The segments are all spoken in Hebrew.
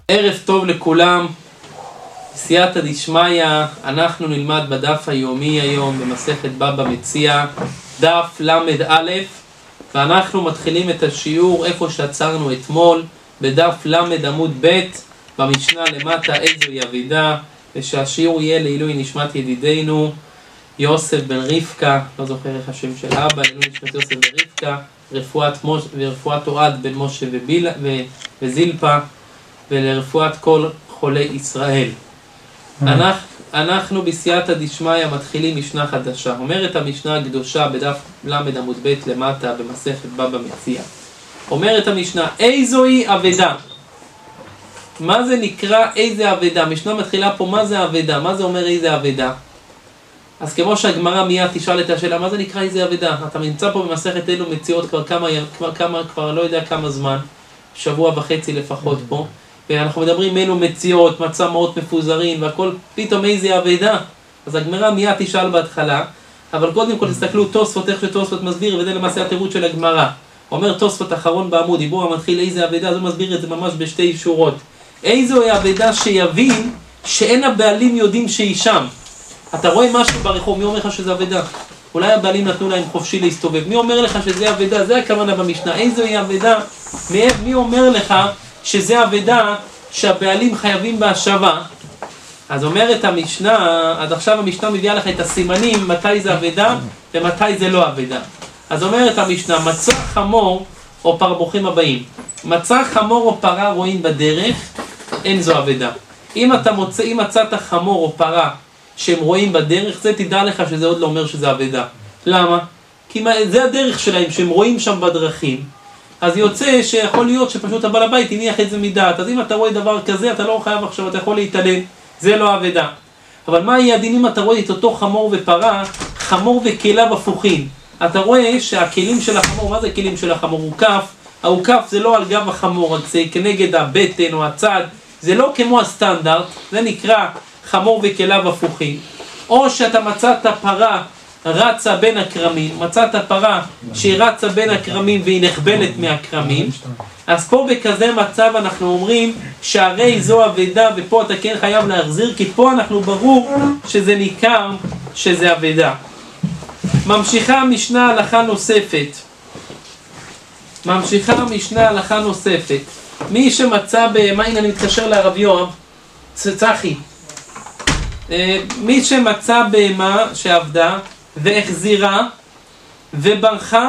ערב טוב לכולם, סייעתא דשמיא. אנחנו נלמד בדף היומי היום במסכת בבא מציעא, דף ל"א, ואנחנו מתחילים את השיעור איפה שעצרנו אתמול, בדף ל' עמוד ב', במשנה למטה איזוהי אבדה, ושהשיעור יהיה לעילוי נשמת ידידנו יוסף בן רבקה, לא זוכר איך השם של אבא, לעילוי נשמת יוסף בן רבקה, ורפואת אוהד בן משה וזילפה, ולרפואת כל חולי ישראל. אנחנו בסייעתא דשמיא מתחילים משנה חדשה. אומרת המשנה הקדושה בדף ל' עמוד ב' למטה במסכת בבא מציעא. אומרת המשנה, איזוהי אבדה. מה זה נקרא איזה אבדה? המשנה מתחילה פה מה זה אבדה, מה זה אומר איזה אבדה? אז כמו שהגמרא מיד תשאל את השאלה, מה זה נקרא איזה אבדה? אתה נמצא פה במסכת אלו מציאות כבר לא יודע כמה זמן, שבוע וחצי לפחות פה, ואנחנו מדברים אלו מציאות, מצא מאוד מפוזרים והכל, פתאום איזה אבדה. אז הגמרא מיד תשאל בהתחלה, אבל קודם כל תסתכלו תוספות, איך שתוספות מסביר, וזה למעשה התירוץ של הגמרא. אומר תוספות אחרון בעמוד, דיבור המתחיל איזה אבדה, אז הוא מסביר את זה ממש בשתי שורות. איזוהי אבדה שיבין שאין הבעלים יודעים שהיא שם. אתה רואה משהו ברחוב, מי אומר לך שזה אבדה? אולי הבעלים נתנו להם חופשי להסתובב. מי אומר לך שזה אבדה? זה הכוונה במשנה. איזוהי אבדה? מי אומר לך שזה אבדה שהבעלים חייבים בהשבה? אז אומרת המשנה, עד עכשיו המשנה מביאה לך את הסימנים מתי זה אבדה ומתי זה לא אבדה. אז אומרת המשנה, מצא חמור או פרה, ברוכים הבאים, מצא חמור או פרה רואים בדרך, אין זו אבדה. אם מצאת חמור או פרה שהם רואים בדרך, זה תדע לך שזה עוד לא אומר שזה אבדה. למה? כי זה הדרך שלהם, שהם רואים שם בדרכים. אז יוצא שיכול להיות שפשוט הבעל הבית הניח את זה מדעת. אז אם אתה רואה דבר כזה, אתה לא חייב עכשיו, אתה יכול להתעלם. זה לא אבדה. אבל מה יהיה הדין אם אתה רואה את אותו חמור ופרה, חמור וכליו הפוכים? אתה רואה שהכלים של החמור, מה זה כלים של החמור? הוא כף. כף זה לא על גב החמור, זה כנגד הבטן או הצד. זה לא כמו הסטנדרט, זה נקרא חמור וכליו הפוכים. או שאתה מצאת פרה רצה בין הקרמים, מצאת פרה שהיא רצה בין הקרמים והיא נחבלת מהקרמים, אז פה בכזה מצב אנחנו אומרים שהרי זו אבדה, ופה אתה כן חייב להחזיר, כי פה אנחנו ברור שזה ניכר שזה אבדה. ממשיכה המשנה הלכה נוספת. מי שמצא בהמה, הנה אני מתקשר לרב יואב צחי, מי שמצא בהמה שעבדה והחזירה וברחה,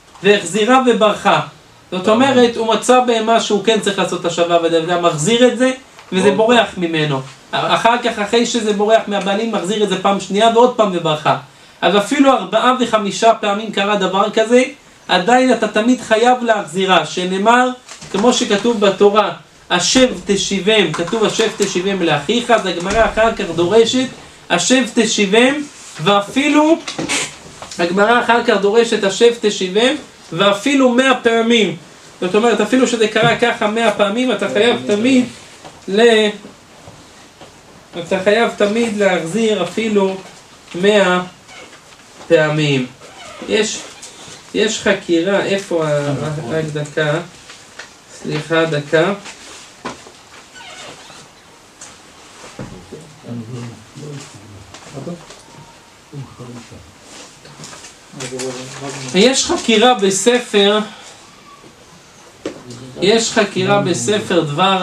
זאת אומרת הוא מצא בהמה שהוא כן צריך לעשות השבה ודאי מחזיר את זה וזה בורח ממנו, אחר כך אחרי שזה בורח מהבעלים מחזיר את זה פעם שנייה ועוד פעם וברחה. אז אפילו 4 ו5 פעמים קרה דבר כזה, עדיין אתה תמיד חייב להחזירה, שנאמר כמו שכתוב בתורה, השב תשיבם, כתוב השב תשיבם לאחיך, אז הגמרא אחר כך דורשת השב תשיבם, ואפילו הגמרא אחר כך דורשת השב תשיבם ואפילו 100 פעמים. זאת אומרת אפילו שזה קרה ככה 100 פעמים, אתה חייב תמיד להחזיר אפילו 100 פעמים. יש חקירה, איפה רק דקה, סליחה דקה. יש חקירה בספר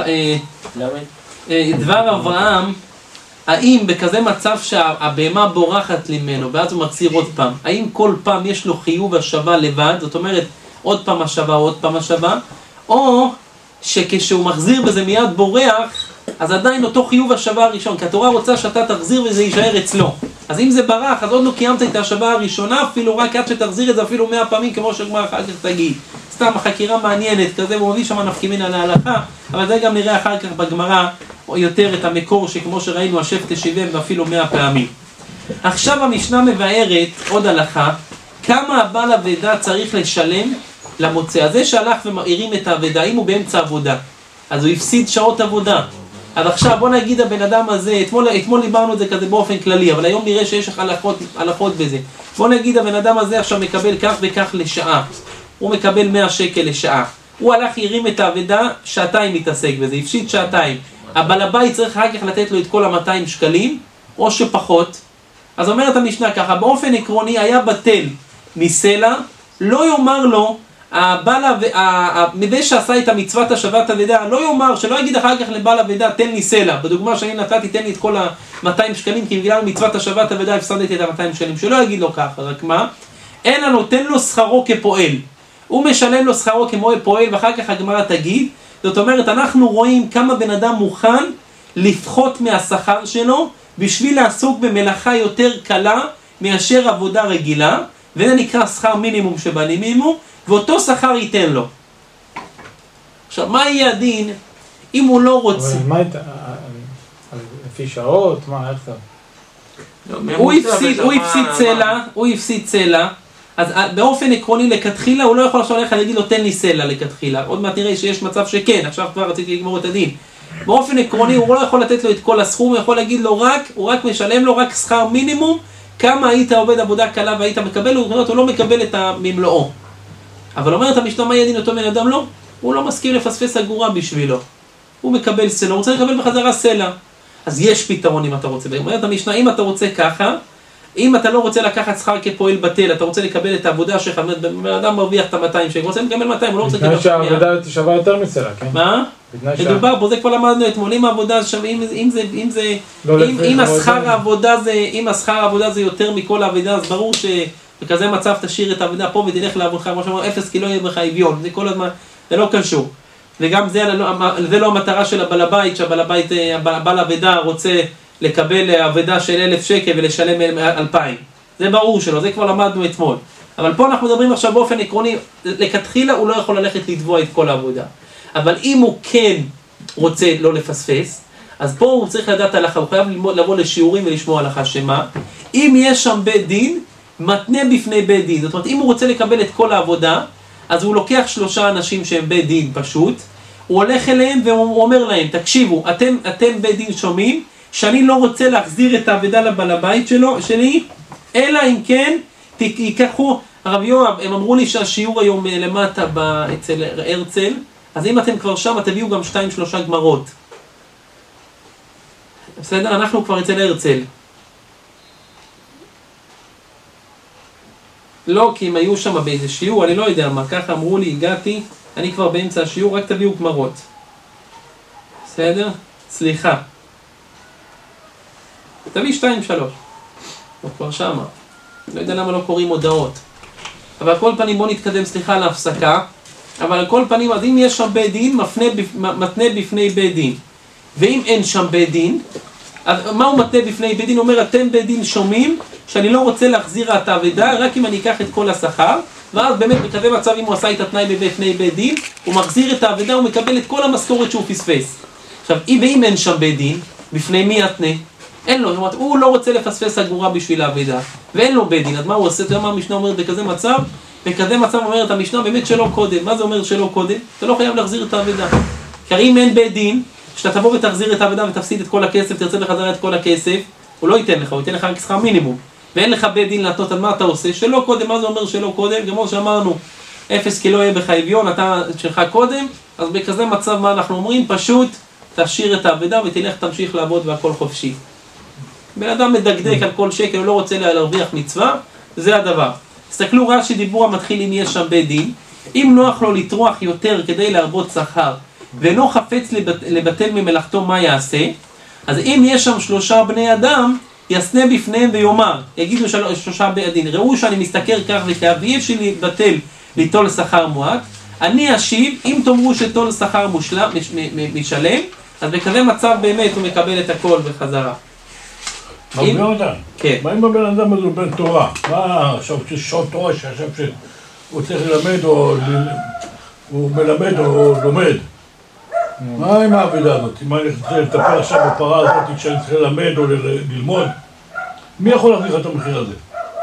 דבר אברהם, האם בכזה מצב שהבהמה בורחת ממנו ואז הוא מחזיר עוד פעם, האם כל פעם יש לו חיוב השבה לבד, זאת אומרת עוד פעם השבה, או שכשהוא מחזיר בזה מיד בורח, אז עדיין אותו חיוב השבה הראשון, כי התורה רוצה שאתה תחזיר וזה יישאר אצלו. אז אם זה ברח, אז עוד לא קיימת את השבה הראשונה, אפילו רק עד שתחזיר את זה אפילו 100 פעמים, כמו שגמר אחר כך תגיד. סתם חקירה מעניינת כזה, הוא מביא שם נפקימין על ההלכה, אבל זה גם נראה אחר כך בגמרא, או יותר את המקור שכמו שראינו, השב תשיבם ואפילו 100 פעמים. עכשיו המשנה מבארת עוד הלכה, כמה הבעל אבדה צריך לשלם למוצא. הזה שהלך ומעירים את האבדה, אם הוא באמצע עבודה, אז הוא הפסיד שעות עבודה. אז עכשיו בוא נגיד הבן אדם הזה, אתמול דיברנו את זה כזה באופן כללי, אבל היום נראה שיש הלכות בזה. בוא נגיד הבן אדם הזה עכשיו מקבל כך וכך לשעה, הוא מקבל 100 שקל לשעה. הוא הלך הרים את האבדה, שעתיים מתעסק בזה, הפשיט שעתיים. הבעל הבית צריך אחר כך לתת לו את כל ה-200 שקלים, או שפחות. אז אומרת המשנה ככה, באופן עקרוני היה בטל מסלע, לא יאמר לו, מדי שעשה את המצוות השבת אבדה, לא יאמר, שלא יגיד אחר כך לבעל אבדה, תן לי סלע. בדוגמה שאני נתתי, תן לי את כל ה-200 שקלים, כי בגלל מצוות השבת אבדה הפסדתי את ה-200 שקלים. שלא יגיד לו ככה, רק מה? אלא נותן לו שכרו כפועל. הוא משלם לו שכרו כמו פועל, ואחר כך הגמרא תגיד, זאת אומרת, אנחנו רואים כמה בן אדם מוכן לפחות מהשכר שלו, בשביל לעסוק במלאכה יותר קלה מאשר עבודה רגילה, וזה נקרא שכר מינימום שבמינימום, ואותו שכר ייתן לו. עכשיו, מה יהיה הדין אם הוא לא רוצה? אבל מה הייתה? לפי שעות? מה, איך זה? הוא הפסיד צלע, אז באופן עקרוני לכתחילה, הוא לא יכול עכשיו ללכת להגיד לו תן לי סלע לכתחילה. עוד מעט נראה שיש מצב שכן, עכשיו כבר רציתי לגמור את הדין. באופן עקרוני הוא לא יכול לתת לו את כל הסכום, הוא יכול להגיד לו הוא רק משלם לו רק שכר מינימום, כמה היית עובד עבודה קלה והיית מקבל, הוא לא מקבל את הממלואו. אבל אומרת המשנה, מה ידין אותו בן אדם? לא, הוא לא מסכים לפספס אגורה בשבילו. הוא מקבל סלע, הוא רוצה לקבל בחזרה סלע. אז יש פתרון אם אתה רוצה. אומרת המשנה, אם אתה רוצה ככה, אם אתה לא רוצה לקחת שכר כפועל בטל, אתה רוצה לקבל את העבודה שלך, בן אדם מרוויח את ה-200 שקל, הוא רוצה לקבל 200, הוא לא רוצה לקבל 100. בתנאי שהעבודה שווה יותר מסלע, כן? מה? מדובר פה, זה כבר למדנו אתמול, אם העבודה שם, אם השכר העבודה זה יותר מכל העבודה, אז ברור שבכזה מצב תשאיר את העבודה פה ותלך לעבודך, כמו שאמר, 0 כי לא יהיה בך אביון, זה כל הזמן, זה לא קשור. וגם זה לא המטרה של הבעל הבית, שהבעל העבודה רוצה לקבל עבודה של 1,000 שקל ולשלם 2,000. זה ברור שלו, זה כבר למדנו אתמול. אבל פה אנחנו מדברים עכשיו באופן עקרוני, לכתחילה הוא לא יכול ללכת לתבוע את כל העבודה. אבל אם הוא כן רוצה לא לפספס, אז פה הוא צריך לדעת הלכה, הוא חייב לבוא לשיעורים ולשמוע הלכה שמה. אם יש שם בית דין, מתנה בפני בית דין. זאת אומרת, אם הוא רוצה לקבל את כל העבודה, אז הוא לוקח 3 אנשים שהם בית דין פשוט, הוא הולך אליהם והוא אומר להם, תקשיבו, אתם בית דין שומעים, שאני לא רוצה להחזיר את העבודה לבעל הבית שלי, אלא אם כן, ייקחו, הרב יואב, הם אמרו לי שהשיעור היום למטה אצל הרצל, אז אם אתם כבר שם, תביאו גם 2-3 גמרות. בסדר? אנחנו כבר אצל הרצל. לא, כי הם היו שם באיזה שיעור, אני לא יודע מה, ככה אמרו לי, הגעתי, אני כבר באמצע השיעור, רק תביאו גמרות. בסדר? סליחה. תביא 2-3. הוא כבר שמה. לא יודע למה לא קוראים הודעות. אבל על כל פנים בוא נתקדם, סליחה על ההפסקה. אבל על כל פנים, אז אם יש שם בית דין, מתנה בפני בית דין. ואם אין שם בית דין, אז מה הוא מתנה בפני בית דין? הוא אומר, אתם בית דין שומעים שאני לא רוצה להחזיר את העבודה, רק אם אני אקח את כל השכר, ואז באמת בכזה מצב, אם הוא עשה את התנאי בפני בית דין, הוא מחזיר את העבודה, הוא מקבל את כל המשכורת שהוא פספס. עכשיו, ואם אין שם בית דין, בפני מי התנה? אין לו, זאת אומרת, הוא לא רוצה לפספס אגורה בשביל העבודה, ואין לו בית דין, אז מה הוא עושה? אתה יודע מה המשנה אומרת בכזה מצב? בכזה מצב אומרת המשנה באמת שלא קודם. מה זה אומר שלא קודם? אתה לא חייב להחזיר את העבודה. כי אם אין בית דין, שאתה תבוא ותחזיר את העבודה ותפסיד את כל הכסף, תרצה בחזרה את כל הכסף, הוא לא ייתן לך, הוא ייתן לך רק שכר מינימום. ואין לך בית דין להתנות, אז מה אתה עושה? שלא קודם, מה זה אומר שלא קודם? כמו שאמרנו, 0 כי לא יהיה בך אביון, אתה שלך קודם, אז בכזה מצב מה אנחנו אומרים? פשוט תשאיר את העבודה ותלך תמשיך לעבוד והכל חופשי. בן אדם מדקדק על כל שקל, הוא לא רוצה להרוויח מצווה, זה הדבר. תסתכלו רש"י דיבור המתחיל אם יש שם בית דין, אם נוח לו לטרוח יותר כדי להרבות שכר, ואינו חפץ לבטל ממלאכתו מה יעשה, אז אם יש שם 3 בני אדם, יסנה בפניהם ויאמר, יגידו 3 בני הדין, ראו שאני מסתכל כך וכך, ואי אפשר לבטל ליטול שכר מועט, אני אשיב, אם תאמרו שטול שכר משלם, אז בכזה מצב באמת הוא מקבל את הכל בחזרה. מה אם הבן אדם הזה הוא בן תורה? מה עכשיו ששעות תורה שעכשיו שהוא צריך ללמד או הוא מלמד או לומד? מה עם העבודה הזאת? מה אני צריך לטפל עכשיו בפרה הזאת שאני צריך ללמד או ללמוד? מי יכול להחזיר את המחיר הזה?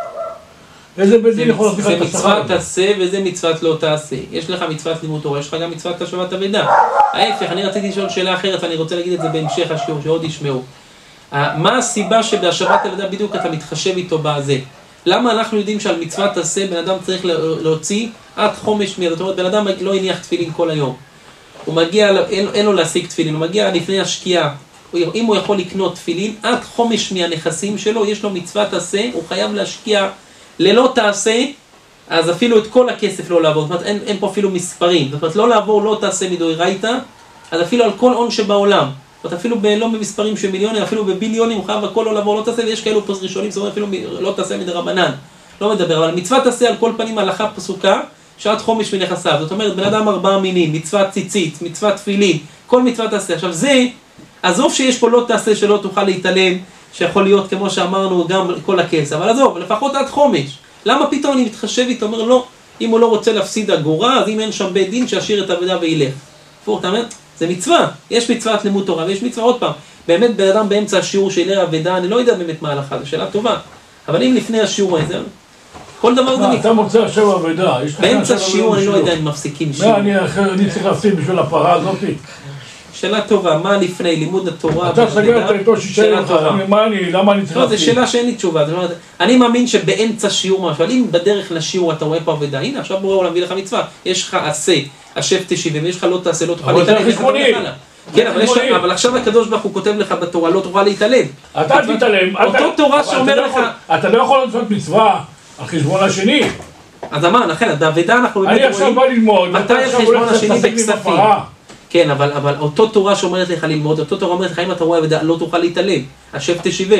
איזה בית דין יכול להחזיר את השכר הזה? זה מצוות תעשה וזה מצוות לא תעשה. יש לך מצוות לימוד תורה, יש לך גם מצוות השבת אבדה. ההפך, אני רציתי לשאול שאלה אחרת ואני רוצה להגיד את זה בהמשך השיעור, שעוד ישמעו. מה הסיבה שבהשבת אבדה בדיוק אתה מתחשב איתו בזה? למה אנחנו יודעים שעל מצוות תעשה בן אדם צריך להוציא עד חומש מיד, זאת אומרת, בן אדם לא הניח תפילין כל היום. הוא מגיע, אין לו להשיג תפילין, הוא מגיע לפני השקיעה. אם הוא יכול לקנות תפילין, עד חומש מהנכסים שלו, יש לו מצוות עשה, הוא חייב להשקיע ללא תעשה, אז אפילו את כל הכסף לא לעבור. זאת אומרת, אין פה אפילו מספרים. זאת אומרת, לא לעבור, לא תעשה מדאורייתא, אז אפילו על כל הון שבעולם. זאת אומרת, אפילו לא במספרים של מיליונים, אפילו בביליונים, הוא חייב הכל לא לעבור, לא תעשה, ויש כאלו פה ראשונים, זאת אומרת, אפילו לא תעשה מדרבנן. לא מדבר, אבל מצוות עשה על כל פנים הלכה פסוקה, שעד חומש מנכסיו. זאת אומרת, בן אדם 4 מינים, מצוות ציצית, מצוות תפילין, כל מצוות עשה. עכשיו זה, עזוב שיש פה לא תעשה שלא תוכל להתעלם, שיכול להיות כמו שאמרנו גם כל הכסף, אבל עזוב, לפחות עד חומש. למה פתאום אני מתחשב איתו, אומר לא, אם הוא לא רוצה להפסיד אגורה, אז אם אין שם בית דין, שישאיר את העבודה וילך. אתה אומר, זה מצווה, יש מצוות לימוד תורה, ויש מצווה עוד פעם. באמת בן אדם באמצע השיעור שילך עבודה, אני לא יודע באמת מה ההלכה, זו שאלה טובה. אבל אם לפני השיעור הזה, כל דבר זה אתה מוצא עכשיו עבודה, באמצע השיעור אני לא יודע אם מפסיקים שיעור. אני צריך להפסיד בשביל הפרה הזאת. שאלה טובה, מה לפני לימוד התורה? אתה סגרת איתו שישאר לך, למה אני צריך להפסיד? זו שאלה שאין לי תשובה, אני מאמין שבאמצע שיעור משהו, אבל אם בדרך לשיעור אתה רואה פה עבודה, הנה עכשיו בורא עולם מביא לך מצווה, יש לך עשה, השב תשיב, ויש לך לא תעשה, לא תוכל להתעלם. אבל זה חשבוני. כן, אבל עכשיו הקדוש ברוך הוא כותב לך בתורה, לא תוכל להתעלם. אתה תתעלם. אותו תורה שאומר לך... אתה לא יכול לעשות מצווה על חשבון השני. אז אמר, לכן, בעבודה אנחנו באמת רואים... אני עכשיו בא ללמוד, מתי החשבון השני בכספים? כן, אבל אותו תורה שאומרת לך ללמוד, אותו תורה אומרת לך, אם אתה רואה עבודה, לא תוכל להתעלם. השב תשיבה.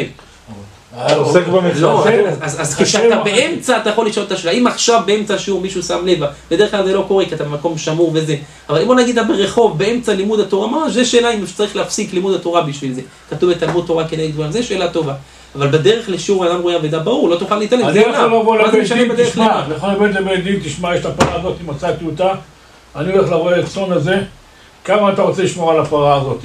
עוסק במצווה. אז כשאתה באמצע אתה יכול לשאול את השאלה, אם עכשיו באמצע השיעור מישהו שם לב, בדרך כלל זה לא קורה כי אתה במקום שמור וזה, אבל אם בוא נגיד ברחוב באמצע לימוד התורה, מה, זה שאלה אם צריך להפסיק לימוד התורה בשביל זה, כתוב בתלמוד תורה כנגד דברים, זה שאלה טובה, אבל בדרך לשיעור האדם רואה עבודה ברור, לא תוכל להתעלם, אני יכול לבוא לבית דין, תשמע, יכול לבוא לבית דין, תשמע, יש את הפרה הזאת, מצאתי אותה, אני הולך לרואה את צאן הזה, כמה אתה רוצה לשמור על הפרה הזאת?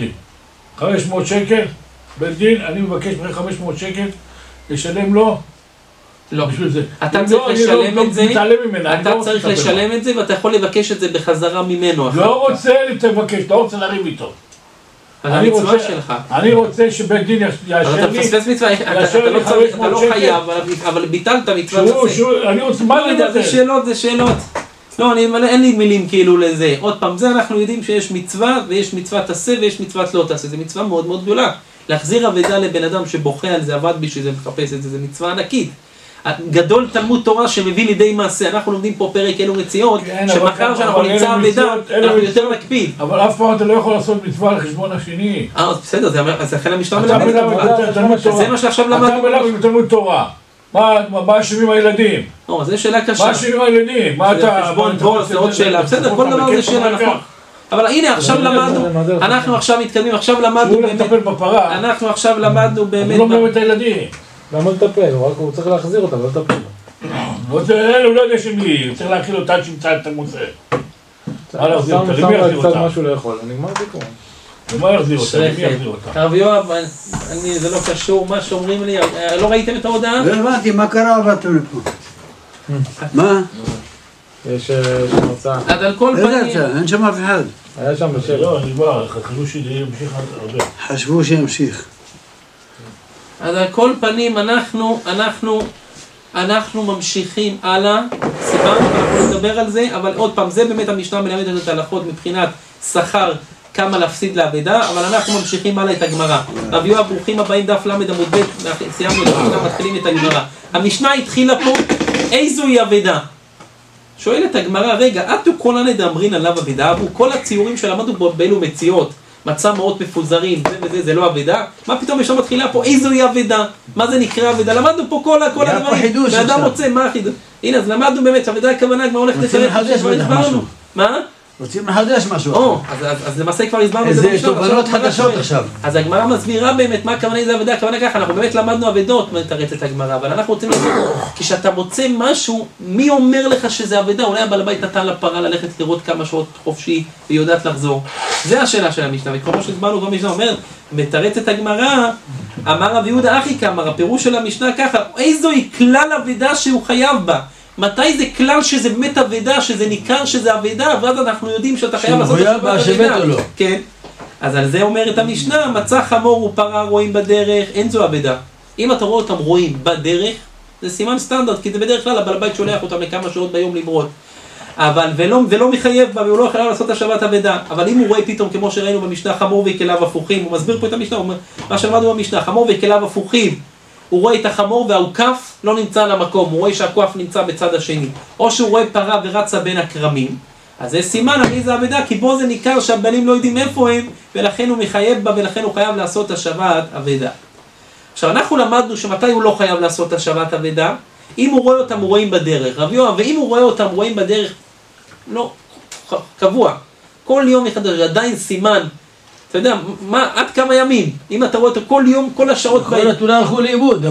500 שקל, בית דין, אני מבקש ממך 500 שקל, לשלם לו? לא. אתה צריך לשלם את זה, אתה צריך לשלם את זה ואתה יכול לבקש את זה בחזרה ממנו. לא רוצה לבקש, לא רוצה להריב איתו. על המצווה שלך. אני רוצה שבית דין יאשר לי, אתה פספס מצווה, אתה לא חייב, אבל ביטלת מצווה. אני רוצה, מה לדעת? זה שאלות. לא, אין לי מילים כאילו לזה. עוד פעם, זה אנחנו יודעים שיש מצווה ויש מצוות עשה ויש מצוות לא תעשה. זה מצווה מאוד מאוד גדולה. להחזיר אבדה לבן אדם שבוכה על זה, עבד בשביל זה, מחפש את זה, זה מצווה ענקית. גדול תלמוד תורה שמביא לידי מעשה, אנחנו לומדים פה פרק אלו מציאות, שמחר שאנחנו נמצא אבדה, אנחנו יותר נקפיד. אבל אף פעם אתה לא יכול לעשות מצווה על חשבון השני. בסדר, אז לכן המשנה מלמד אותנו. זה מה שעכשיו למדנו. אתה מלמד בתלמוד תורה. מה אשמים הילדים? זו שאלה קשה. מה אשמים הילדים? מה אתה... חשבון בוס, זה עוד שאלה. בסדר, כל דבר זה שאלה, נכון. אבל הנה, עכשיו למדנו, אנחנו עכשיו מתקדמים, עכשיו למדנו באמת, אנחנו עכשיו למדנו באמת, הוא לא מלמד את הילדים. למה לטפל? הוא צריך להחזיר אותם, לא לטפל. הוא לא יודע שמי, הוא צריך להכיל אותה עד שימצא את המוצא. מה להחזיר אותה? למי יחזיר אותה? קצת משהו לאכול, נגמר סיכום. ומה יחזיר אותה? למי יחזיר אותה? הרב יואב, זה לא קשור, מה שאומרים לי, לא ראיתם את ההודעה? לא הבנתי, מה קרה עבדתם לפה? מה? יש מוצא. אז על כל פנים... אין שם אף אחד. היה שם בשבע. לא, אני בא, חשבו שזה ימשיך הרבה. חשבו שימשיך. אז על כל פנים אנחנו ממשיכים הלאה, סיפרנו, אנחנו נדבר על זה, אבל עוד פעם, זה באמת המשנה מלמדת את ההלכות מבחינת שכר, כמה להפסיד לעבדה, אבל אנחנו ממשיכים הלאה את הגמרא. רב יואב, ברוכים הבאים, דף למד עמוד ב', סיימנו את המשנה, מתחילים את הגמרא. המשנה התחילה פה, איזוהי עבדה? שואלת הגמרא, רגע, אתו כל הנדאמרין עליו עבדה, עבור כל הציורים שלמדנו בו באלו מציאות, מצא מאוד מפוזרים, זה וזה, זה לא עבדה? מה פתאום יש שם מתחילה פה, איזוהי עבדה? מה זה נקרא עבדה? למדנו פה כל הדברים, ואדם מוצא, מה החידוש? הנה, אז למדנו באמת, עבדה הכוונה, כבר הולכת לצרף, מה? רוצים לחדש משהו. אז למעשה כבר הסברנו את זה. איזה תובנות חדשות עכשיו. אז הגמרא מסבירה באמת מה הכוונה איזה עבודה, הכוונה ככה, אנחנו באמת למדנו עבדות, מתרצת הגמרא, אבל אנחנו רוצים לדעת, כשאתה מוצא משהו, מי אומר לך שזה עבודה? אולי הבעל בית נתן לפרה ללכת לראות כמה שעות חופשי, והיא יודעת לחזור. זה השאלה של המשנה, וכמו שהסברנו גם משנה אומר, מתרצת הגמרא, אמר רב יהודה אחי כאמר, הפירוש של המשנה ככה, איזוהי כלל עבודה שהוא חייב בה. מתי זה כלל שזה באמת עבדה, שזה ניכר שזה עבדה, ואז אנחנו יודעים שאתה חייב לעשות את עבדה. כן. אז על זה אומרת המשנה, מצא חמור ופרה רואים בדרך, אין זו עבדה. אם אתה רואה אותם רואים בדרך, זה סימן סטנדרט, כי זה בדרך כלל הבעל בית שולח אותם לכמה שעות ביום למרוד. אבל ולא מחייב בה, והוא לא יכול לעשות השבת אבדה. אבל אם הוא רואה פתאום, כמו שראינו במשנה, חמור וכליו הפוכים, הוא מסביר פה את המשנה, הוא אומר, מה שלמדנו במשנה, חמור וכליו הפוכים, הוא רואה את החמור והעוקף לא נמצא על המקום, הוא רואה שהעוקף נמצא בצד השני, או שהוא רואה פרה ורצה בין הכרמים, אז זה סימן על איזה אבדה, כי בו זה ניכר שהבעלים לא יודעים איפה הם, ולכן הוא מחייב בה, ולכן הוא חייב לעשות השבת אבדה. עכשיו אנחנו למדנו שמתי הוא לא חייב לעשות השבת אבדה, אם הוא רואה אותם רואים בדרך, רב יואב, ואם הוא רואה אותם רואים בדרך, לא, קבוע, כל יום מחדש, עדיין סימן, אתה יודע, עד כמה ימים, אם אתה רואה אותו כל יום, כל השעות, כל התונה הלכו לאיבוד,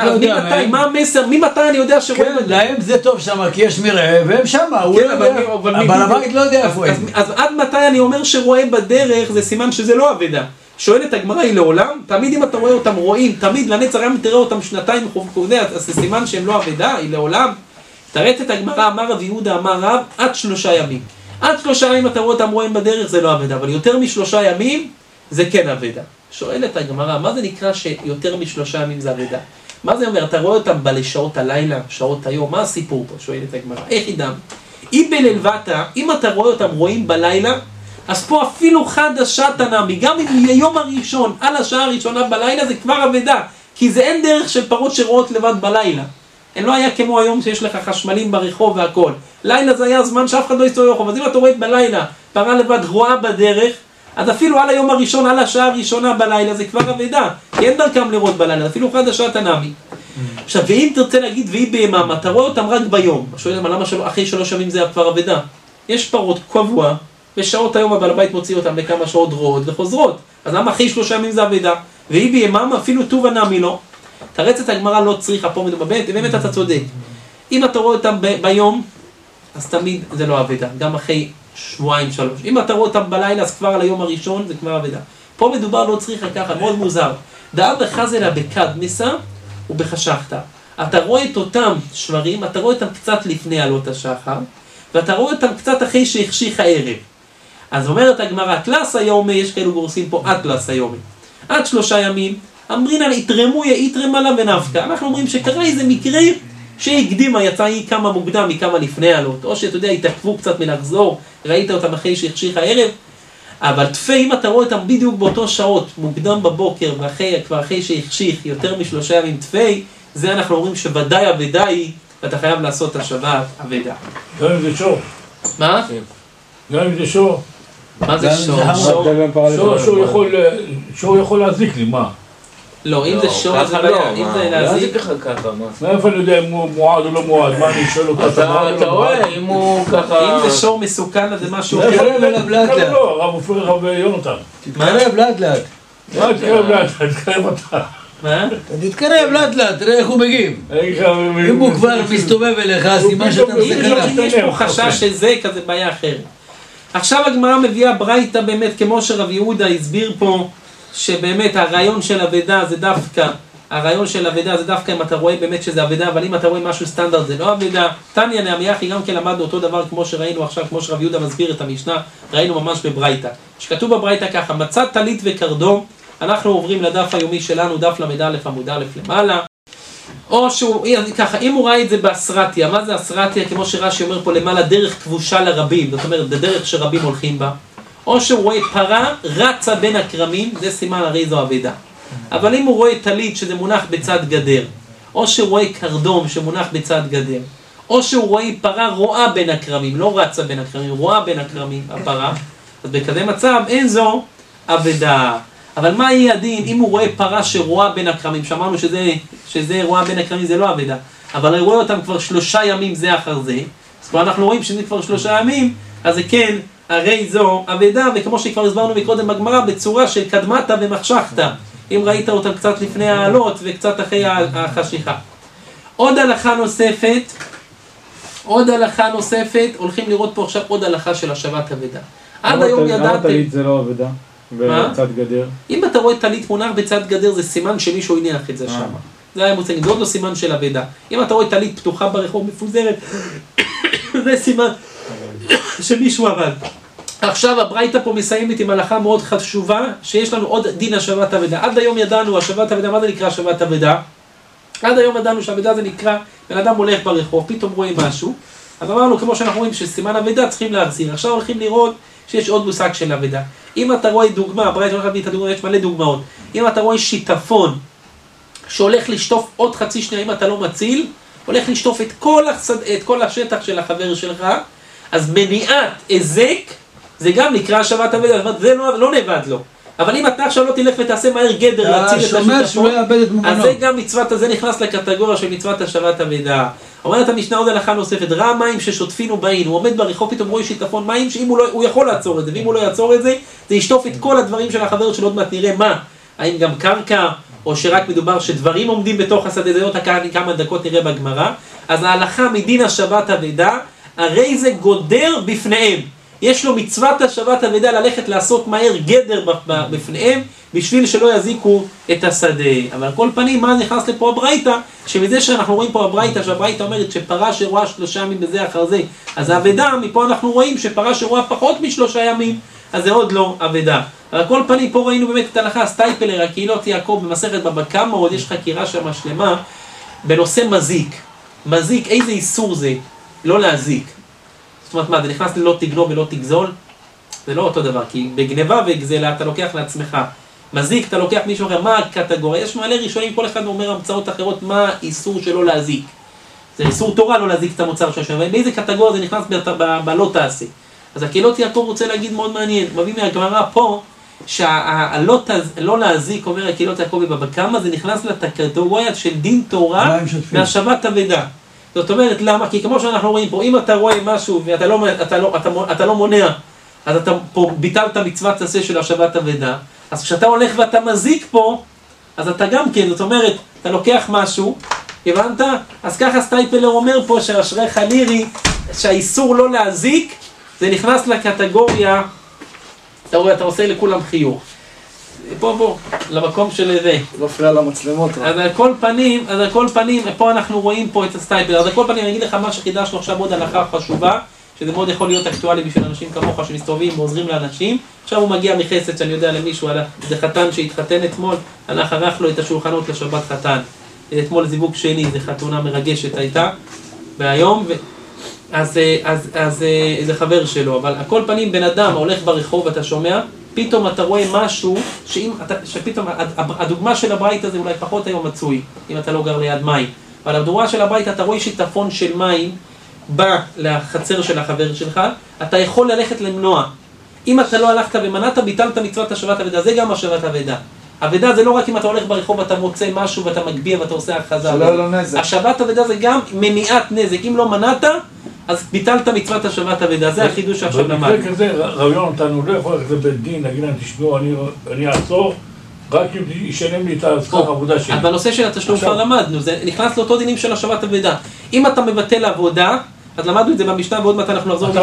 מה המסר, ממתי אני יודע שרואים בדרך? כן, להם זה טוב שם, כי יש מרעה, והם שם, הוא לא יודע, אבל הבית לא יודע איפה הם. אז עד מתי אני אומר שרואה בדרך, זה סימן שזה לא אבדה. שואלת הגמרא, היא לעולם? תמיד אם אתה רואה אותם רואים, תמיד לנצח, גם תראה אותם שנתיים, אז זה סימן שהם לא אבדה, היא לעולם. תראת את הגמרא, אמר רב יהודה, אמר רב, עד 3 ימים. עד 3 ימים אתה רואה אותם רואים בדרך, זה לא אבדה, אבל יותר מ3 ימים, זה כן אבדה. שואלת הגמרא, מה זה נקרא שיותר מ3 ימים זה אבדה? מה זה אומר? אתה רואה אותם בשעות הלילה, שעות היום, מה הסיפור פה? שואלת הגמרא, איך ידם? אם בללבטה, אם אתה רואה אותם רואים בלילה, אז פה אפילו חדשה תנמי, גם אם היום הראשון, על השעה הראשונה בלילה, זה כבר אבדה, כי זה אין דרך של פרות שרואות לבד בלילה. אין לא היה כמו היום שיש לך חשמלים ברחוב והכל. לילה זה היה זמן שאף אחד לא יסתובב ברחוב, אז אם אתה רואה בלילה, פרה לבד רואה בדרך, אז אפילו על היום הראשון, על השעה הראשונה בלילה, זה כבר אבדה, כי אין דרכם לראות בלילה, אפילו חדשה תנמי. עכשיו, ואם תרצה להגיד, והיא ביממה, אתה רואה אותם רק ביום. שואל למה אחרי 3 ימים זה כבר אבדה? יש פרות קבוע, בשעות היום הבעל הבית מוציא אותם לכמה שעות רואות וחוזרות. אז למה אחרי 3 ימים זה אבדה? והיא ביממה אפילו טובה נמי לא. תרצת הגמרא לא צריכה פה מדובבת, באמת אתה צודק. אם אתה רואה אותם ביום, אז תמיד זה לא אבדה, גם אחרי 2-3. אם אתה רואה אותם בלילה, אז כבר על היום הראשון זה כבר אבדה. פה מדובר לא צריכה ככה, מאוד מוזר. דאב בחזלה בקדמסה ובחשכתא. אתה רואה את אותם שברים, אתה רואה אותם קצת לפני עלות השחר, ואתה רואה אותם קצת אחרי שהחשיך הערב. אז אומרת הגמרא, אטלס היומי, יש כאלו גורסים פה אטלס היומי. עד 3 ימים, אמרינן יתרמה לה ונפקה. אנחנו אומרים שקרה איזה מקרה שהקדימה, יצאה היא כמה מוקדם, היא כמה לפני עלות. או שאתה יודע, התעכבו קצת מלחזור, ראית אותם אחרי שהחשיך הערב. אבל תפי, אם אתה רואה אותם בדיוק באותו שעות, מוקדם בבוקר, כבר אחרי שהחשיך יותר מ3 ימים תפי, זה אנחנו אומרים שוודאי אבדה היא, ואתה חייב לעשות השבת אבדה. גם אם זה שור. מה? גם אם זה שור. מה זה שור? שור יכול להזיק לי, מה? לא, אם זה שור זה בעיה, אם זה להזיק ככה, מה? מאיפה אני יודע אם הוא מועד או לא מועד? מה אני שואל אותך? אתה רואה, אם הוא ככה... אם זה שור מסוכן, אז זה משהו... תתקרב אליו לאט לאט. לא, רב אופיר רב יונתן. תתקרב לאט לאט. מה תתקרב לאט? תתקרב אותך. מה? תתקרב לאט לאט, תראה איך הוא מגיב. אם הוא כבר מסתובב אליך, סימן שאתה מסכנה. יש פה חשש שזה כזה בעיה אחרת. עכשיו הגמרא מביאה ברייתא באמת, כמו שרב יהודה הסביר פה, שבאמת הרעיון של אבדה זה דווקא, אם אתה רואה באמת שזה אבדה, אבל אם אתה רואה משהו סטנדרט זה לא אבדה. תניא נעמיחי גם כן למדנו אותו דבר כמו שראינו עכשיו, כמו שרב יהודה מסביר את המשנה, ראינו ממש בברייתא. שכתוב בברייתא ככה, מצא טלית וקרדום, אנחנו עוברים לדף היומי שלנו, דף ל"א עמוד א' למעלה. או שהוא, ככה, אם הוא ראה את זה באסרתיה, מה זה אסרתיה? כמו שרש"י אומר פה למעלה, דרך כבושה לרבים, זאת אומרת, דרך שרבים הולכים בה. או שהוא רואה פרה רצה בין הכרמים, זה סימן הרי זו אבדה. אבל אם הוא רואה טלית שזה מונח בצד גדר, או שהוא רואה קרדום שמונח בצד גדר, או שהוא רואה פרה רואה בין הכרמים, לא רצה בין הכרמים, רואה בין הכרמים, הפרה, אז בכזה מצב אין זו אבדה. אבל מה יהיה הדין אם הוא רואה פרה שרואה בין הכרמים? שאמרנו שזה רואה בין הכרמים, זה לא אבדה. אבל הוא רואה אותם כבר 3 ימים זה אחר זה, אז כבר אנחנו רואים שזה כבר 3 ימים, אז זה כן, הרי זו אבדה, וכמו שכבר הסברנו מקודם בגמרא, בצורה של קדמתה ומשכתה, אם ראית אותם קצת לפני העלות וקצת אחרי החשיכה. עוד הלכה נוספת, הולכים לראות פה עכשיו עוד הלכה של השבת אבדה. עד היום ידעתם... למה טלית זה לא אבדה? בצד גדר? אם אתה רואה טלית מונח בצד גדר, זה סימן שמישהו הניח את זה שם. זה היה מוצג, זה עוד לא סימן של אבדה. אם אתה רואה טלית פתוחה ברחוב מפוזרת, זה סימן שמישהו עבד. עכשיו הברייתא פה מסיימת עם הלכה מאוד חשובה, שיש לנו עוד דין השבת אבדה. עד היום ידענו השבת אבדה, מה זה נקרא השבת אבדה? עד היום ידענו שהאבדה זה נקרא, בן אדם הולך ברחוב, פתאום רואה משהו, אז אמרנו, כמו שאנחנו רואים שסימן אבדה צריכים להחזיר. עכשיו הולכים לראות שיש עוד מושג של אבדה. אם אתה רואה דוגמה, ברייתא הולך להביא את הדוגמה, יש מלא דוגמאות. אם אתה רואה שיטפון שהולך לשטוף עוד חצי שנייה, אם אתה לא מציל, הולך לשטוף את כל השטח של החבר שלך, אז מניעת הזק, זה גם נקרא השבת אבדה, זאת אומרת, זה לא נאבד לו. אבל אם אתה עכשיו לא תלך ותעשה מהר גדר להציל את השיטפון, אז זה גם מצוות, זה נכנס לקטגוריה של מצוות השבת אבדה. אומרת המשנה עוד הלכה נוספת, ראה מים ששוטפינו בעין, הוא עומד ברחוב, פתאום רואה שיטפון מים, שאם הוא יכול לעצור את זה, ואם הוא לא יעצור את זה, זה ישטוף את כל הדברים של החבר שלו, עוד מעט נראה מה, האם גם קרקע, או שרק מדובר שדברים עומדים בתוך השדה, זה עוד כמה דקות נראה בגמרא. אז ההלכה מדין השבת אבדה, הרי זה גודר בפניהם. יש לו מצוות השבת אבדה ללכת לעשות מהר גדר בפניהם, בשביל שלא יזיקו את השדה. אבל על כל פנים, מה נכנס לפה הברייתא? שמזה שאנחנו רואים פה הברייתא, שהברייתא אומרת שפרה שרואה 3 ימים בזה אחר זה, אז האבדה, מפה אנחנו רואים שפרה שרואה פחות מ3 ימים, אז זה עוד לא אבדה. על כל פנים, פה ראינו באמת את ההלכה סטייפלר, הקהילות יעקב במסכת בבא קמא, עוד יש חקירה שם שלמה, בנושא מזיק. מזיק, איזה איסור זה? לא להזיק. זאת אומרת מה, זה נכנס ללא תגנוב ולא תגזול? זה לא אותו דבר, כי בגניבה וגזלה אתה לוקח לעצמך. מזיק, אתה לוקח מישהו אחר, מה הקטגוריה? יש מעלה ראשונים, כל אחד אומר המצאות אחרות, מה איסור שלא להזיק? זה איסור תורה לא להזיק את המוצר של השם, באיזה קטגוריה זה נכנס בלא תעשה. אז הקהילות יעקב רוצה להגיד מאוד מעניין, מביא מהגמרא פה, שהלא להזיק, אומר הקהילות יעקב בבא קמא, זה נכנס לקטגוריה של דין תורה והשבת אבדה. זאת אומרת, למה? כי כמו שאנחנו רואים פה, אם אתה רואה משהו ואתה לא מונע, אז אתה פה ביטלת מצוות עשה של השבת אבדה, אז כשאתה הולך ואתה מזיק פה, אז אתה גם כן, זאת אומרת, אתה לוקח משהו, הבנת? אז ככה סטייפלר אומר פה שאשריך לירי, שהאיסור לא להזיק, זה נכנס לקטגוריה, אתה רואה, אתה עושה לכולם חיוך. בוא, למקום של זה. לא פריע למצלמות. אז על כל פנים, פה אנחנו רואים פה את הסטייפלר. אז על כל פנים, אני אגיד לך מה שחידשנו עכשיו עוד הלכה חשובה, שזה מאוד יכול להיות אקטואלי בשביל אנשים כמוך שמסתובבים ועוזרים לאנשים. עכשיו הוא מגיע מחסד שאני יודע למישהו, זה חתן שהתחתן אתמול, הלך ערך לו את השולחנות לשבת חתן. אתמול זיווג שני, זה חתונה מרגשת הייתה, והיום, אז זה חבר שלו. אבל על כל פנים, בן אדם הולך ברחוב ואתה שומע, פתאום אתה רואה משהו, שפתאום, הדוגמה של הבית הזה אולי פחות היום מצוי, אם אתה לא גר ליד מים. אבל הדוגמה של הבית, אתה רואה שיטפון של מים, בא לחצר של החבר שלך, אתה יכול ללכת למנוע. אם אתה לא הלכת ומנעת, ביטלת מצוות השבת אבדה, זה גם השבת אבדה. אבדה זה לא רק אם אתה הולך ברחוב ואתה מוצא משהו ואתה מגביה ואתה עושה החזה. שלא נזק. השבת אבדה זה גם מניעת נזק. אם לא מנעת, אז ביטלת מצוות השבת אבדה. זה החידוש שעכשיו למד. במקרה כזה, רב יונתן, הוא לא יכול ללכת לבית דין, להגיד להם, תשמעו, אני אעצור, רק אם ישלם לי את השכר העבודה שלי. אז בנושא של התשלום כבר למדנו, זה נכנס לאותו דינים של השבת אבדה. אם אתה מבטל עבודה, אז למדנו את זה במשנה, ועוד מעט אנחנו נחזור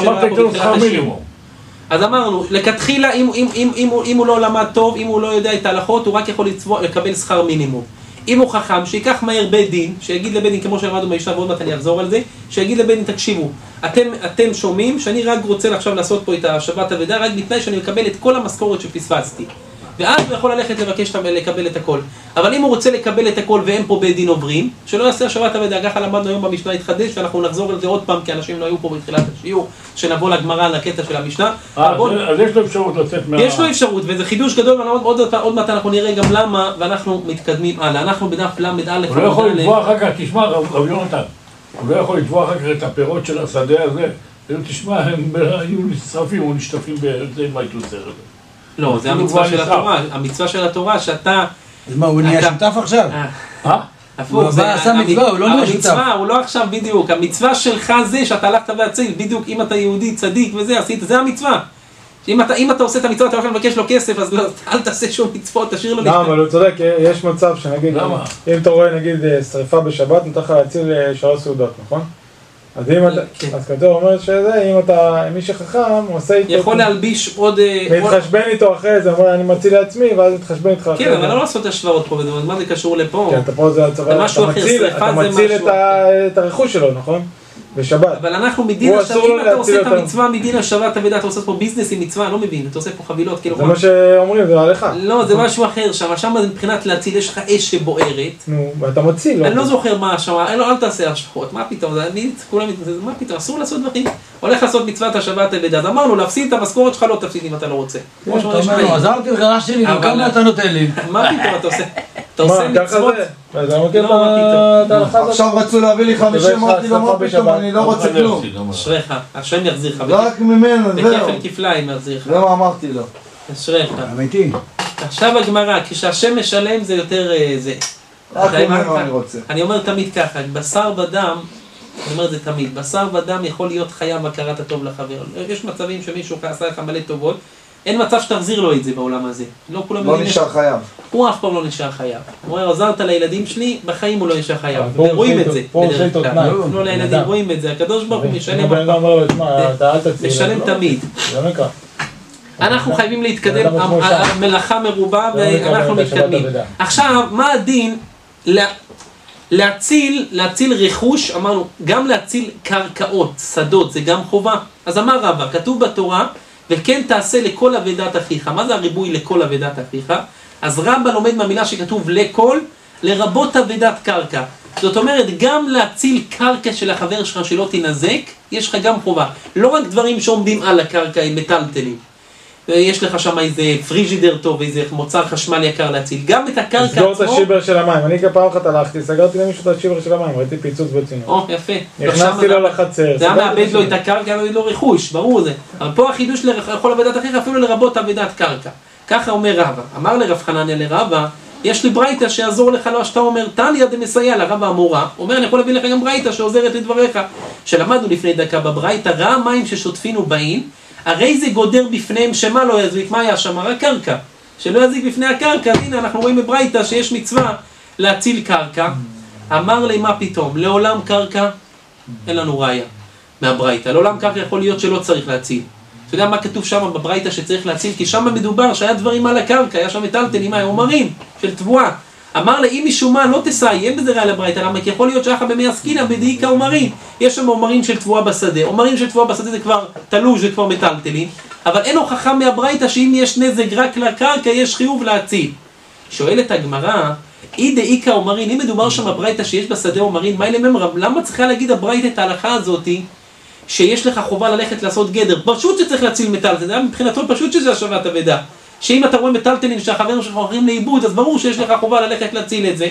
אז אמרנו, לכתחילה, אם הוא לא למד טוב, אם הוא לא יודע את ההלכות, הוא רק יכול לקבל שכר מינימום. אם הוא חכם, שיקח מהר בית דין, שיגיד לבית דין, כמו שלמדנו במשנה, ועוד מעט אני אחזור על זה, שיגיד לבית דין, תקשיבו, אתם שומעים שאני רק רוצה עכשיו לעשות פה את השבת אבדה, רק בתנאי שאני מקבל את כל המשכורת שפספסתי. ואז הוא יכול ללכת לבקש לקבל את הכל. אבל אם הוא רוצה לקבל את הכל ואין פה בית דין עוברים, שלא יעשה השבת אבדה. ככה למדנו היום במשנה התחדש, ואנחנו נחזור על זה עוד פעם, כי אנשים לא היו פה בתחילת השיעור, שנבוא לגמרא לקטע של המשנה. אז יש לו אפשרות לצאת מה... יש לו אפשרות, וזה חידוש גדול, עוד מעט אנחנו נראה גם למה, ואנחנו מתקדמים הלאה. אנחנו בדף למד א'. הוא לא יכול לתבוע אחר כך, תשמע, רב יונתן, הוא לא יכול לתבוע אחר כך את הפירות של השדה הזה. תשמע, הם היו נשרפים או נשטפים בזה, מה הייתו סרט. לא, זה המצווה של התורה, המצווה של התורה שאתה... אז מה, הוא נהיה שותף עכשיו? הפוך, הוא עשה מצווה, הוא לא נהיה שותף. המצווה, הוא לא עכשיו בדיוק, המצווה שלך זה שאתה הלכת והציל, בדיוק אם אתה יהודי צדיק וזה, עשית, זה המצווה. אם אתה עושה את המצווה, אתה הולך לבקש לו כסף, אז אל תעשה שום מצוות, תשאיר לו... לא, אבל הוא צודק, יש מצב שנגיד, אם אתה רואה נגיד שריפה בשבת, נתן לך להציל 3 סעודות, נכון? אז אם אתה, אז כתוב אומר שזה, אם אתה, מי שחכם, הוא עושה איתו... יכול להלביש עוד... להתחשבן איתו אחרי זה, אומר, אני מציל לעצמי, ואז להתחשבן איתך אחרי זה. כן, אבל לא לעשות השוואות פה, מה זה קשור לפה? כן, אתה פה זה הצורה, אתה מציל את הרכוש שלו, נכון? בשבת. אבל אנחנו מדין השבת, אם אתה עושה את המצווה מדין השבת אבדה, אתה עושה פה ביזנס עם מצווה, לא מבין, אתה עושה פה חבילות, כאילו... זה מה שאומרים, זה עליך. לא, זה משהו אחר שם זה מבחינת להציל, יש לך אש שבוערת. נו, ואתה מציל, לא? אני לא זוכר מה שם, אל תעשה השפחות, מה פתאום, מה פתאום, אסור לעשות דברים. הולך לעשות מצוות השבת אבדה, אז אמרנו, להפסיד את המשכורת שלך לא תפסיד אם אתה לא רוצה. אתה אומר לו, עזרתי לך אח שלי, וכמה אתה נותן לי? מה פתאום אתה עושה? אתה עושה מצוות? עכשיו רצו להביא לי 50, אמרתי לו מה פתאום, אני לא רוצה כלום. אשריך, השם יחזיר לך. רק ממנו, זהו. בכפל כפליים יחזיר לך. זה מה אמרתי לו. אשריך. אמיתי. עכשיו הגמרא, כשהשם משלם זה יותר זה. רק ממנו אני רוצה. אני אומר תמיד ככה, בשר ודם, אני אומר את זה תמיד, בשר ודם יכול להיות חייב הכרת הטוב לחבר. יש מצבים שמישהו עשה לך מלא טובות, אין מצב שתחזיר לו את זה בעולם הזה. לא נשאר חייב. הוא אף פעם לא נשאר חייב. הוא אומר, עזרת לילדים שלי, בחיים הוא לא נשאר חייב. ורואים את זה. לא לילדים, רואים את זה. הקדוש ברוך הוא משלם תמיד. אנחנו חייבים להתקדם, המלאכה מרובה ואנחנו מתקדמים. עכשיו, מה הדין להציל רכוש, אמרנו, גם להציל קרקעות, שדות, זה גם חובה. אז אמר רבא, כתוב בתורה, וכן תעשה לכל אבדת אחיך. מה זה הריבוי לכל אבדת אחיך? אז רבא לומד מהמילה שכתוב לכל, לרבות אבדת קרקע. זאת אומרת, גם להציל קרקע של החבר שלך שלא תנזק, יש לך גם חובה. לא רק דברים שעומדים על הקרקע עם מטלטלים. יש לך שם איזה פריג'ידר טוב, איזה מוצר חשמל יקר להציל. גם את הקרקע עצמו... סגור את השיבר של המים. אני כפעם אחת הלכתי, סגרתי למישהו את השיבר של המים, ראיתי פיצוץ בצינור. יפה. נכנסתי לו לחצר. זה היה מאבד לו את הקרקע, מאבד לו רכוש, ברור זה. אבל פה החידוש לכל אבדת אחיך, אפילו לרבות אבדת קרקע. ככה אומר רבא. אמר לרב חנניה לרבא, יש לי ברייתא שיעזור לך לו, שאתה אומר, תניא דמסייע לרבא המורה. אומר, אני יכול להביא לך גם ברייתא שעוזרת לדבריך. שלמדנו לפני דקה בברייתא, ראה מים ששוטפינו באין, הרי זה גודר בפניהם שמה לא יזיק, מה היה שם? רק קרקע. שלא יזיק בפני הקרקע, הנה אנחנו רואים בברייתא שיש מצווה להציל קרקע. אמר לי, מה פתאום? לעולם קרקע, אין לנו ראיה מהברייתא. לעולם קרקע יכול להיות שלא צריך להציל. אתה יודע מה כתוב שם בברייתא שצריך להציל? כי שם מדובר שהיה דברים על הקרקע, היה שם מטלטלים, עומרים של תבואה. אמר לה, אם משום מה לא תסעי, אין בזה ראיה לברייתא, למה? כי יכול להיות שאחר במי עסקינא בדאיקה עומרים. יש שם עומרים של תבואה בשדה. עומרים של תבואה בשדה זה כבר תלוש, זה כבר מטלטלים. אבל אין הוכחה מהברייתא שאם יש נזק רק לקרקע, יש חיוב להציל. שואלת הגמרא, אי דאיקה עומרים, אם מדובר שם בברייתא שיש בשדה עומרים, מה אלה למה צריכה להגיד הברייתא את ההלכה הזאתי, שיש לך חובה ללכת לעשות גדר? פשוט שצריך להציל מטלטל, זה היה מבחינתו פשוט שזה השבת אבדה. שאם אתה רואה מטלטלים שהחברים שלך הולכים לאיבוד, אז ברור שיש לך חובה ללכת להציל את זה.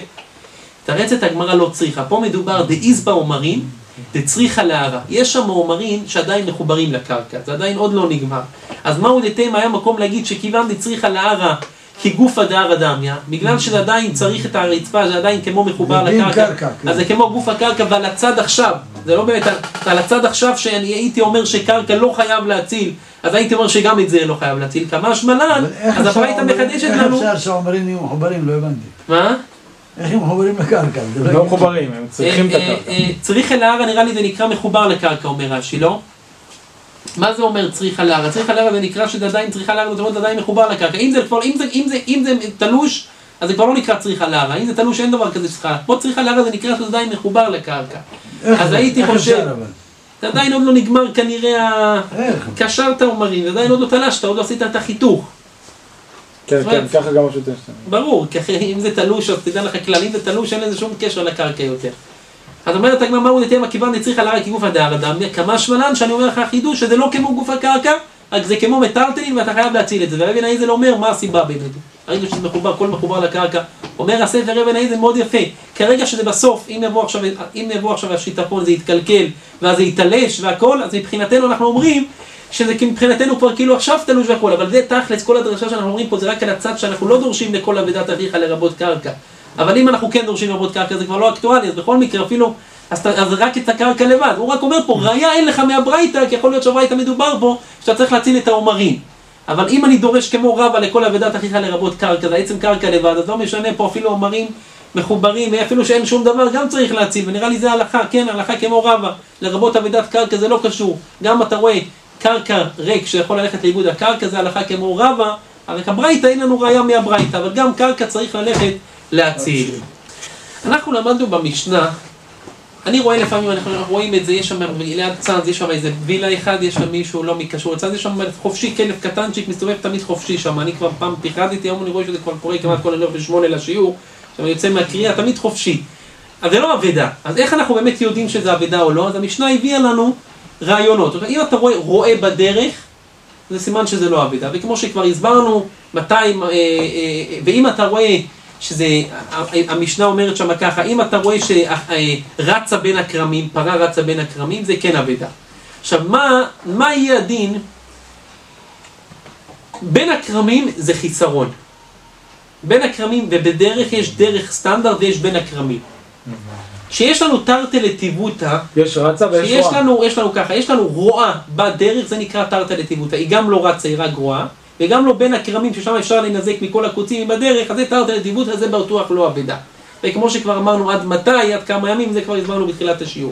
תרצת הגמרא לא צריכה. פה מדובר דאיזבא עומרים, דצריכה להרה. יש שם עומרים שעדיין מחוברים לקרקע, זה עדיין עוד לא נגמר. אז מהו דתימה? היה מקום להגיד שכיוון דצריכה להרה כגופה דהרא דמיא, בגלל שזה עדיין צריך את הרצפה, זה עדיין כמו מחובר לקרקע, אז זה כמו גוף הקרקע ועל הצד עכשיו, זה לא באמת, על הצד עכשיו שאני הייתי אומר שקרקע לא חייב להציל, אז הייתי אומר שגם את זה לא חייב להציל, כמה שמלן, אז הברייתא מחדשת לנו. איך אפשר שהעומרים יהיו מחוברים? לא הבנתי. מה? איך הם מחוברים לקרקע? הם לא מחוברים, הם צריכים את הקרקע. צריך אל ההר, נראה לי זה נקרא מחובר לקרקע, אומר רש"י, לא? מה זה אומר צריכה להר? צריכה להר זה נקרא שזה עדיין צריכה להר, זאת אומרת עדיין מחובר לקרקע. אם זה תלוש, אז זה כבר לא נקרא צריכה להר. אם זה תלוש אין דבר כזה צריכה. פה צריכה להר זה נקרא שזה עדיין מחובר לקרקע. אז הייתי חושב, זה עדיין עוד לא נגמר כנראה, קשרת עומרים, זה עדיין עוד לא תלשת, עוד לא עשית את החיתוך. כן, כן, ככה גם משהו תשתם. ברור, אם זה תלוש, אז תדע לך כלל, אם זה תלוש אין לזה שום קשר לקרקע יותר. אז אומרת הגמרא, מהו דתימה כיוון דצריכה להר כגוף דהרא דמיא, כמה שמלן שאני אומר לך חידוש שזה לא כמו גוף הקרקע, רק זה כמו מטלטלין ואתה חייב להציל את זה. ואבן העזר אומר מה הסיבה באמת. ראינו שזה מחובר, כל מחובר לקרקע. אומר הספר אבן העזר מאוד יפה. כרגע שזה בסוף, אם יבוא עכשיו השיטפון זה יתקלקל ואז זה יתלש והכל, אז מבחינתנו אנחנו אומרים שזה מבחינתנו כבר כאילו עכשיו תלוש והכל, אבל זה תכלס כל הדרשה שאנחנו אומרים פה זה רק על הצד שאנחנו לא דורשים לכל אבדת אחיך לרבות קרקע. אבל אם אנחנו כן דורשים לרבות קרקע זה כבר לא אקטואלי, אז בכל מקרה אפילו אז רק את הקרקע לבד. הוא רק אומר פה, ראיה אין לך מהברייתא, כי יכול להיות שהברייתא מדובר פה שאתה צריך להציל את העומרים. אבל אם אני דורש כמו רבא לכל אבדת אחיך לרבות קרקע, זה עצם קרקע לבד, אז לא משנה פה אפילו עומרים מחוברים, אפילו שאין שום דבר, גם צריך להציל, ונראה לי זה הלכה, כן, הלכה כמו רבא, לרבות אבדת קרקע זה לא קשור. גם אתה רואה קרקע ריק שיכול ללכת לאיבוד הקרקע, זה הלכה כמו רבא, אבל הברייתא אין לנו ראיה מהברייתא, אבל גם קרקע צריך ללכת להציל. אנחנו למדנו במשנה אני רואה לפעמים, אנחנו רואים את זה, יש שם ליד צנז, יש שם איזה וילה אחד, יש שם מישהו לא מקשור לצנז, יש שם חופשי, כלב קטנצ'יק, מסתובב תמיד חופשי שם, אני כבר פעם פיחדתי, היום אני רואה שזה כבר קורה כמעט כל הלך ב8 לשיעור, עכשיו אני יוצא מהקריאה, תמיד חופשי. אז זה לא אבדה. אז איך אנחנו באמת יודעים שזה אבדה או לא? אז המשנה הביאה לנו רעיונות. אם אתה רואה בדרך, זה סימן שזה לא אבדה. וכמו שכבר הסברנו, ואם אתה רואה שזה, המשנה אומרת שם ככה, אם אתה רואה שרצה בין הקרמים, פרה רצה בין הקרמים, זה כן אבדה. עכשיו, מה יהיה הדין? בין הקרמים זה חיסרון. בין הקרמים, ובדרך יש דרך סטנדרט ויש בין הקרמים. שיש לנו תרתי לטיבותא, יש רצה ויש רואה. יש לנו ככה, יש לנו רואה בדרך, זה נקרא תרתי לטיבותא. היא גם לא רצה, היא רק רואה. וגם לא בין הקרמים ששם אפשר לנזק מכל הקוצים בדרך, אז זה תרתי לטיבותא, זה בטוח לא אבדה. וכמו שכבר אמרנו עד מתי, עד כמה ימים, זה כבר הסברנו בתחילת השיעור.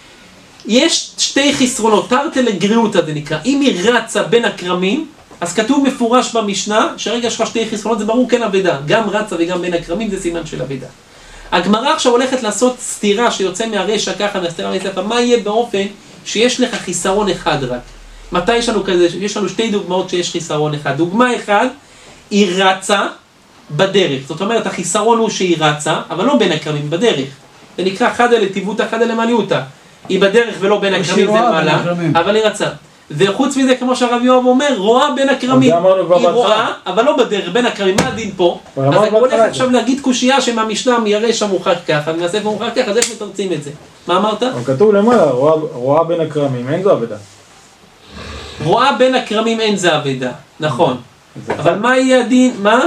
יש שתי חסרונות, תרתי לגריותא זה נקרא. אם היא רצה בין הקרמים, אז כתוב מפורש במשנה, שרגע יש לך שתי חסרונות, זה ברור כן אבדה. גם רצה וגם בין הקרמים זה סימן של אבדה. הגמרא עכשיו הולכת לעשות סתירה שיוצא מהרשע ככה, מהסתירה מהסתירה, מה יהיה באופן שיש לך חיסרון אחד רק? מתי יש לנו כזה? יש לנו שתי דוגמאות שיש חיסרון אחד. דוגמה אחד, היא רצה בדרך. זאת אומרת, החיסרון הוא שהיא רצה, אבל לא בין הקרמים, בדרך. זה נקרא חדא לטיבותא, חדא למעליותא. היא בדרך ולא בין הקרמים, זה מעלה, אבל היא רצה. וחוץ מזה, כמו שהרב יואב אומר, רואה בין הקרמים. היא רואה, אבל לא בדרך, בין הקרמים. מה הדין פה? אז אני הולך עכשיו להגיד קושייה שמהמשנה מהרשע מוכח ככה, מהספר מוכח ככה, אז איך מתרצים את זה? מה אמרת? כתוב למעלה, רואה בין הקרמים, אין זו אבדה. רואה בין הקרמים אין זה אבדה, נכון. אבל מה יהיה הדין? מה?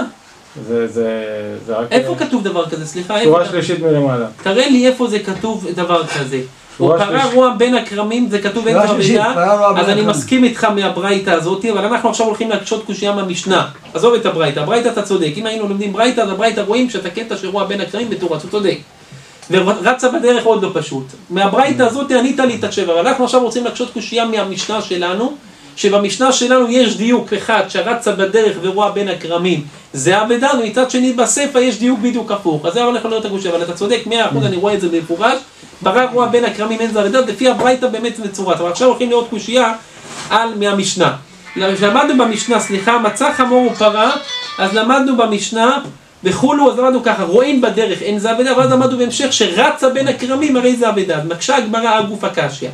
זה רק... איפה כתוב דבר כזה? סליחה, איפה? שורה שלישית מלמעלה. תראה לי איפה זה כתוב דבר כזה. הוא פרה רואה בין הקרמים, זה כתוב אין זה אבדה, אז אני מסכים איתך מהברייתא הזאת, אבל אנחנו עכשיו הולכים להקשות קושייה מהמשנה. עזוב את הברייתא, הברייתא אתה צודק. אם היינו לומדים ברייתא, אז הברייתא רואים שאתה קטע שרואה בין הקרמים בתורץ, הוא צודק. ורצה בדרך עוד לא פשוט. מהברייתא הזאת ענית לי את התשובה, אבל אנחנו עכשיו רוצים להקשות קושייה מהמשנה שלנו, שבמשנה שלנו יש דיוק אחד שרצה בדרך ורואה בין הקרמים, זה אבדה, ומצד שני בספר יש דיוק בדיוק הפוך. אז זה הולך לראות את הקושייה, אבל אתה צודק 100%, אני רואה את זה במפורש, ברק רואה בין הקרמים אין זה אבדה, לפי הברייתא באמת זה מצורף. אבל עכשיו הולכים לראות קושייה מהמשנה. למדנו במשנה, סליחה, מצא חמור ופרה, אז למדנו במשנה, וכולו, אז למדנו ככה, רואים בדרך אין זה אבדה, ואז למדנו בהמשך שרצה בין הקרמים הרי זה אבדה. אז מקשה הגמרא הגוף הקשיא.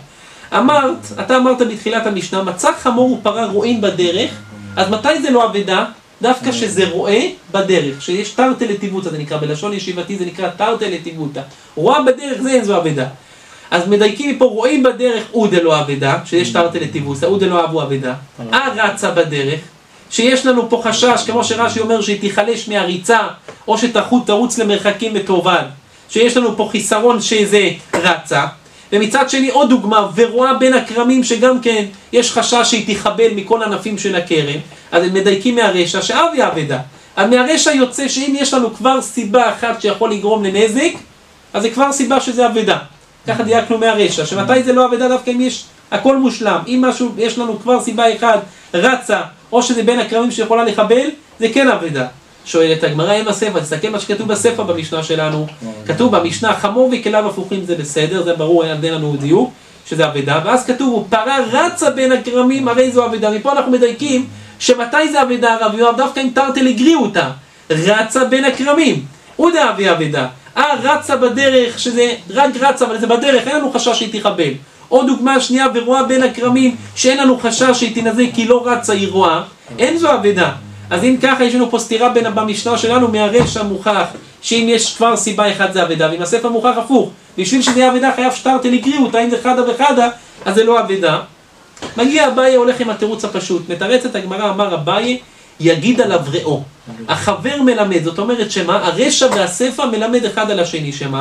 אתה אמרת בתחילת המשנה, מצא חמור ופרה רואים בדרך, אז מתי זה לא אבדה? דווקא שזה רואה בדרך, שיש תרתי לטיבותא, זה נקרא, בלשון ישיבתי זה נקרא תרתי לטיבותא. רואה בדרך זה אין זו אבדה. אז מדייקים מפה, רואים בדרך הוא דלא אבדה, שיש תרתי לטיבותא, הוא דלא אבו אבדה. רצה בדרך, שיש לנו פה חשש, כמו שרש"י אומר, שהיא תיחלש מהריצה, או שתרוץ למרחקים בתורן, שיש לנו פה חיסרון שזה רצה. ומצד שני עוד דוגמה, ורואה בין הקרמים שגם כן יש חשש שהיא תחבל מכל ענפים של הקרם, אז הם מדייקים מהרשע שאבי אבדה. אז מהרשע יוצא שאם יש לנו כבר סיבה אחת שיכול לגרום לנזק, אז זה כבר סיבה שזה אבדה. ככה דייקנו מהרשע, שמתי זה לא אבדה דווקא אם יש הכל מושלם. אם משהו, יש לנו כבר סיבה אחת, רצה, או שזה בין הקרמים שיכולה לחבל, זה כן אבדה. שואלת הגמרא עם הספר, תסתכל מה שכתוב בספר במשנה שלנו. כתוב במשנה, חמור וכליו הפוכים זה בסדר, זה ברור, אין לנו דיוק, שזה אבדה. ואז כתוב, פרה רצה בין הקרמים, הרי זו אבדה. מפה אנחנו מדייקים, שמתי זה אבדה הרב יואב? דווקא אם תרתי לגריותא, רצה בין הקרמים. הוא דאבי אבדה. רצה בדרך, שזה רק רצה, אבל זה בדרך, אין לנו חשש שהיא תחבל. או דוגמה שנייה, ורואה בין הקרמים, שאין לנו חשש שהיא תנזק, כי לא רצה, היא רואה. אין זו אבדה. אז אם ככה יש לנו פה סתירה במשנה שלנו מהרשע מוכח שאם יש כבר סיבה אחת זה אבדה, ואם הספר מוכח הפוך, בשביל שזה יהיה אבדה חייב שתרתי לגריותא, אם זה חדה וחדה אז זה לא אבדה. מגיע אביי הולך עם התירוץ הפשוט, מתרצת הגמרא, אמר אביי יגיד עליו ראו, החבר מלמד, זאת אומרת שמה? הרשע והספר מלמד אחד על השני, שמה?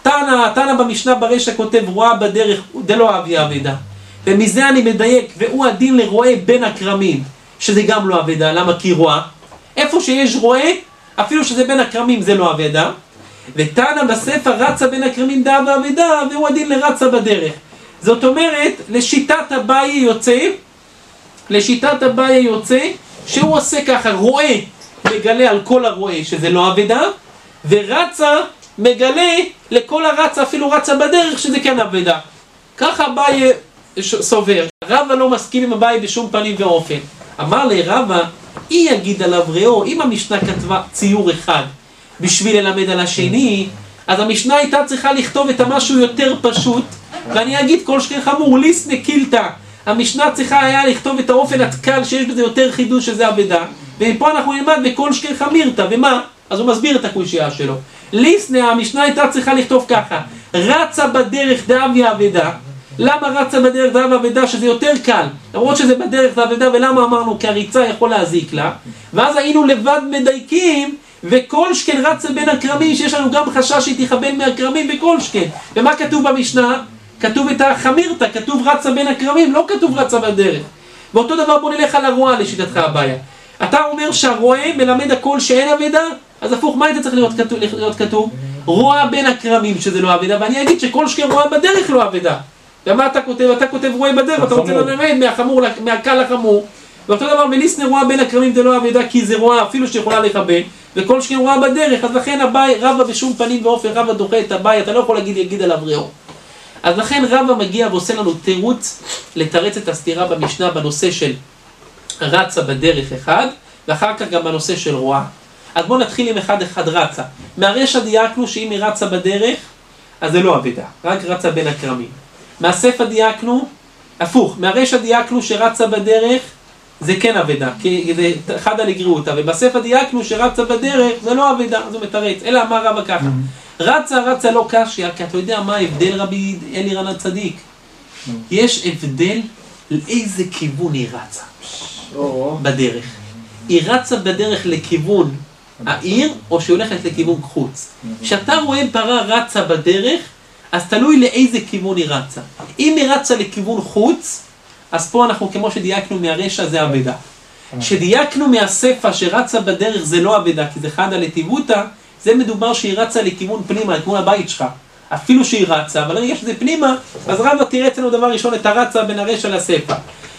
תנא במשנה ברשע כותב רואה בדרך דלא אבי אבדה, ומזה אני מדייק, והוא הדין לרואה בין הקרמים, שזה גם לא אבדה. למה? כי רואה. איפה שיש רואה, אפילו שזה בין הקרמים זה לא אבדה. ותנא בספר רצה בין הקרמים דאה ואבדה, והוא הדין לרצה בדרך. זאת אומרת, לשיטת אביי יוצא, שהוא עושה ככה, רואה, מגלה על כל הרואה שזה לא אבדה, ורצה מגלה לכל הרצה, אפילו רצה בדרך, שזה כן אבדה. ככה אביי סובר. רבא לא מסכים עם אביי בשום פנים ואופן. אמר לרבא, היא יגיד עליו ראו, אם המשנה כתבה ציור אחד בשביל ללמד על השני, אז המשנה הייתה צריכה לכתוב את המשהו יותר פשוט, ואני אגיד כל שכן חמור, ליסנה קילתא. המשנה צריכה היה לכתוב את האופן התקל שיש בזה יותר חידוש שזה אבדה, ופה אנחנו נלמד בכל שכן חמירתא, ומה? אז הוא מסביר את הקושייה שלו. ליסנה, המשנה הייתה צריכה לכתוב ככה, רצה בדרך דאביה אבדה. למה רצה בדרך דאביה אבדה? שזה יותר קל, למרות שזה בדרך דאביה אבדה, ולמה אמרנו? כי הריצה יכול להזיק לה, ואז היינו לבד מדייקים, וכל שכן רצה בין הקרמים, שיש לנו גם חשש שהיא תיכוון מהקרמים וכל שכן. ומה כתוב במשנה? כתוב את החמירתא, כתוב רצה בין הקרמים, לא כתוב רצה בדרך. ואותו דבר בוא נלך על הרועה לשיטתך הבעיה. אתה אומר שהרועה מלמד הכל שאין אבדה, אז הפוך, מה היית צריך להיות כתוב? רועה בין הקרמים שזה לא אבדה, ואני אגיד שכל שכן רועה בדרך לא אבדה. ומה אתה כותב? אתה כותב רועה בדרך, אתה רוצה ללמד מהקל לחמור. ואותו דבר בליסנה רועה בין הקרמים זה לא אבדה, כי זה רועה אפילו שיכולה לכוון, וכל שכן רועה בדרך, אז לכן אביי, רבא בשום פנים ואופן, רבא דוחה את אביי, אתה לא יכול להגיד עליו ראו. אז לכן רבא מגיע ועושה לנו תירוץ לתרץ את הסתירה במשנה בנושא של רצה בדרך אחד, ואחר כך גם בנושא של רועה. אז בואו נתחיל עם אחד רצה. מהרשע דייקנו שאם היא רצה בדרך, אז זה לא אבדה, רק רצה בין הקרמים. מהספא דייקנו, הפוך, מהרשע דייקנו שרצה בדרך, זה כן אבדה, כי זה חדה לגריעותא, ובספא דייקנו שרצה בדרך, זה לא אבדה, אז הוא מתרץ. אלא אמר רבא ככה, רצה לא קשיא, כי אתה יודע מה ההבדל רבי אלירן הצדיק? יש הבדל לאיזה כיוון היא רצה בדרך. היא רצה בדרך לכיוון העיר, או שהיא הולכת לכיוון חוץ. כשאתה רואה פרה רצה בדרך, אז תלוי לאיזה כיוון היא רצה. אם היא רצה לכיוון חוץ, אז פה אנחנו כמו שדייקנו מהרשע זה אבדה. שדייקנו מהספא שרצה בדרך זה לא אבדה, כי זה חדה לטיבותא, זה מדובר שהיא רצה לכיוון פנימה, לכיוון הבית שלך. אפילו שהיא רצה, אבל רגע שזה פנימה, אז רבא תראה אצלנו דבר ראשון את הרצה בין הרשע לספא.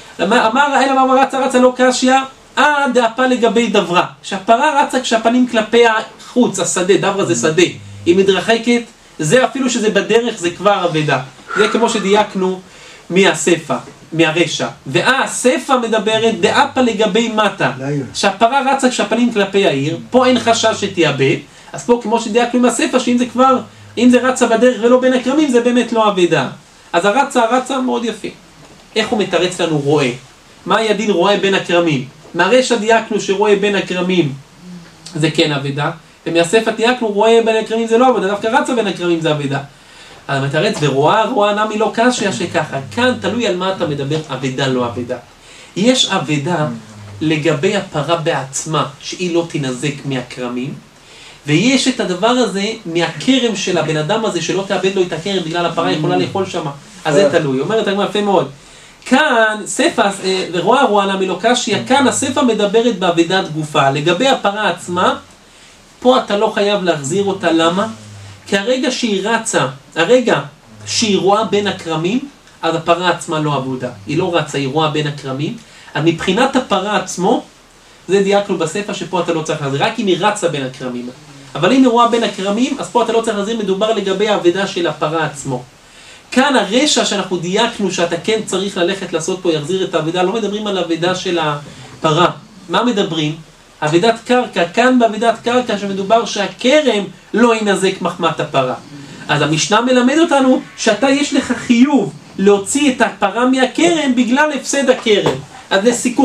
אמר רצה לא קשיא, דאפה לגבי דברה. שהפרה רצה כשהפנים כלפי החוץ, השדה, דברה זה שדה. היא מתרחקת, זה אפילו שזה בדרך זה כבר אבדה. זה כמו שדייקנו מהספא, מהרשע. והספא מדברת דאפה לגבי מטה. שהפרה רצה כשהפנים כלפי העיר, פה אין חשש שתיאבד. אז פה כמו שדייקנו מהספא, שאם זה כבר, אם זה רצה בדרך ולא בין הקרמים, זה באמת לא אבדה. אז הרצה מאוד יפה. איך הוא מתרץ לנו רואה? מה הדין רואה בין הקרמים? מהרשע דייקנו שרואה בין הקרמים זה כן אבדה, ומהספא דייקנו רואה בין הקרמים זה לא אבדה, דווקא רצה בין הקרמים זה אבדה. אז מתרץ ורואה נמי לא קשיא שככה, כאן תלוי על מה אתה מדבר, אבדה לא אבדה. יש אבדה לגבי הפרה בעצמה, שהיא לא תנזק מהקרמים, ויש את הדבר הזה מהקרם של הבן אדם הזה, שלא תאבד לו את הקרם בגלל הפרה יכולה לאכול שם, אז זה תלוי. אומרת הגמרא יפה מאוד. כאן ספא, ורואה נמי לא קשיא, כאן הספא מדברת באבדת גופה. לגבי הפרה עצמה, פה אתה לא חייב להחזיר אותה, למה? כי הרגע שהיא רצה, הרגע שהיא רואה בין הקרמים, אז הפרה עצמה לא אבודה. היא לא רצה, היא רואה בין הקרמים. אז מבחינת הפרה עצמו, זה דייקנו בספא שפה אתה לא צריך להחזיר, רק אם היא רצה בין הקרמים. אבל אם היא רואה בין הקרמים, אז פה אתה לא צריך להחזיר, מדובר לגבי האבדה של הפרה עצמו. כאן הרשע שאנחנו דייקנו שאתה כן צריך ללכת לעשות פה, יחזיר את האבדה, לא מדברים על האבדה של הפרה. מה מדברים? אבדת קרקע, כאן באבדת קרקע שמדובר שהקרם לא ינזק מחמת הפרה. אז המשנה מלמד אותנו שאתה יש לך חיוב להוציא את הפרה מהקרם בגלל הפסד הקרם. אז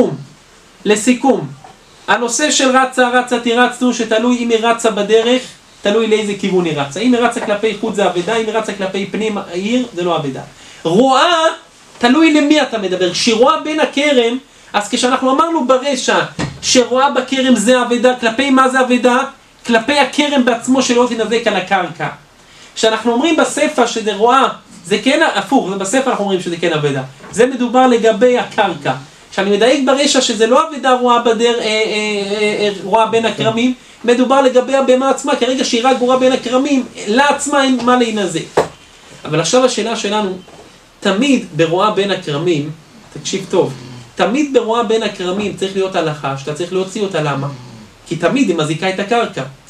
לסיכום, הנושא של רצה תירצנו שתלוי אם היא רצה בדרך, תלוי לאיזה כיוון היא רצה. אם היא רצה כלפי חוץ זה אבדה, אם היא רצה כלפי פנים העיר זה לא אבדה. רואה, תלוי למי אתה מדבר. כשהיא רואה בין הקרם, אז כשאנחנו אמרנו ברשע שרואה בקרם זה אבדה, כלפי מה זה אבדה? כלפי הקרם בעצמו שלא תנזק על הקרקע. כשאנחנו אומרים בספא שזה רואה, זה כן הפוך, בספא אנחנו אומרים שזה כן אבדה. זה מדובר לגבי הקרקע. כשאני מדייק ברשע שזה לא אבדה רואה בין הקרמים, מדובר לגבי הבמה עצמה, כרגע שהיא רק רואה בין הקרמים, לעצמה אין מה להינזק. אבל עכשיו השאלה שלנו, תמיד ברואה בין הקרמים, תקשיב טוב, תמיד ברואה בין הקרמים צריך להיות הלכה, שאתה צריך להוציא אותה, למה? כי תמיד היא מזיקה את הקרקע.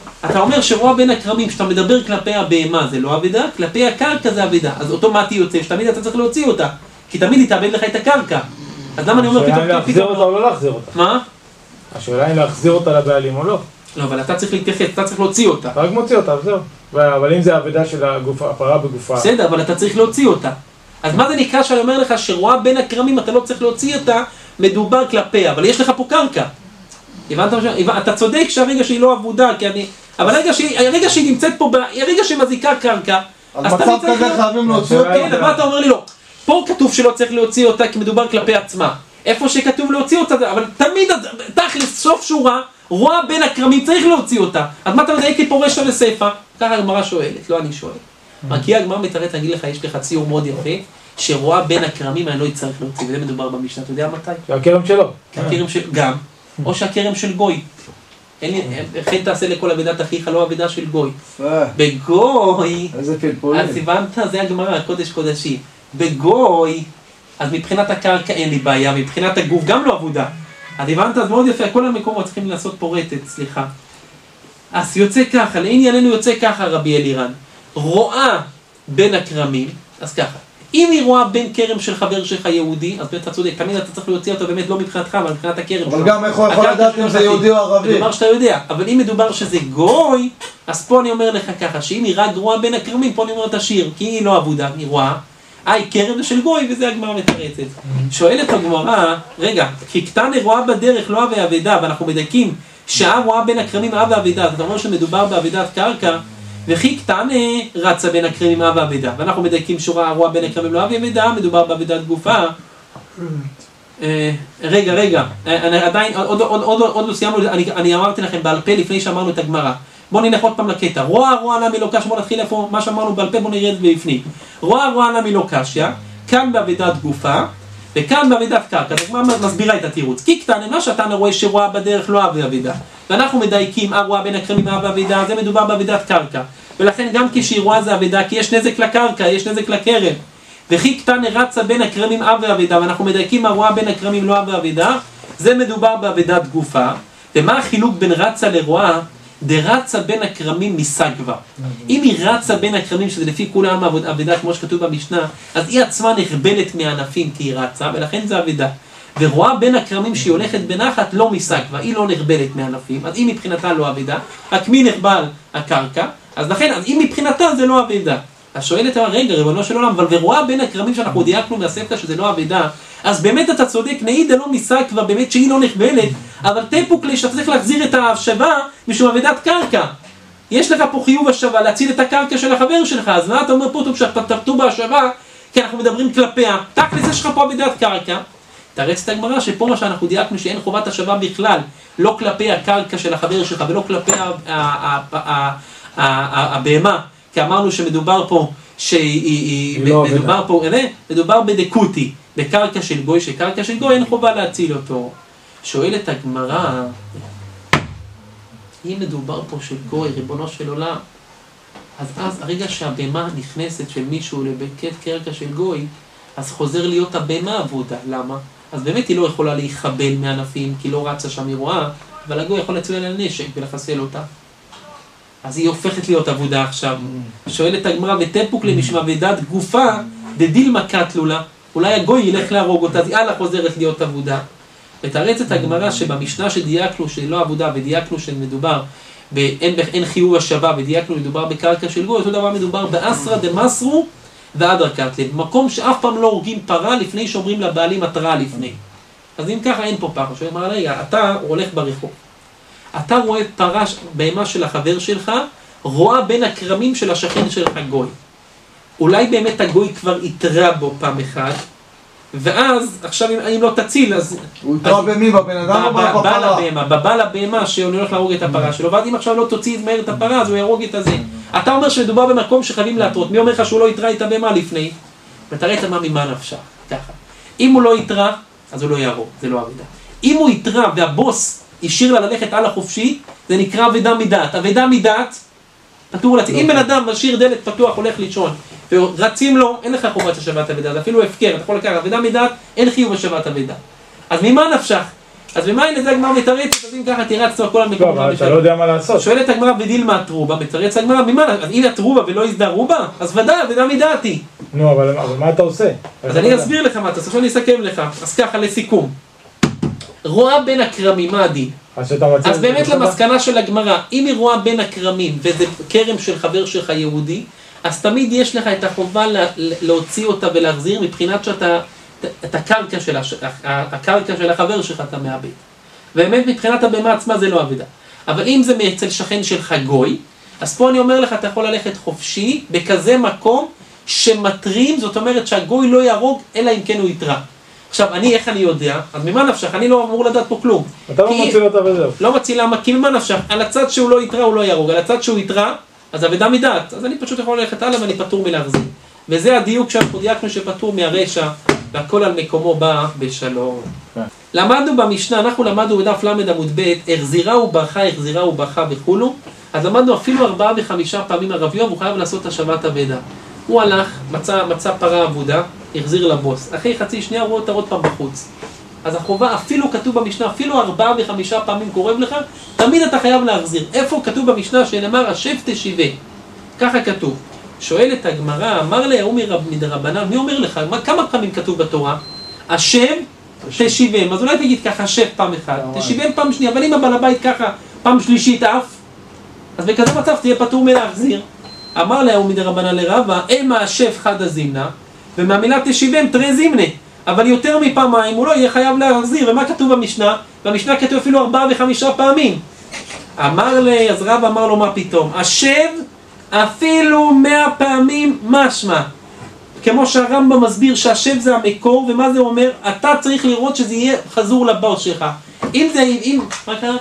אתה אומר שרוע בין הכרמים, שאתה מדבר כלפי הבהמה זה לא אבדה, כלפי הקרקע זה אבדה. אז אוטומטי יוצא שתמיד אתה צריך להוציא אותה, כי תמיד היא תאבד לך את הקרקע. אז למה אני אומר פתאום... השאלה אם להחזיר אותה או לא להחזיר אותה. מה? השאלה אם להחזיר אותה לבעלים או לא. לא, אבל אתה צריך להתייחס, אתה צריך להוציא אותה. רק מוציא אותה, זהו. אבל אם זה האבדה של הפרה בגופה... בסדר, אבל אתה צריך להוציא אותה. אז מה זה נקרא שאני אומר לך שרואה בין הכרמים אתה לא צריך להוציא אותה, מדובר כלפיה, אבל יש לך פה קרקע. הבנת? אתה צודק שהרגע שהיא לא עבודה, כי אני... אבל הרגע שהיא נמצאת פה, הרגע שהיא מזיקה קרקע, אז מצב כזה חייבים להוציא אותה? כן, מה אתה אומר לי לא? פה כתוב שלא צריך להוציא אותה כי מדובר כלפי עצמה. איפה שכתוב להוציא אותה, אבל תמיד, תכלס, סוף שורה, רואה בין הכרמים, צריך להוציא אותה. אז מה אתה מדייק לי פה רשע וספר? ככה הגמרא שואלת, לא אני שואל. כי הגמרא מתארת, אני אגיד לך, יש לך ציור מאוד יפה, שרואה בין הכרמים אני לא צריך להוציא, וזה מדובר במשנה, אתה יודע מתי? שהכרם שלו. הכרם של, גם, או שהכרם של גוי. כן תעשה לכל אבדת אחיך, לא אבדה של גוי. בגוי, איזה פלפולים. אז הבנת, זה הגמרא, קודש קודשי. בגוי, אז מבחינת הקרקע אין לי בעיה, מבחינת הגוף גם לא עבודה. אז הבנת, אז מאוד יפה, כל המקומות צריכים לעשות פורטת, סליחה. אז יוצא ככה, לענייננו יוצא ככה רבי אלירן. רואה בין הכרמים, אז ככה. אם היא רואה בין כרם של חבר שלך יהודי, אז אתה צודק, תמיד אתה צריך להוציא אותו באמת לא מבחינתך, אבל מבחינת הכרם שלו. אבל גם איך הוא יכול לדעת אם זה יהודי או ערבי? מדובר שאתה יודע, אבל אם מדובר שזה גוי, אז פה אני אומר לך ככה, שאם היא רק רואה בין הכרמים, פה אני אומר את השיר, כי היא לא עבודה, היא רואה, כרם של גוי, וזה הגמרא מתרצת. שואלת הגמרא, רגע, כי קטנה רואה בדרך לא אבי אבדה, ואנחנו מדייקים רואה בין הכרמים אבי אבדה, זאת אומרת שמדובר באבדת קרקע, וכי קטנה רצה בין הכרמים אבי אבדה, ואנחנו מדייקים רואה בין הכרמים לא אבי אבדה, מדובר באבדת גופה. רגע, עדיין, עוד לא סיימנו, אני אמרתי לכם בעל פה לפני שאמרנו את הגמרא. בואו נלך עוד פעם לקטע. רואה נמי לא קשיא, בואו נתחיל איפה מה שאמרנו בעל פה, בואו נראה את זה בפנים. רואה נמי לא קשיא, כאן באבדת גופה, וכאן באבדת קרקע. אז מה מסבירה את התירוץ? כי קטנה, מה שאתה רואה שרואה בדרך לא אבי אבדה. ואנחנו מדייקים, רואה בין הכרמים אבי אבדה, זה מדובר באבדת קרקע. ולכן גם כשהיא רואה זה אבדה, כי יש נזק לקרקע, יש נזק לכרם. וכי קטנה רצה בין הכרמים אבי אבדה, ואנחנו מדייקים רואה בין הכרמים לא אבי אבדה, זה מדובר באבדת גופה. ומה החילוק בין רצה לרואה? דרצה בין הכרמים מסגבה. אם היא רצה בין הכרמים, שזה לפי כולם אבדה, כמו שכתוב במשנה, אז היא עצמה נחבלת מהענפים כי היא רצה, ולכן זה אבדה. ורואה בין הכרמים שהיא הולכת בנחת לא מסגבה, היא לא נחבלת מהענפים, אז היא מבחינתה לא אבדה, רק מי נחבל? הקרקע, אז לכן, אז היא מבחינתה זה לא אבדה. אז שואלת, רגע, ריבונו של עולם, אבל ורואה בין הכרמים שאנחנו דייקנו מהספקה שזה לא אבדה, אז באמת אתה צודק, נעיד לא מסגבה, באמת שהיא לא נחבלת, אבל תפוקלי שאתה צריך להחזיר את ההשבה משום אבדת קרקע. יש לך פה חיוב השבה להציל את הקרקע של החבר שלך, אז מה אתה אומר פה טוב שאתה תרתו בהשבה, כי אנחנו מדברים כלפיה, תכלס יש לך פה אבדת קרקע. תרץ את הגמרא שפה מה שאנחנו דייקנו שאין חובת השבה בכלל, לא כלפי הקרקע של החבר שלך ולא כלפי הבהמה, כי אמרנו שמדובר פה, מדובר בדקותי, בקרקע של גוי, שקרקע של גוי אין חובה להציל אותו. שואלת הגמרא, אם מדובר פה של גוי, ריבונו של עולם, אז הרגע שהבהמה נכנסת של מישהו לבקט קרקע של גוי, אז חוזר להיות הבהמה עבודה. למה? אז באמת היא לא יכולה להיחבל מענפים, כי לא רצה שם היא רואה, אבל הגוי יכול להציל עליה נשק ולחסל אותה. אז היא הופכת להיות עבודה עכשיו. שואלת הגמרא, ותפוק למשמע ודעת גופה, דדילמה קטלולה, אולי הגוי ילך להרוג אותה, אז היא הלאה חוזרת להיות עבודה. ותרץ את הגמרא שבמשנה שדייקנו שלא עבודה, ודייקנו שמדובר אין חיוב השבה, ודייקנו מדובר בקרקע של גוי, אותו דבר מדובר באסרא דמסרו ואדרא קטלה, במקום שאף פעם לא הורגים פרה לפני שאומרים לבעלים התראה לפני. אז אם ככה אין פה פרה, שאומר רגע, אתה הולך ברחוב, אתה רואה פרה, בהמה של החבר שלך, רואה בין הכרמים של השכן שלך גוי. אולי באמת הגוי כבר יתרע בו פעם אחת, ואז, עכשיו אם לא תציל, אז... הוא יתרע במי? בבן אדם או בפרה? בבעל הבהמה שהולך להרוג את הפרה שלו, ואז אם עכשיו לא תוציא מהר את הפרה, אז הוא ירוג את הזה. אתה אומר שמדובר במקום שחייבים להתרות, מי אומר לך שהוא לא יתרע את הבהמה לפני? ותראה את מה ממה נפשך, ככה. אם הוא לא יתרע, אז הוא לא ירוג, זה לא אבדה. אם הוא יתרע והבוס השאיר לה ללכת על החופשי, זה נקרא אבדה מדעת. אבדה מדעת, פטור להציל. אם בן אדם משאיר דלת פתוח, הולך לישון, ורצים לו, אין לך חובת השבת אבדה, זה אפילו הפקר, אתה יכול לקרוא, אבדה מדעת, אין חיוב השבת אבדה. אז ממה נפשך? אז במה לזה הגמרא מתרצת, אז אם ככה תירצת על כל המקומות. לא, אבל אתה לא יודע מה לעשות. שואלת הגמרא ודילמה תרובה, מתרץ הגמרא, ממה? אז אם התרובה ולא הזדרו בה, אז ודאי, אבדה מדעתי. נו, אבל מה אתה עושה? אז אני אסביר לך מה אתה עושה, שאני אסכם לך. אז ככה, לסיכום. רואה בין הכרמים, מה הדין? אז באמת למסקנה של הגמרא, אם היא רואה בין הכרמים, וזה כרם של חבר שלך יהודי, אז תמיד יש לך את החובה להוציא אותה ולהחזיר, מבחינת שאתה, את הקרקע של החבר שלך אתה מאבד. באמת מבחינת הבמה עצמה זה לא אבדה. אבל אם זה אצל שכן שלך גוי, אז פה אני אומר לך, אתה יכול ללכת חופשי, בכזה מקום שמטרים, זאת אומרת שהגוי לא ירוג, אלא אם כן הוא יתרע. עכשיו, איך אני יודע? אז ממה נפשך? אני לא אמור לדעת פה כלום. אתה לא מציל אותה וזהו. לא מציל, למה? כי ממה נפשך? על הצד שהוא לא יתרע, הוא לא ירוג. על הצד שהוא יתרע, אז אבדה מדעת. אז אני פשוט יכול ללכת הלאה ואני פטור מלהחזיר. וזה הדיוק שאנחנו דייקנו שפטור מהרשע, והכל על מקומו בא בשלום. למדנו במשנה, אנחנו למדנו בדף למד עמוד ב', החזירה וברכה וכולו. אז למדנו אפילו 4 ו5 פעמים הרב יום, הוא חייב לעשות השבת אבדה. הוא הלך, מצא פרה עבודה, החזיר לבוס. אחרי חצי שנייה הוא רואה אותה עוד פעם בחוץ. אז החובה, אפילו כתוב במשנה, אפילו 4 ו5 פעמים קורב לך, תמיד אתה חייב להחזיר. איפה כתוב במשנה שנאמר, השב תשיבה? ככה כתוב. שואלת הגמרא, אמר לה, הוא מדרבנן, מי אומר לך? כמה פעמים כתוב בתורה? השב תשיבם. אז אולי תגיד ככה, שב פעם אחת, תשיבם פעם שנייה, אבל אם הבעל הבית ככה, פעם שלישית אף, אז בכזה מצב תהיה פטור מלהחזיר. אמר לה, הוא מדרבנן לרבה, אמה השב חד הזימנה, ומהמילה תשיבם תראה זימנה. אבל יותר מפעמיים הוא לא יהיה חייב להחזיר. ומה כתוב במשנה? במשנה כתוב אפילו 4 ו5 פעמים. אמר לי, אז רב אמר לו, מה פתאום? השב אפילו 100 פעמים משמע. כמו שהרמב"ם מסביר שהשב זה המקור, ומה זה אומר? אתה צריך לראות שזה יהיה חזור לבוס שלך. אם זה, מה קרה?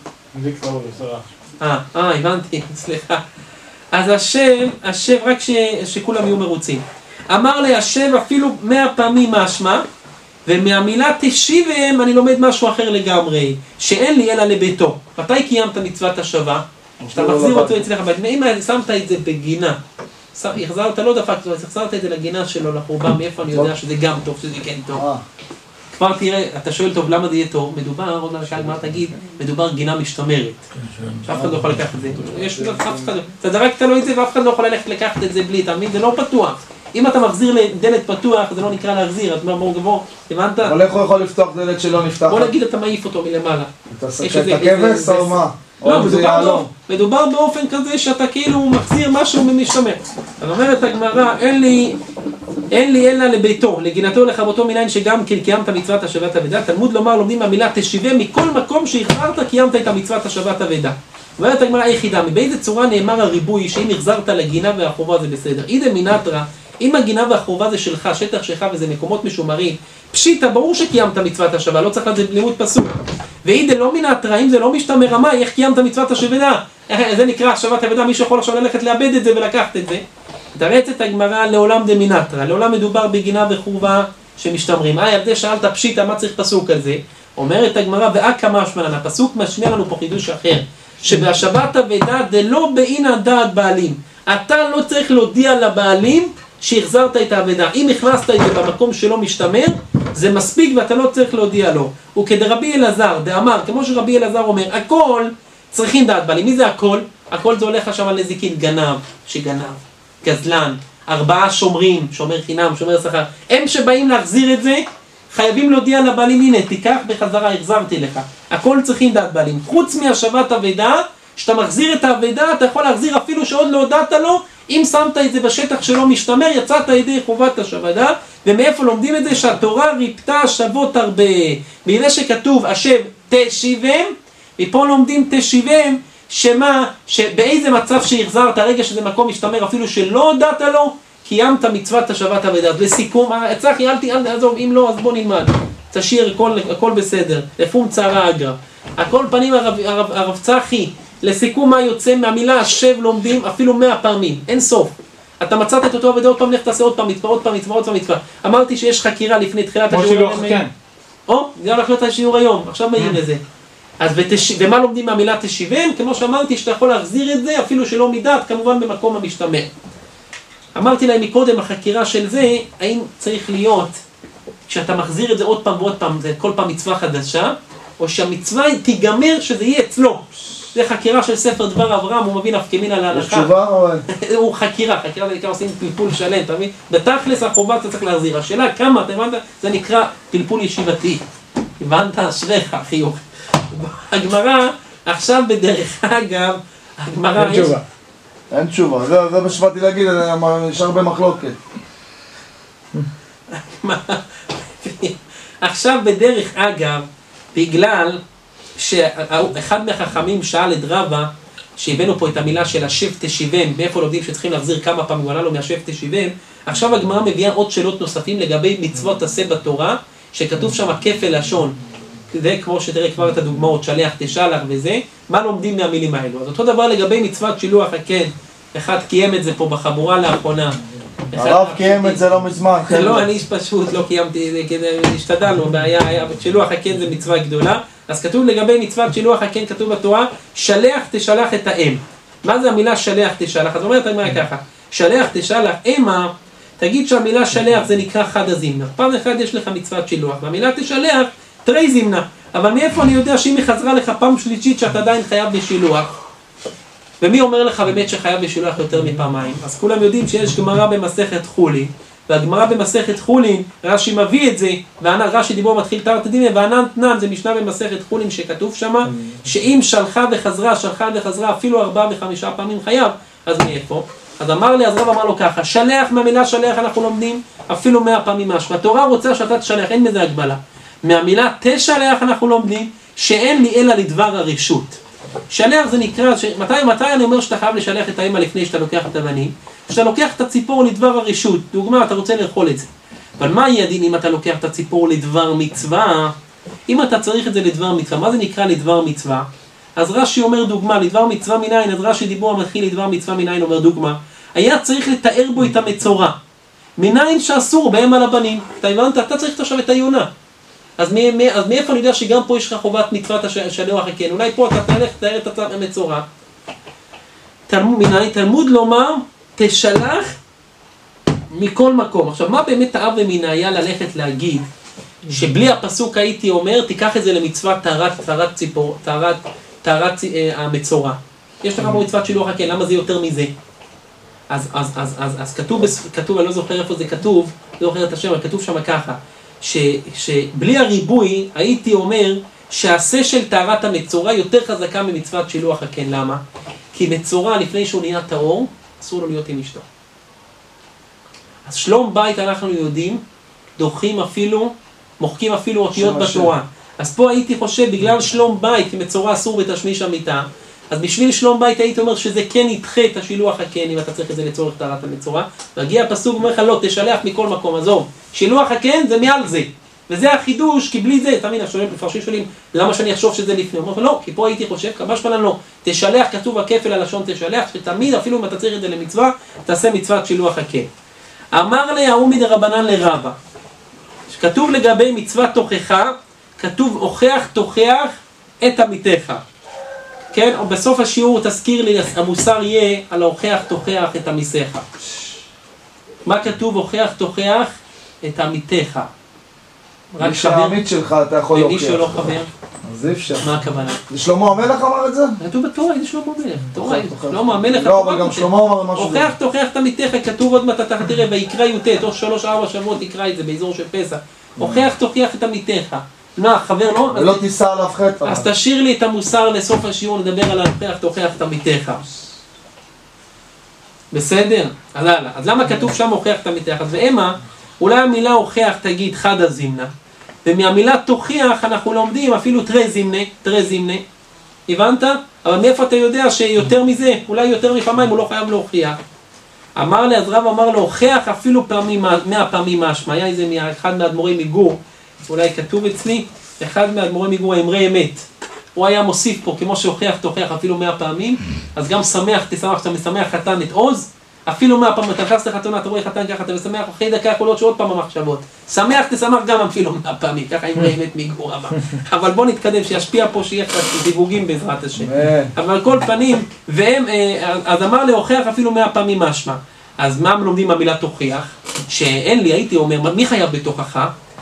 הבנתי, סליחה. אז השב רק שכולם יהיו מרוצים. אמר לי, השב אפילו 100 פעמים משמע, ומהמילה תשיבם אני לומד משהו אחר לגמרי, שאין לי אלא לביתו. מתי קיימת מצוות השבה? שאתה מחזיר אותו אצלך בית. אם שמת את זה בגינה, החזרת, לא דפקת, החזרת את זה לגינה שלו, לחורבה, מאיפה אני יודע שזה גם טוב, שזה כן טוב. כבר תראה, אתה שואל טוב, למה זה יהיה טוב? מדובר, עוד מעט מה תגיד, מדובר גינה משתמרת. שאף אחד לא יכול לקחת את זה. אתה זרקת לו את זה ואף אחד לא יכול ללכת לקחת את זה בלי, תאמין, זה לא פתוח. אם אתה מחזיר לדלת פתוח, זה לא נקרא להחזיר, אתה אומר גבוה, הבנת? אבל איך הוא יכול לפתוח דלת שלא נפתחת? בוא נגיד, אתה מעיף אותו מלמעלה. אתה סקט הכבש או מה? לא, מדובר באופן כזה שאתה כאילו מחזיר משהו ממשתמר. אז אומרת הגמרא, אין לי אלא לביתו, לגינתו לחבותו מניין שגם כן קיימת מצוות השבת אבדה. תלמוד לומר, לומדים מהמילה תשיבה, מכל מקום שהחזרת קיימת את המצוות השבת אבדה. אומרת הגמרא היחידה, באיזה צורה נאמר הריבוי שאם החזרת לגינה והחובה זה בסדר? אידה מינטרה, אם הגינה והחובה זה שלך, שטח שלך וזה מקומות משומרים, פשיטה, ברור שקיימת מצוות השבה, לא צריך לדעת לימוד פסוק. ואידה לא מינטרה, אם זה לא משתמר רמה, איך קיימת מצוות השבדה? זה נקרא השבת אבדה, מישהו יכול עכשיו ללכת לאבד את זה ולקחת את זה. תרצת הגמרא לעולם דמינטרה, לעולם מדובר בגינה וחובה שמשתמרים. על זה שאלת פשיטה, מה צריך פסוק על זה? אומרת הגמרא, ואקא משמען, הפסוק משמיע לנו פה חידוש אחר. שבהשבת אבדה דלא בעינא דעת בעלים. אתה לא צריך להודיע לבעלים שהחזרת את האבדה. אם הכנסת את זה במקום שלא משתמר, זה מספיק ואתה לא צריך להודיע לו. וכדרבי אלעזר דאמר, כמו שרבי אלעזר אומר, הכל צריכים דעת בעלים. מי זה הכל? הכל זה הולך עכשיו על נזיקין, גנב, שגנב, גזלן, 4 שומרים, שומר חינם, שומר שכר. הם שבאים להחזיר את זה, חייבים להודיע לבעלים, הנה, תיקח בחזרה, החזרתי לך. הכל צריכים דעת בעלים. חוץ מהשבת אבדה, שאתה מחזיר את האבדה, אתה יכול להחזיר אפילו שעוד לא הודעת לו, אם שמת את זה בשטח שלא משתמר, יצאת ידי חובת השבדה, ומאיפה לומדים את זה? שהתורה ריפתה שבות הרבה. מזה שכתוב, השב תשיבם, מפה לומדים תשיבם, שבאיזה מצב שהחזרת, הרגע שזה מקום משתמר, אפילו שלא הודעת לו, קיימת מצוות השבת אבדה. לסיכום, צחי, אל תעזוב, אם לא, אז בוא נלמד. תשאיר, הכל בסדר. לפום צערה אגרא. הכל פנים הרב צחי. לסיכום מה יוצא מהמילה השב לומדים אפילו 100 פעמים. אין סוף. אתה מצאת את אותו עבודה, עוד פעם לך תעשה עוד פעם מצווה, עוד פעם מצווה, עוד פעם מצווה. אמרתי שיש חקירה לפני תחילת השיעור. כמו שילוח, כן. זה הולך להיות השיעור היום. עכשיו מגיעים לזה. אז ומה לומדים מהמילה תשיבם? כמו שאמרתי שאתה יכול להחזיר את זה אפילו שלא מדעת, כמובן במקום המשתמר. אמרתי להם מקודם, החקירה של זה, האם צריך להיות, כשאתה מחזיר את זה עוד פעם ועוד פעם, זה כל פעם מצווה חדשה, או שהמצווה תיגמר שזה יהיה אצלו. זה חקירה של ספר דבר אברהם, הוא מביא נפקא מינה להלכה. יש תשובה או... הוא חקירה זה נקרא עושים פלפול שלם, אתה מבין? בתכלס החובה אתה צריך להחזיר. השאלה כמה, אתה הבנת? זה נקרא פלפול ישיבתי. הבנת? אשריך, חיוך. הגמרא, עכשיו בדרך אגב, הגמרא אין תשובה. אין תשובה, זה מה שבאתי להגיד, יש הרבה מחלוקת. עכשיו בדרך אגב, בגלל שאחד מהחכמים שאל את רבא, שהבאנו פה את המילה של השב תשיבם, מאיפה לומדים שצריכים להחזיר כמה פעמים, הוא ענה לו מהשב תשיבם, עכשיו הגמרא מביאה עוד שאלות נוספים לגבי מצוות עשה בתורה, שכתוב שם כפל לשון, זה כמו שתראה כבר את הדוגמאות, שלח תשלח וזה, מה לומדים מהמילים האלו? אז אותו דבר לגבי מצוות שילוח הקן, אחד קיים את זה פה בחבורה לאחרונה, הרב קיים את זה לא מזמן. לא, אני פשוט לא קיימתי, השתדלנו, בעיה היה, שילוח הקן זה מצווה גדולה, אז כתוב לגבי מצוות שילוח הקן, כתוב בתורה, שלח תשלח את האם. מה זה המילה שלח תשלח? אז אומרת הגמרא ככה, שלח תשלח, אמה, תגיד שהמילה שלח זה נקרא חד הזימנה. פעם אחד יש לך מצוות שילוח, והמילה תשלח, תרי זימנה. אבל מאיפה אני יודע שאם היא חזרה לך פעם שלישית שאתה עדיין חייב בשילוח? ומי אומר לך באמת שחייב בשילוח יותר מפעמיים? אז כולם יודעים שיש גמרא במסכת חולין, והגמרא במסכת חולין, רש"י מביא את זה, רש"י דיבור מתחיל תרת דינא, וענן תנן, זה משנה במסכת חולין שכתוב שמה, שאם שלחה וחזרה אפילו 4 ו5 פעמים חייב, אז מאיפה? אז אמר לי, אז רב אמר לו ככה, שלח, מהמילה שלח אנחנו לומדים אפילו 100 פעמים משהו. התורה רוצה שאתה תשלח, אין בזה הגבלה. מהמילה תשלח אנחנו לומדים שאין לי אלא לדבר הרשות. שלח זה נקרא, מתי אני אומר שאתה חייב לשלח את האמא לפני שאתה לוקח את הבנים? כשאתה לוקח את הציפור לדבר הרשות, דוגמה, אתה רוצה לאכול את זה. אבל מה יהיה הדין אם אתה לוקח את הציפור לדבר מצווה? אם אתה צריך את זה לדבר מצווה, מה זה נקרא לדבר מצווה? אז רש"י אומר דוגמה, לדבר מצווה מנין, אז רש"י דיבור המתחיל לדבר מצווה מנין אומר דוגמה, היה צריך לתאר בו את המצורע. מנין שאסור בהם על הבנים. אתה הבנת? אתה צריך עכשיו את היונה. אז מאיפה אני יודע שגם פה יש לך חובת מצוות השלוח הקן? אולי פה אתה תלך לתאר את המצורע. תלמוד לומר, תשלח מכל מקום. עכשיו, מה באמת האב ומינה היה ללכת להגיד, שבלי הפסוק הייתי אומר, תיקח את זה למצוות טהרת המצורע. יש לך פה מצוות שילוח הקן, למה זה יותר מזה? אז כתוב, אני לא זוכר איפה זה כתוב, לא זוכר את השם, אבל כתוב שם ככה, שבלי הריבוי הייתי אומר שהעשה של טהרת המצורע יותר חזקה ממצוות שילוח הקן. למה? כי מצורע לפני שהוא נהיה טהור, אסור לו להיות עם אשתו. אז שלום בית אנחנו יודעים, מוחקים אפילו אותיות בתורה. אז פה הייתי חושב, בגלל שלום בית, כי מצורע אסור בתשמיש המיטה, אז בשביל שלום בית הייתי אומר שזה כן ידחה את השילוח הקן, אם אתה צריך את זה לצורך טהרת המצורע. והגיע הפסוק ואומר לך, לא, תשלח מכל מקום, עזוב. שילוח הקן זה מעל זה. וזה החידוש, כי בלי זה, תמיד הפרשים שואלים, למה שאני אחשוב שזה לפני? אומר לך, לא, כי פה הייתי חושב, כבש פלן לא. תשלח, כתוב הכפל הלשון תשלח, שתמיד, אפילו אם אתה צריך את זה למצווה, תעשה מצוות שילוח הקן. אמר לי, ההוא מדרבנן לרבא. שכתוב לגבי מצוות תוכחה, כתוב, הוכח תוכח את עמיתך. כן, או בסוף השיעור תזכיר לי, המוסר יהיה על ההוכח תוכח את עמיתך. מה כתוב הוכח תוכח את עמיתך? מי שהעמית שלך אתה יכול להוכיח. ומי שלא חבר? אז אי אפשר. מה הכוונה? שלמה המלך אמר את זה? כתוב בתורה, זה שלמה המלך. שלמה המלך. לא, אבל גם שלמה אמר משהו. הוכח תוכח את עמיתך, כתוב עוד מעט, אתה תראה, ויקרא י"ט, תוך 3-4 שבועות תקרא את זה באזור של פסח. הוכח תוכח את עמיתך. מה, חבר לא? ולא תישא עליו חטא. אז תשאיר לי את המוסר לסוף השיעור, נדבר על ההוכח תוכח את עמיתך. בסדר? אז הלאה. אז למה כתוב שם הוכח את עמיתך? אז ואמה, אולי המילה הוכח תגיד חד הזימנה, ומהמילה תוכיח אנחנו לומדים אפילו תרי זימנה. הבנת? אבל מאיפה אתה יודע שיותר מזה, אולי יותר מפעמיים הוא לא חייב להוכיח? אמר לי, אז רב אמר לו, הוכח אפילו 100 פעמים משמע. היה איזה אחד מהאדמו"רי מגור, אולי כתוב אצלי, אחד מהאדמו"רי מגור, האמרי אמת. הוא היה מוסיף פה, כמו שהוכח תוכח אפילו 100 פעמים, אז גם שמח, תשמח, שאתה משמח חתן את עוז, אפילו 100 פעמים, אתה נכנס לחתונה, אתה רואה חתן ככה, אתה משמח, אחרי דקה יכול להיות שעוד פעם המחשבות. שמח, תשמח גם אפילו 100 פעמים, ככה האמרי אמת מגור אמר. אבל בוא נתקדם, שישפיע פה, שיהיה דיווגים בעזרת השם. אבל כל פנים, אז אמר להוכח אפילו 100 פעמים משמע. אז מה לומדים מהמילה תוכיח? שאין לי, הייתי אומר, מי חייב בתוכחה?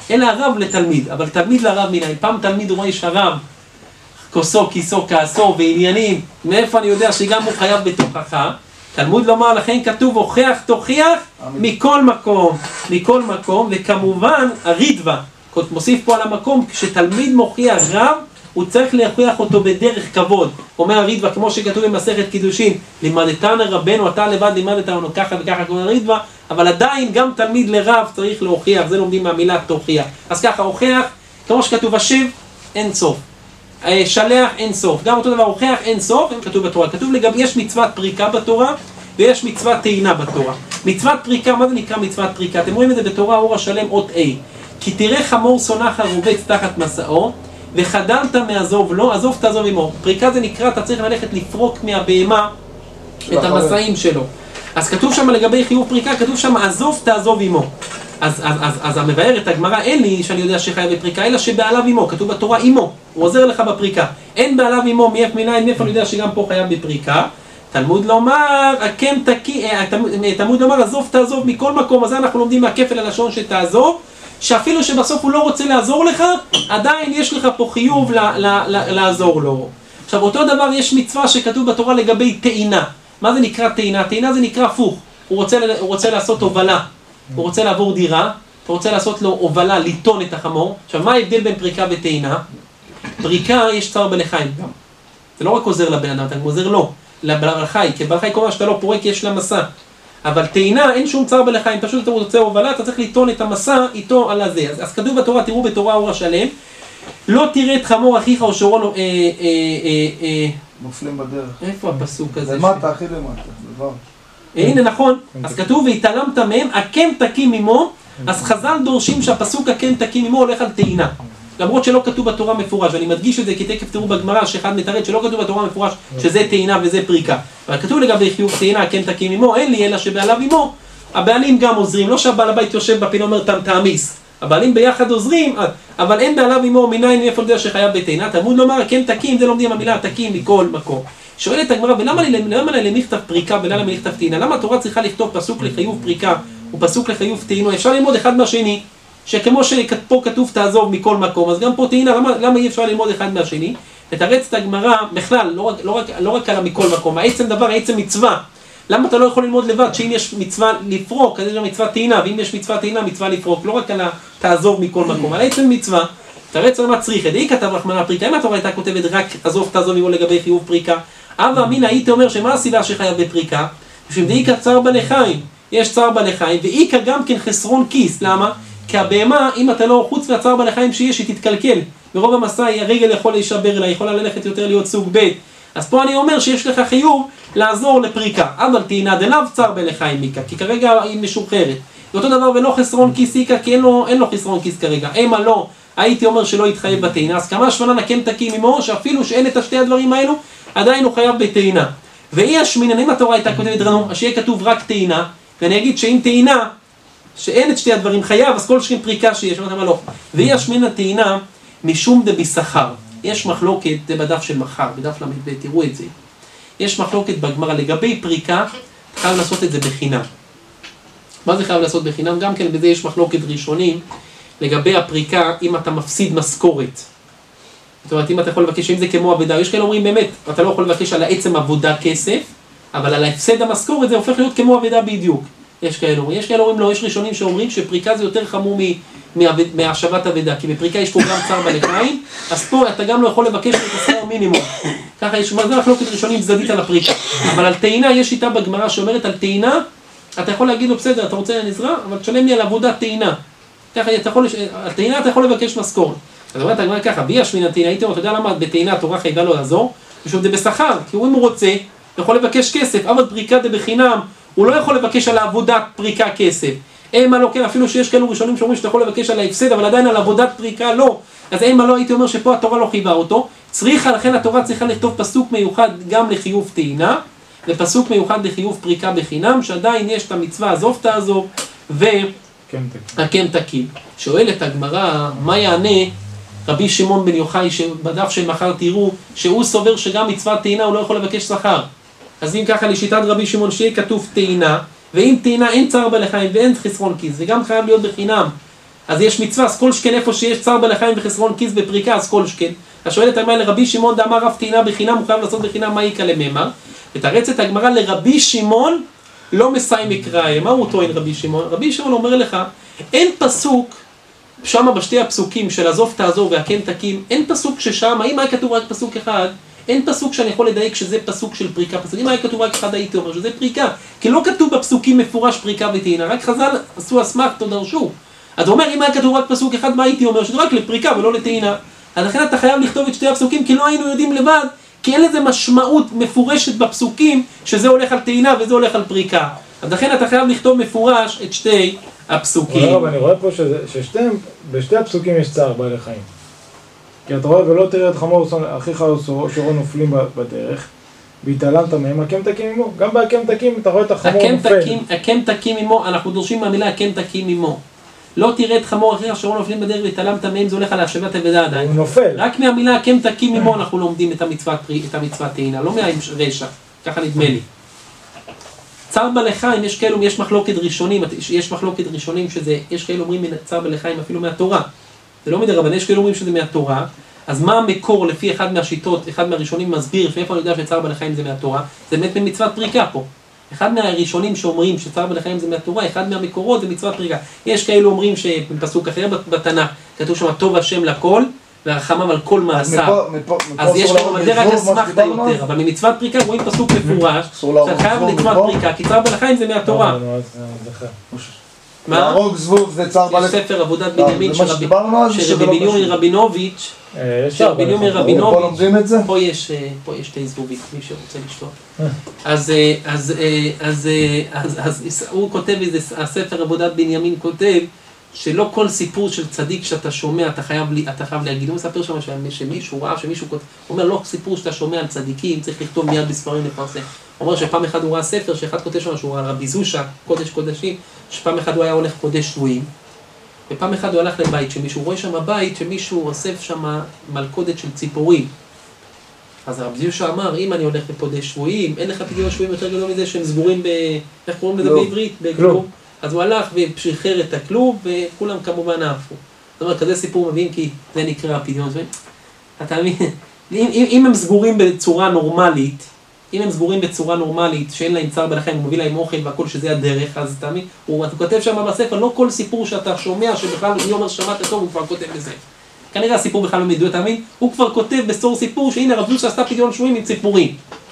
אלא הרב לתלמיד, אבל תלמיד לרב מנין. פעם תלמיד רואה שהרב, כוסו, כיסו, כעסו ועניינים, מאיפה אני יודע שגם הוא חייב בתוכחה? תלמוד לומר, לכן כתוב, הוכח תוכיח מכל מקום, מכל מקום, וכמובן הרידווה, מוסיף פה על המקום, כשתלמיד מוכיח רב, הוא צריך להוכיח אותו בדרך כבוד. אומר הרידווה, כמו שכתוב במסכת קידושין, לימדתנו רבנו, אתה לבד לימדת לנו ככה וככה, כמו הרידווה, אבל עדיין גם תלמיד לרב צריך להוכיח, זה לומדים מהמילה תוכיח. אז ככה, הוכיח, כמו שכתוב, השב, אין סוף. שלח אין סוף, גם אותו דבר הוכיח אין סוף, הם כתוב בתורה, כתוב לגבי, יש מצוות פריקה בתורה ויש מצוות טעינה בתורה. מצוות פריקה, מה זה נקרא מצוות פריקה? אתם רואים את זה בתורה אור השלם אות A. כי תראה חמור שונח הרובץ תחת מסעו וחדלת מעזוב לו, עזוב תעזוב עמו. פריקה זה נקרא, אתה צריך ללכת לפרוק מהבהמה את המסעים שלו. אז כתוב שם לגבי חיוב פריקה, כתוב שם עזוב תעזוב עמו. אז המבאר את הגמרא, אין לי שאני יודע שחייב בפריקה, אלא שבעליו עמו, כתוב בתורה עמו, הוא עוזר לך בפריקה. אין בעליו עמו, מאיפה אני יודע שגם פה חייב בפריקה. תלמוד לומר, תלמוד לומר, עזוב תעזוב מכל מקום, אז אנחנו לומדים מהכפל הלשון שתעזוב, שאפילו שבסוף הוא לא רוצה לעזור לך, עדיין יש לך פה חיוב לעזור לו. עכשיו, אותו דבר יש מצווה שכתוב בתורה לגבי טעינה. מה זה נקרא טעינה? טעינה זה נקרא הפוך. הוא רוצה לעשות הובלה. הוא רוצה לעבור דירה, הוא רוצה לעשות לו הובלה, ליטון את החמור. עכשיו, מה ההבדל בין פריקה וטעינה? פריקה יש צער בעלי חיים גם. זה לא רק עוזר לבן אדם, אתה עוזר לו, לבעל חי, כי בעל חי כל מה שאתה לא פורק יש לה מסע. אבל טעינה אין שום צער בעלי חיים, פשוט אתה רוצה הובלה, אתה צריך ליטון את המסע איתו על הזה. אז כתוב בתורה, תראו בתורה אור השלם, לא תראה את חמור אחיך או שורו נופלים בדרך. איפה הפסוק הזה? למטה, הכי למטה, דבר. הנה נכון, אז כתוב והתעלמת מהם, הקם תקים עמו, אז חז"ל דורשים שהפסוק הקם תקים עמו הולך על טעינה. למרות שלא כתוב בתורה מפורש, ואני מדגיש את זה כי תכף תראו בגמרא שאחד מתרד שלא כתוב בתורה מפורש שזה טעינה וזה פריקה. אבל כתוב לגבי חיוב טעינה, הקם תקים עמו, אין לי אלא שבעליו עמו, הבעלים גם עוזרים, לא שהבעל הבית יושב בפינה אומר תעמיס. הבעלים ביחד עוזרים, אבל אין בעליו עמו מניין מאיפה יודע שחייב בטעינה. תלמוד לומר, הקם תקים, זה לומדים המילה תקים מכל מקום. שואלת הגמרא, ולמה לי למכתב פריקה ולמה למכתב טעינה? למה התורה צריכה לכתוב פסוק לחיוב פריקה ופסוק לחיוב טעינה? אפשר ללמוד אחד מהשני, שכמו שפה כתוב תעזוב מכל מקום, אז גם פה טעינה, למה אי אפשר ללמוד אחד מהשני? לתרץ את הגמרא בכלל, לא רק על מכל מקום, העצם דבר, העצם מצווה. למה אתה לא יכול ללמוד לבד, שאם יש מצווה לפרוק, אז יש מצווה טעינה, ואם יש מצווה טעינה, מצווה לפרוק, לא רק על תעזוב מכל מקום, על העצם מצווה. תרץ מה צריך, דהי כתב רחמנא פריקה, אם התורה הייתה כותבת רק עזוב תעזוב עמו לגבי חיוב פריקה, אבא אמינא הייתי אומר שמה הסיבה שחייב בפריקה? ושמדאיקה צער בעלי חיים, יש צער בעלי חיים, ואיקה גם כן חסרון כיס, למה? כי הבהמה, אם אתה לא, חוץ מהצער בעלי חיים שיש, היא תתקלקל. ברוב המסע הרגל יכול להישבר לה, יכולה ללכת יותר להיות סוג ב'. אז פה אני אומר שיש לך חיוב לעזור לפריקה, אבל טעינה דלאו צער בעלי חיים מיקה, כי כרגע היא משוחררת. ואותו דבר ולא חסרון כיס איקה, כי אין לו חסרון כיס כרגע. אמה לא, הייתי אומר שלא יתחייב בטעינה, אז כמה שמנה נקם תקים עמו, שאפילו שאין את השתי הדברים האלו, עדיין הוא חייב בטעינה. ואי השמינן, אם התורה הייתה כותבת רנו, שיהיה כתוב רק טעינה, ואני אגיד שאם טעינה, שאין את שתי הדברים חייב, אז כל שכם פריקה שיש, אמרתם מה לא. ואי השמינן טעינה, משום דבישכר. יש מחלוקת, זה בדף של מחר, בדף למד, תראו את זה. יש מחלוקת בגמרא, לגבי פריקה, חייב לעשות את זה בחינם. מה זה חייב לעשות בחינם? גם כן בזה יש מחלוקת ראשונים, לגבי הפריקה, אם אתה מפסיד משכורת. זאת אומרת, אם אתה יכול לבקש, אם זה כמו עבודה, יש כאלה אומרים באמת, אתה לא יכול לבקש על העצם עבודה כסף, אבל על ההפסד המשכורת זה הופך להיות כמו עבודה בדיוק. יש כאלה אומרים לא, יש ראשונים שאומרים שפריקה זה יותר חמור מהשבת עבודה, כי בפריקה יש פה גם צער בעלי חיים, אז פה אתה גם לא יכול לבקש את השכר מינימום. ככה יש, זה מחלוקת ראשונים צדדית על הפריקה. אבל על טעינה יש שיטה בגמרא שאומרת על טעינה, אתה יכול להגיד לו בסדר, אתה רוצה עזרה, אבל תשלם לי על עבודת טעינה. ככה על טעינה אתה יכול לבקש משכורת. אז אומרת הגמרא ככה, בי השמינן טעינה, הייתי אומר, אתה יודע למה בטעינה התורה חייבה לו לעזור? משום זה בשכר, כי אם הוא רוצה, הוא יכול לבקש כסף, אבל פריקה זה בחינם, הוא לא יכול לבקש על עבודת פריקה כסף. מה לא כן, אפילו שיש כאלו ראשונים שאומרים שאתה יכול לבקש על ההפסד, אבל עדיין על עבודת פריקה לא. אז מה לא, הייתי אומר שפה התורה לא חייבה אותו. לכן התורה צריכה לכתוב פסוק מיוחד גם לחיוב טעינה, ופסוק מיוחד לחיוב פריקה בחינם, שעדיין יש את המצווה עזוב תעזוב, והקם תקים. שואלת הגמרא, מה יענה רבי שמעון בן יוחאי, שבדף של מחר תראו, שהוא סובר שגם מצוות טעינה הוא לא יכול לבקש שכר. אז אם ככה לשיטת רבי שמעון שיהיה כתוב טעינה, ואם טעינה אין צער בעלי חיים ואין חסרון כיס, וגם חייב להיות בחינם, אז יש מצווה, אז כל שכן איפה שיש צער בעלי חיים וחסרון כיס בפריקה, אז כל שכן. השואלת הגמרא לרבי שמעון דאמר רב טעינה בחינם, הוא חייב לעשות בחינם מה יקא לממר. ותרצת הגמרא לרבי שמעון לא מסיים מקראי. מה הוא טוען רבי שמעון? רבי שמעון אומר לך, אין פסוק, שם בשתי הפסוקים של עזוב תעזוב והקם תקים, אין פסוק ששם, אם היה כתוב רק פסוק אחד, אין פסוק שאני יכול לדייק שזה פסוק של פריקה. פסוק, אם היה כתוב רק אחד הייתי אומר שזה פריקה, כי לא כתוב בפסוקים מפורש פריקה וטעינה, רק חז"ל עשו אסמכתא דרשו. אז הוא אומר, אם היה כתוב רק פסוק אחד, מה הייתי אומר? שזה רק לפריקה ולא לטעינה. אז לכן אתה חייב לכתוב את שתי הפסוקים, כי לא היינו יודעים לבד, כי אין לזה משמעות מפורשת בפסוקים, שזה הולך על טעינה וזה הולך על פריקה. אז לכן אתה חייב לכתוב מפורש את שתי הפסוקים. אבל אני רואה פה שבשתי הפסוקים יש צער בעלי חיים. כי אתה רואה, ולא תראה את חמור אחיך או שורו נופלים בדרך, והתעלמת מהם, הקם תקים עמו. גם בהקם תקים אתה רואה את החמור נופל. הקם תקים עמו, אנחנו דורשים מהמילה הקם תקים עמו. לא תראה את חמור אחיך שורו נופלים בדרך והתעלמת מהם, זה הולך על השבת אבדה עדיין. הוא נופל. רק מהמילה הקם תקים עמו אנחנו לומדים את המצוות טעינה, לא מהרשע, ככה נדמה לי. צער בעלי חיים, יש מחלוקת ראשונים, יש כאלה אומרים צער בעלי חיים אפילו מהתורה. זה לא מדרבנן, יש כאלה אומרים שזה מהתורה. אז מה המקור לפי אחד מהשיטות, אחד מהראשונים מסביר, מאיפה אני יודע שצער בעלי חיים זה מהתורה? זה באמת במצוות פריקה פה. אחד מהראשונים שאומרים שצער בעלי חיים זה מהתורה, אחד מהמקורות זה מצוות פריקה. יש כאלה אומרים שבפסוק אחר בתנ"ך, כתוב שם טוב השם לכל, ורחמיו על כל מעשיו. אז יש לנו זה רק אסמכתא יותר, אבל ממצוות פריקה רואים פסוק מפורש, שאתה חייב למצוות פריקה, כי צער בעלי חיים זה מהתורה. להרוג זבוב זה צער בעלי חיים. יש ספר עבודת בנימין של רבי בנימין רבינוביץ', פה לומדים את זה? פה יש שתי זבובים, מי שרוצה לשתות. אז הוא כותב, הספר עבודת בנימין כותב, שלא כל סיפור של צדיק שאתה שומע, אתה חייב להגיד. הוא מספר שם שמישהו ראה, שמישהו כותב, הוא אומר, לא סיפור שאתה שומע על צדיקים, צריך לכתוב מיד בספרים לפרסם. הוא אומר שפעם אחד הוא ראה ספר, שאחד כותב שם שהוא ראה רבי זושה, קודש קודשים, שפעם אחד הוא היה הולך קודש שבויים, ופעם אחד הוא הלך לבית שמישהו, רואה שם בית שמישהו אוסף שם מלכודת של ציפורים. אז רבי זושה אמר, אם אני הולך לקודש שבויים, אין לך פדיון שבויים יותר גדול מזה שהם סגורים איך קוראים לזה בעברית? בכלוב. אז הוא הלך ושחרר את הכלוב, וכולם כמובן עפו. זאת אומרת, כזה סיפור מבין, כי זה נקרא הפדיון. אתה מבין? אם הם סגורים בצורה נורמלית, שאין להם צער בעלי חיים, הוא מביא להם אוכל והכל שזה הדרך, אז אתה מבין? הוא כותב שם בספר, לא כל סיפור שאתה שומע, שבכלל מי אומר שמעת טוב, הוא כבר כותב בזה. כנראה הסיפור בכלל לא מדויק, אתה מבין? הוא כבר כותב בסור סיפור, שהנה רב זושה עשתה פדיון שבויים עם ציפורים.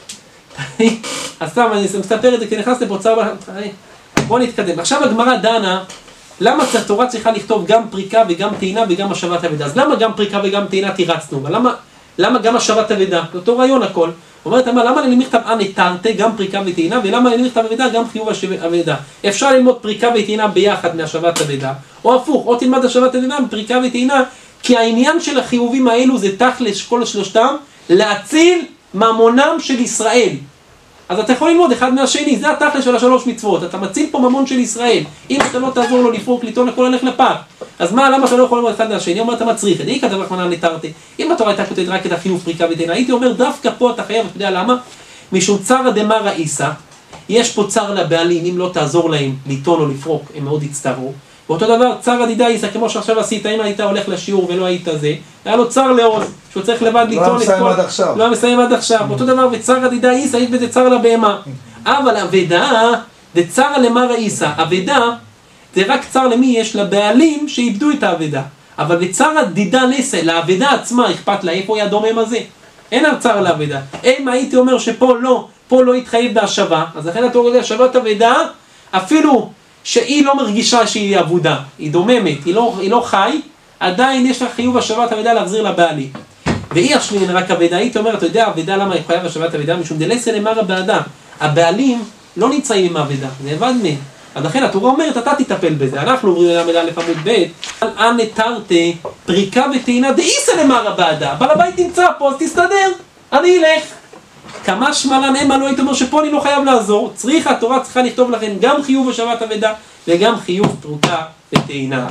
אז סתם, אני מספר את זה, כי נכנס לפה צער בעלי חיים. בואו נתקדם. עכשיו הגמרא דנה, למה התורה צריכה לכתוב גם פריקה וגם טעינה וגם השבת אבדה? אז למה גם פריקה וגם טעינה תירצנו? למה גם השבת אבדה? זה אותו רעיון הכל. אומרת, למה אני מכתב תרתי, גם פריקה וטעינה, ולמה אני מכתב אבדה, גם חיוב אבדה? אפשר ללמוד פריקה וטעינה ביחד מהשבת אבדה, או הפוך, או תלמד השבת אבדה מפריקה וטעינה, כי העניין של החיובים האלו זה תכלס כל שלושתם, להציל ממונם של ישראל. אז אתה יכול ללמוד אחד מהשני, זה התכלס של השלוש מצוות, אתה מציל פה ממון של ישראל. אם אתה לא תעזור לו לפרוק, לטעון, הכל הולך לפח. אז למה אתה לא יכול ללמוד אחד מהשני? אומר, אתה מצריך את זה, כתב רחמנא ליטרתי. אם התורה הייתה כותבת רק את החיוב פריקה וטעינה, הייתי אומר, דווקא פה אתה חייב, אתה יודע למה? משום צרא דמרא איסא, יש פה צר לבעלים, אם לא תעזור להם לטעון או לפרוק, הם מאוד יצטערו. ואותו דבר, צרא דידא איסא, כמו שעכשיו עשית, אם היית הולך לשיעור ולא היית זה, היה לו צר לעוז, שהוא צריך לבד לטעון לא מסיים עד עכשיו. אותו דבר, וצרא דידא איסא, יש בזה צר לבהמה. אבל אבדה, זה צרא למרא איסא. אבדה, זה רק צר למי יש לבעלים שאיבדו את האבדה. אבל וצרא דידא איסא, לאבדה עצמה אכפת לה, איפה היא הדומם הזה? אין צר לאבדה. אם הייתי אומר שפה לא יתחייב בהשבה, אז לכן אתה רואה השבת אבדה, אפילו שהיא לא מרגישה שהיא אבודה, היא דוממת, היא לא חי, עדיין יש לה חיוב השבת אבדה להחזיר לבעלי. והיא אשמין רק אבדה, היית אומרת, אתה יודע, אבדה למה היא חייב השבת אבדה? משום דלסה למרא באדם. הבעלים לא נמצאים עם האבדה, זה אבד מהם. אז לכן התורה אומרת, אתה תטפל בזה. אנחנו עוברים ללמד א' עמוד ב', אנא תרתי, פריקה וטעינה דאיסא למרא באדם. בעל הבית נמצא פה, אז תסתדר, אני אלך. כמה שמלן המה לא היית אומר שפה אני לא חייב לעזור, התורה צריכה לכתוב לכם גם חיוב השבת אבדה וגם חיוב פריקה וטעינה.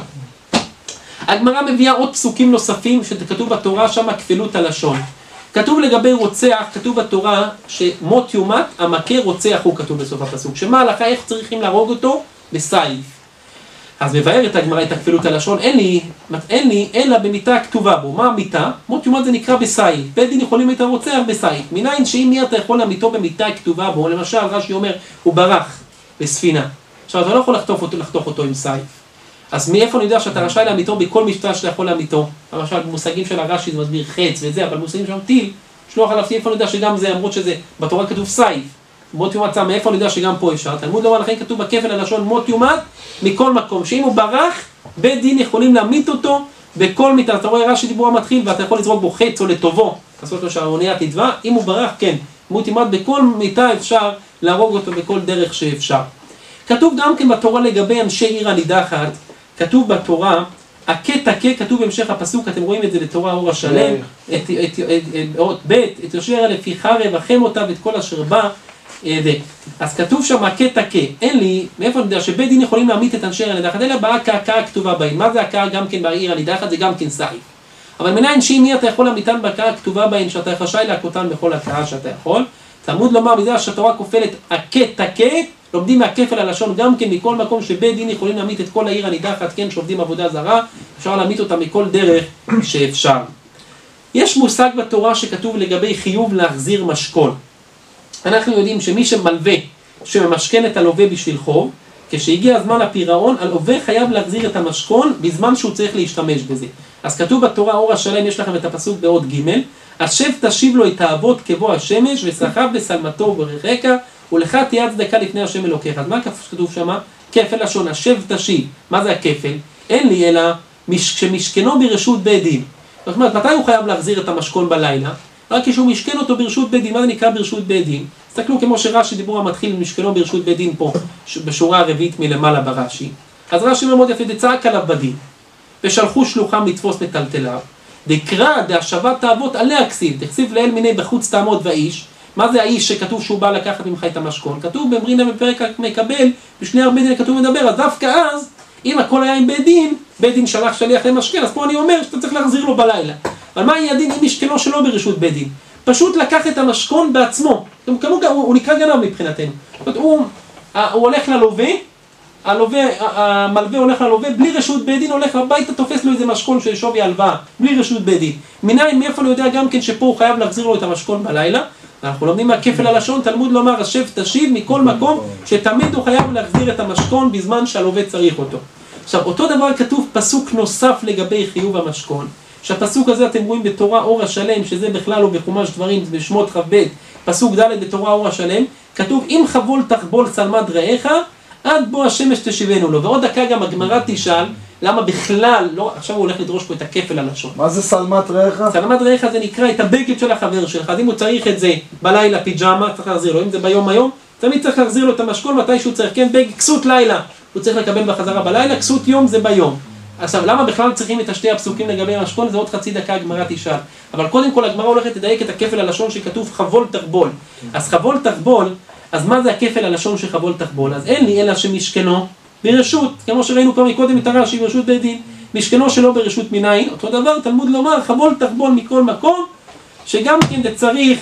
הגמרא מביאה עוד פסוקים נוספים שכתוב בתורה שם כפלות הלשון. כתוב לגבי רוצח, כתוב בתורה שמות יומת, המכה רוצח הוא כתוב בסוף הפסוק. שמה ההלכה, איך צריכים להרוג אותו? בסייף. אז מבארת הגמרא את הכפילות הלשון, אין לי אלא במיתה הכתובה בו. מה המיתה? מות יומת זה נקרא בסייף. בית דין יכולים את הרוצח בסייף. מניין שאם מי אתה יכול להמיתו במיתה הכתובה בו, למשל רש"י אומר, הוא ברח בספינה. עכשיו אתה לא יכול לחתוך אותו עם סייף. אז מאיפה אני יודע שאתה רשאי להמיתו בכל משפט שאתה יכול להמיתו? למשל במושגים של הרש"י זה מסביר חץ וזה, אבל במושגים שם טיל, שלוח עליו טיל, איפה אני יודע שגם זה, למרות שזה בתורה כתוב סייף. מות יומת צם, מאיפה אני יודע שגם פה אפשר? תלמוד לומר לכן כתוב בכפל הלשון מות יומת מכל מקום, שאם הוא ברח, בית דין יכולים להמית אותו בכל מיתה. אתה רואה רש"י דיבור המתחיל ואתה יכול לזרוק בו חץ או לטובו, לעשות לו שהאונייה תטבע, אם הוא ברח כן, מות יומת בכל מיתה אפשר להרוג אותו בכל דרך שאפשר. כתוב גם כן בתורה לגבי אנשי עיר הנידחת, כתוב בתורה, הכה תכה, כתוב בהמשך הפסוק, אתם רואים את זה בתורה אור השלם, אות ב', את יושר לפי חרב, החם אותה ואת כל אשר בא. אז כתוב שם הכה תכה, אין לי, מאיפה אני יודע שבית דין יכולים להמית את אנשי עיר הנידחת, אלא באה הקעה כתובה בהם. מה זה הקעה גם כן בעיר הנידחת? זה גם כן סייף. אבל מניין שאם מי אתה יכול להמיתן בהקעה הכתובה בהם, שאתה רשאי להכותן בכל הקעה שאתה יכול. תלמוד לומר מזה שהתורה כופלת הכה תכה, לומדים מהכפל הלשון גם כן מכל מקום שבית דין יכולים להמית את כל העיר הנידחת, כן, שעובדים עבודה זרה, אפשר להמית אותה מכל דרך שאפשר. יש מושג בתורה שכתוב לגבי חיוב להחזיר משכון. אנחנו יודעים שמי שמלווה, שממשכן את הלווה בשביל חוב, כשהגיע הזמן הפירעון, הלווה חייב להחזיר את המשכון בזמן שהוא צריך להשתמש בזה. אז כתוב בתורה אור השלם, יש לכם את הפסוק באות ג', השב תשיב לו את האבות כבוא השמש, וסחב בסלמתו וברכך, ולך תהיה צדקה לפני השם אלוקיך. אז מה כתוב שמה? כפל לשון, השב תשיב. מה זה הכפל? אין לי אלא שמשכנו ברשות בית דין. זאת אומרת, מתי הוא חייב להחזיר את המשכון בלילה? רק כשהוא משכן אותו ברשות בית דין. מה זה נקרא ברשות בית דין? תסתכלו כמו שרש"י דיבור המתחיל משכנו ברשות בית דין פה, בשורה הרביעית מלמעלה ברש"י. אז רש"י אומר מאוד יפה, דצעק עליו בדין, ושלחו שלוחם לתפוס מטלטליו, דקרא דהשבת האבות עליה כסיב, דכסיב לאל מיני בחוץ תעמוד והאיש. מה זה האיש שכתוב שהוא בא לקחת ממך את המשכון? כתוב במרינה בפרק מקבל, בשני הרבה דין כתוב מדבר, אז דווקא אז, אם הכל היה עם בית דין שלח שליח למשכן, אז פה אני אומר שאתה צריך להחזיר לו בלילה. אבל מה יהיה הדין אם משכנו שלו ברשות בית דין? פשוט לקח את המשכון בעצמו. הוא נקרא גנב מבחינתנו. הוא הולך ללווה, המלווה הולך ללווה, בלי רשות בית דין, הולך הביתה, תופס לו איזה משכון של שווי הלוואה, בלי רשות בית דין. מניין, מאיפה אני יודע גם כן שפה הוא חייב להחזיר לו את המשכון בלילה? אנחנו לומדים מהכפל הלשון, תלמוד לומר, השב תשיב מכל מקום, שתמיד הוא חייב להחזיר את המשכון בזמן שהלווה צריך אותו. עכשיו, אותו דבר כתוב פסוק נוסף לגבי חיוב המשכון, שהפסוק הזה אתם רואים בתורה אור השלם, שזה בכלל לא בחומש דברים, בשמות כ"ב, פסוק ד' בתורה אור השלם, כתוב, אם חבול תחבול צלמד רעך, עד בוא השמש תשיבנו לו. ועוד דקה גם הגמרא תשאל, למה בכלל, לא, עכשיו הוא הולך לדרוש פה את הכפל הלשון. מה זה סלמת רעך? סלמת רעך זה נקרא את הבגד של החבר שלך, אז אם הוא צריך את זה בלילה פיג'מה, צריך להחזיר לו, אם זה ביום היום, תמיד צריך להחזיר לו את המשכון מתי שהוא צריך, כן, בגד, כסות לילה, הוא צריך לקבל בחזרה בלילה, כסות יום זה ביום. עכשיו, למה בכלל צריכים את השתי הפסוקים לגבי המשכון? זה עוד חצי דקה הגמרא תשאל. אבל קודם כל הגמרא הולכת לדייק את הכפל הלשון שכתוב חבול תחבול. אז חבול תחבול, אז מה זה הכפל הלשון של חבול תחבול? אז אין לי אלא שמשכנו ברשות, כמו שראינו כבר מקודם את הרש"י ברשות בית דין, משכנו שלו ברשות מניין, אותו דבר תלמוד לומר חבול תחבול מכל מקום, שגם כן זה צריך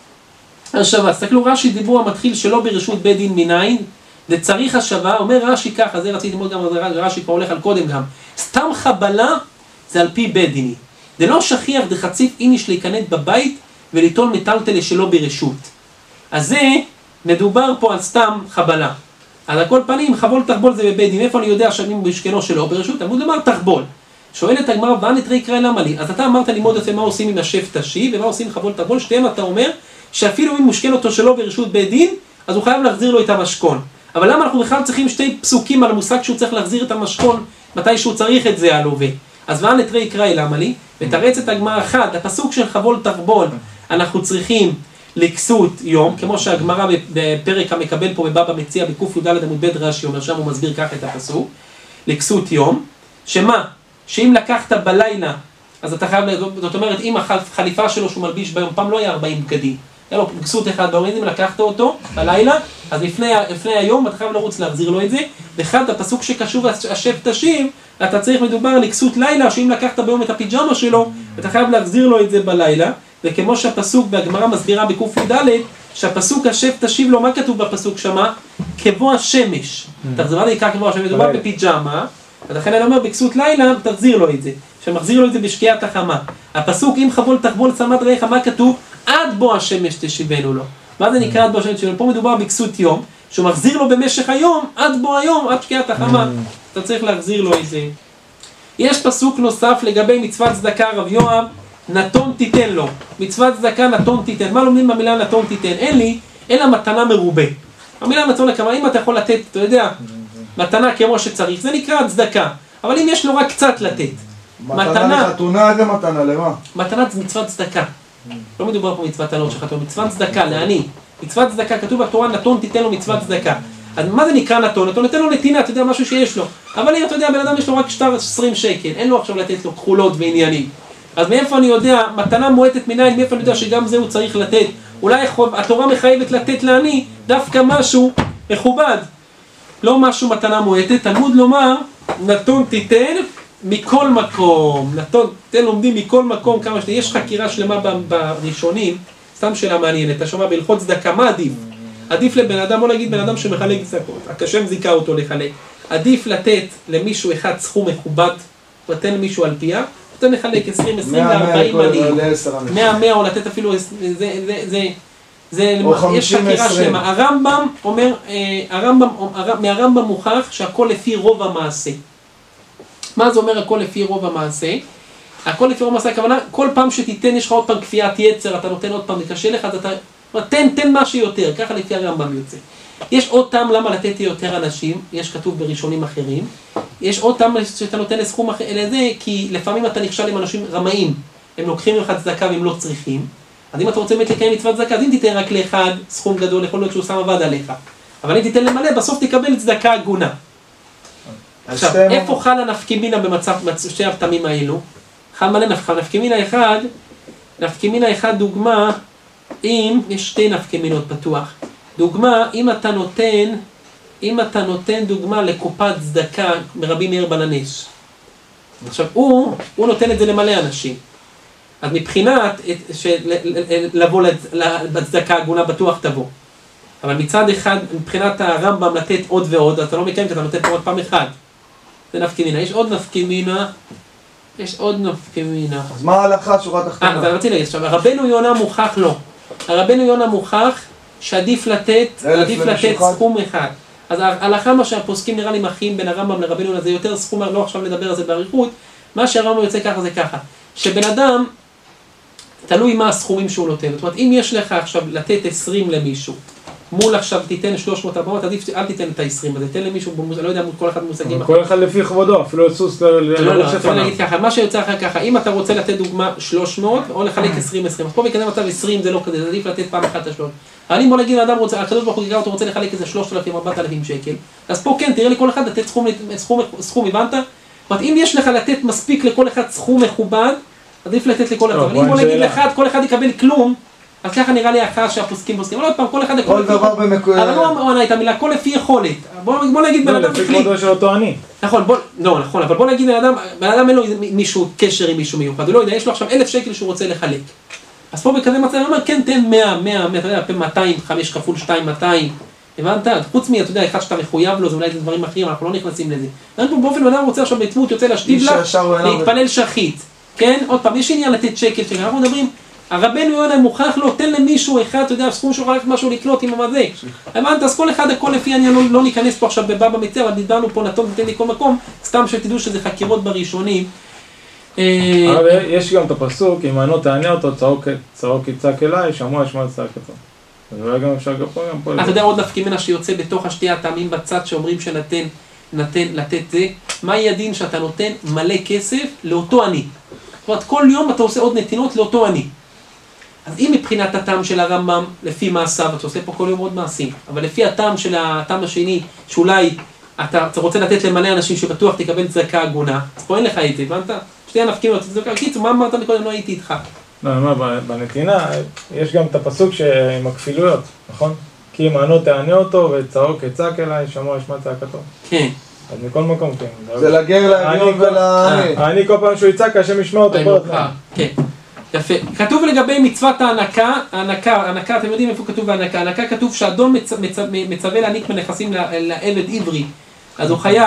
השבה. תסתכלו רש"י דיבור המתחיל שלו ברשות בית דין מניין, זה צריך השבה, אומר רש"י ככה, זה רציתי ללמוד גם רש"י כבר הולך על קודם גם, סתם חבלה זה על פי בית דיני, זה לא שכיח דחציף איניש להיכנס בבית וליטול מטלטל שלו ברשות. אז זה מדובר פה על סתם חבלה. על הכל פנים, חבול תחבול זה בבית דין. איפה אני יודע שאני משכנו שלו ברשות? תלמוד לומר תחבול. שואלת הגמרא, ואן את ריקרא למה לי? אז אתה אמרת ללמוד את מה עושים עם השב תשיב, ומה עושים חבול תחבול, שתיהם אתה אומר, שאפילו אם מושכן אותו שלו ברשות בית דין, אז הוא חייב להחזיר לו את המשכון. אבל למה אנחנו בכלל צריכים שתי פסוקים על המושג שהוא צריך להחזיר את המשכון, מתי שהוא צריך את זה הלווה? אז ואן את ריקרא למה לי? ותרץ את הגמרא אחת, הפסוק של חבול תחבול, אנחנו צריכים לכסות יום, כמו שהגמרא בפרק המקבל פה בבבא מציע בק"ד עמוד ב' רש"י אומר, שם הוא מסביר כך את הפסוק, לכסות יום, שמה? שאם לקחת בלילה, אז אתה חייב, זאת אומרת, אם החליפה שלו שהוא מלביש ביום, פעם לא היה 40 בגדים, היה לו כסות אחד באוריזם, לקחת אותו בלילה, אז לפני היום אתה חייב לרוץ להחזיר לו את זה, ואחד הפסוק שקשור השב תשיב, אתה צריך מדובר לכסות לילה, שאם לקחת ביום את הפיג'מה שלו, אתה חייב להחזיר לו את זה בלילה, וכמו שהפסוק בהגמרא מסבירה בק"ד, שהפסוק השב תשיב לו, מה כתוב בפסוק שמה? כבוא השמש. תחזרה נקרא כבוא השמש, מדובר בפיג'מה, ולכן אני אומר, בכסות לילה, תחזיר לו את זה. שמחזיר לו את זה בשקיעת החמה. הפסוק, אם חבול תחבול צמד רעך, מה כתוב? עד בוא השמש תשיבנו לו. מה זה נקרא עד בוא השמש תשיבנו? פה מדובר בכסות יום, שהוא מחזיר לו במשך היום, עד בוא היום, עד שקיעת החמה. אתה צריך להחזיר לו את זה. יש פסוק נוסף לגבי מצוות צדקה, רב יואב, נתון תיתן לו. מצוות צדקה נתון תיתן. מה לומדים במילה נתון תיתן? אין לי, אלא מתנה מרובה. המילה נתון לכמה, אם אתה יכול לתת, אתה יודע, מתנה כמו שצריך, זה נקרא צדקה. אבל אם יש לו רק קצת לתת. מתנה לחתונה זה מתנה, למה? מתנה זה מצוות צדקה. לא מדובר פה מצוות תנות שחתום, מצוות צדקה, לעני. מצוות צדקה, כתוב בתורה, נתון תיתן לו מצוות צדקה. אז מה זה נקרא נתון? נתון נתן לו נתינה, אתה יודע, משהו שיש לו. אבל אם אתה יודע, בן אדם יש לו רק שטר 20 שקל, אין לו עכשיו לתת לו כחולות ועניינים. אז מאיפה אני יודע, מתנה מועטת מנין, מאיפה אני יודע שגם זה הוא צריך לתת? אולי התורה מחייבת לתת לעני דווקא משהו מכובד. לא משהו מתנה מועטת, תלמוד לומר, נתון תיתן מכל מקום. נתון, תן לומדים מכל מקום כמה שני. יש חקירה שלמה בראשונים, סתם שאלה מעניינת, אתה שומע בהלכות צדקה, מה עדיף? עדיף לבן אדם, בוא נגיד בן אדם שמחלק צדקות, הקשם זיקה אותו לחלק. עדיף לתת למישהו אחד סכום מכובד, ותן למישהו על פיה, אתה מחלק 20, 20 ו-40 מנים. 100 או לתת אפילו, יש חקירה שלמה. הרמב"ם אומר, מהרמב"ם מוכח שהכל לפי רוב המעשה. מה זה אומר הכל לפי רוב המעשה? הכל לפי רוב המעשה, הכוונה, כל פעם שתיתן, יש לך עוד פעם כפיית יצר, אתה נותן עוד פעם, זה קשה לך, אז אתה תן מה שיותר, ככה לפי הרמב"ם יוצא. יש עוד טעם למה לתת יותר אנשים, יש כתוב בראשונים אחרים, יש עוד טעם שאתה נותן לסכום אחר, לזה, כי לפעמים אתה נכשל עם אנשים רמאים, הם לוקחים לך צדקה והם לא צריכים, אז אם אתה רוצה באמת לקיים מצוות צדקה, אז אם תיתן רק לאחד סכום גדול, יכול להיות שהוא שם עבד עליך, אבל אם תיתן למלא, בסוף תקבל צדקה הגונה. עכשיו, איפה חלה נפקימינה במצב שתי הפתמים האלו? חל מלא נפקימינה אחד, נפקימינה אחד דוגמה, אם יש שתי נפקימינות פתוח. דוגמה, אם אתה נותן דוגמה לקופת צדקה מרבי מאיר בעל הנס. עכשיו, הוא נותן את זה למלא אנשים. אז מבחינת, לבוא לצדקה הגונה בטוח תבוא. אבל מצד אחד, מבחינת הרמב"ם לתת עוד ועוד, אתה לא מקיים, אתה נותן פה עוד פעם אחד. זה נפקימינה. יש עוד נפקימינה. אז מה ההלכה שורה תחתונה? אז אני רציתי להגיד, עכשיו, הרבנו יונה מוכח לא. הרבנו יונה מוכח שעדיף לתת סכום אחד. אז ההלכה מה שהפוסקים נראה לי מכין בין הרמב"ם לרבנו יונה, זה יותר סכום, לא עכשיו לדבר על זה בעריכות, מה שהרמב"ם יוצא ככה זה ככה. שבן אדם, תלוי מה הסכומים שהוא נותן. זאת אומרת, אם יש לך עכשיו לתת 20 למישהו, מול עכשיו תיתן 300-400, עדיף אל תיתן את ה-20, אז תיתן למישהו, לא יודע, כל אחד מושגים. כל אחד לפי כבודו, אפילו לסוס לא, אפשר להגיד ככה, מה שיוצא אחר ככה, אם אתה רוצה לתת דוגמה 300, או לחלק 20-20, אז פה בכזה מצב 20 זה לא כזה, זה עדיף לתת פעם אחת את ה-300. אבל אם בוא נגיד, האדם רוצה, הקדוש ברוך הוא גיגר, אתה רוצה לחלק איזה 3,000-4,000 שקל, אז פה כן, תראה לכל אחד לתת סכום, הבנת? זאת אם יש לך לתת מספיק לכל אחד סכום מכובד, עדיף לתת לכל אחד. אבל אם בוא נגיד לך, כל אחד יקבל כלום, אז ככה נראה לי אחר שהפוסקים פוסקים. אבל עוד פעם, כל אחד יכול לפי... אבל לא עונה את המילה, כל לפי יכולת. בוא נגיד בן אדם לפי כבודו של אותו אני. נכון, אבל בוא נגיד בן אדם אין לו מישהו קשר עם מישהו מיוחד. הוא לא יודע, יש לו עכשיו 1,000 שקל שהוא רוצה לחלק. אז פה בכזה מצב, אני אומר, כן, תן 100, אתה יודע, 200, 5 כפול 2, 200. הבנת? חוץ אתה יודע, אחד שאתה מחויב לו, זה אולי דברים אחרים, אנחנו לא נכנסים לזה. אני פה באופן, אדם רוצה עכשיו בתמות, יוצא להשתיב לך, להתפלל שחית. כן? עוד פעם, יש עניין לתת שקל, אנחנו מדברים, הרבנו יונה מוכרח לו, תן למישהו אחד, אתה יודע, סכום שהוא רק משהו לקנות עם המזה. הבנת? אז כל אחד, הכל לפי העניין, לא ניכנס פה עכשיו בבבא מציעא, אבל דיברנו פה נתון ותן לי כל מקום, סתם שתדעו שזה חקירות בראשונים. אבל יש גם את הפסוק, אם ענו תענה אותו, צעוק יצעק אליי, שמוע ישמע צעקתו. אז אולי גם אפשר גם פה. אתה יודע עוד נפקימינה שיוצא בתוך השתי הטעמים בצד שאומרים שנתן לתת זה, מה יהיה הדין שאתה נותן מלא כסף לאותו עני? זאת אומרת, כל יום אתה עושה עוד נתינות לאותו עני. אז אם מבחינת הטעם של הרמב"ם, לפי מעשיו, אתה עושה פה כל יום עוד מעשים, אבל לפי הטעם של הטעם השני, שאולי אתה רוצה לתת למלא אנשים שבטוח תקבל צדקה הגונה, אז פה אין לך את זה, הבנת? שתי הנפקימינות, קיצור, מה אמרת מקודם? לא הייתי איתך. לא, בנתינה יש גם את הפסוק עם הכפילויות, נכון? כי אם ענו תענה אותו וצעוק יצעק אליי, שמוע ישמע צעקתו. כן. אז מכל מקום כן. זה לגר לאביון ולעני. אני כל פעם שהוא יצעק, השם ישמע אותו כל הזמן. כן, יפה. כתוב לגבי מצוות ההנקה, אתם יודעים איפה כתוב ההנקה? ההנקה כתוב שאדון מצווה להעניק מנכסים לעבד עברי, אז הוא חייב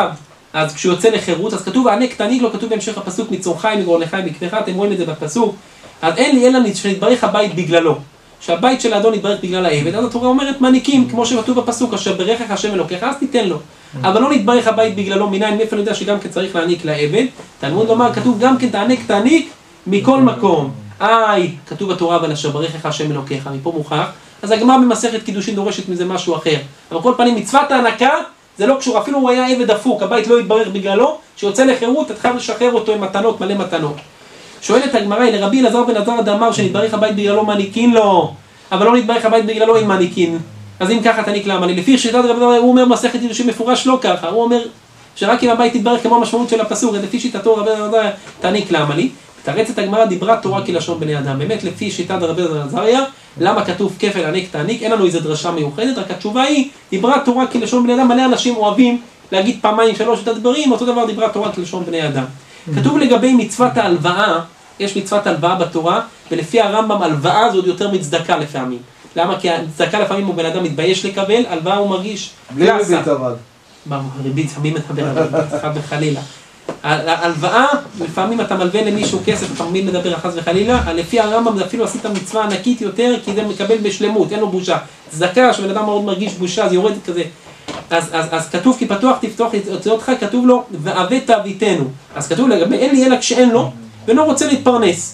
אז כשהוא יוצא לחירות, אז כתוב הענק תעניק לו, כתוב בהמשך הפסוק מצורך מגרונך מכבך, אתם רואים את זה בפסוק. אז אין לי אלא שנתברך הבית בגללו, שהבית של האדון נתברך בגלל העבד. אז התורה אומרת מעניקים, כמו שכתוב בפסוק, אשר ברכך השם אלוקיך, אז תיתן לו. אבל לא נתברך הבית בגללו, מניין מאיפה אני יודע שגם כן צריך להעניק לעבד. תלמוד לומר, כתוב גם כן תעניק מכל מקום. כתוב בתורה אבל אשר ברכך השם אלוקיך, מפה מוכח. אז הגמרא במסכת קידושין דורשת מזה משהו אחר. אבל כל פנים מצוות ההנקה זה לא קשור, אפילו הוא היה עבד דפוק, הבית לא יתברך בגללו, שיוצא לחירות, אתה חייב לשחרר אותו עם מתנות, מלא מתנות. שואלת הגמרא, לרבי אלעזר בן עזרא דאמר שנתברך הבית בגללו מעניקין לו, אבל לא נתברך הבית בגללו אין מעניקין. אז אם ככה תעניק למה? לפי שיטת רבי אלעזר הוא אומר מסכת קידושין מפורש לא ככה, הוא אומר שרק אם הבית יתברך כמו המשמעות של הפסוק, לפי שיטתו רבי אלעזר תעניק למה לי. תרצת הגמרא דיברה תורה כלשון בני אדם. באמת לפי שיטת רבי אלעזר, למה כתוב כפל ענק תעניק? אין לנו איזו דרשה מיוחדת, רק התשובה היא דיברה תורה כלשון בני אדם. מלא אנשים אוהבים להגיד פעמיים שלוש את הדברים, אותו דבר דיברה תורה כלשון בני אדם. כתוב לגבי מצוות ההלוואה, יש מצוות הלוואה בתורה, ולפי הרמב"ם הלוואה זה עוד יותר מצדקה לפעמים. למה? כי צדקה לפעמים הוא בן אדם מתבייש לקבל, הלוואה הוא מרגיש בלי ריבית אבל. ריבית, מי מדבר על ריבית? חד וחלילה. הלוואה, לפעמים אתה מלווה למישהו כסף, תמיד מדבר חס וחלילה, לפי הרמב"ם זה אפילו עשית מצווה ענקית יותר, כי זה מקבל בשלמות, אין לו בושה. צדקה, שבן אדם מאוד מרגיש בושה, זה יורד כזה. אז כתוב כי פתוח תפתוח יוצא אותך, כתוב לו ועבדת אביתנו. אז כתוב לגבי אין לי אלא כשאין לו, ולא רוצה להתפרנס.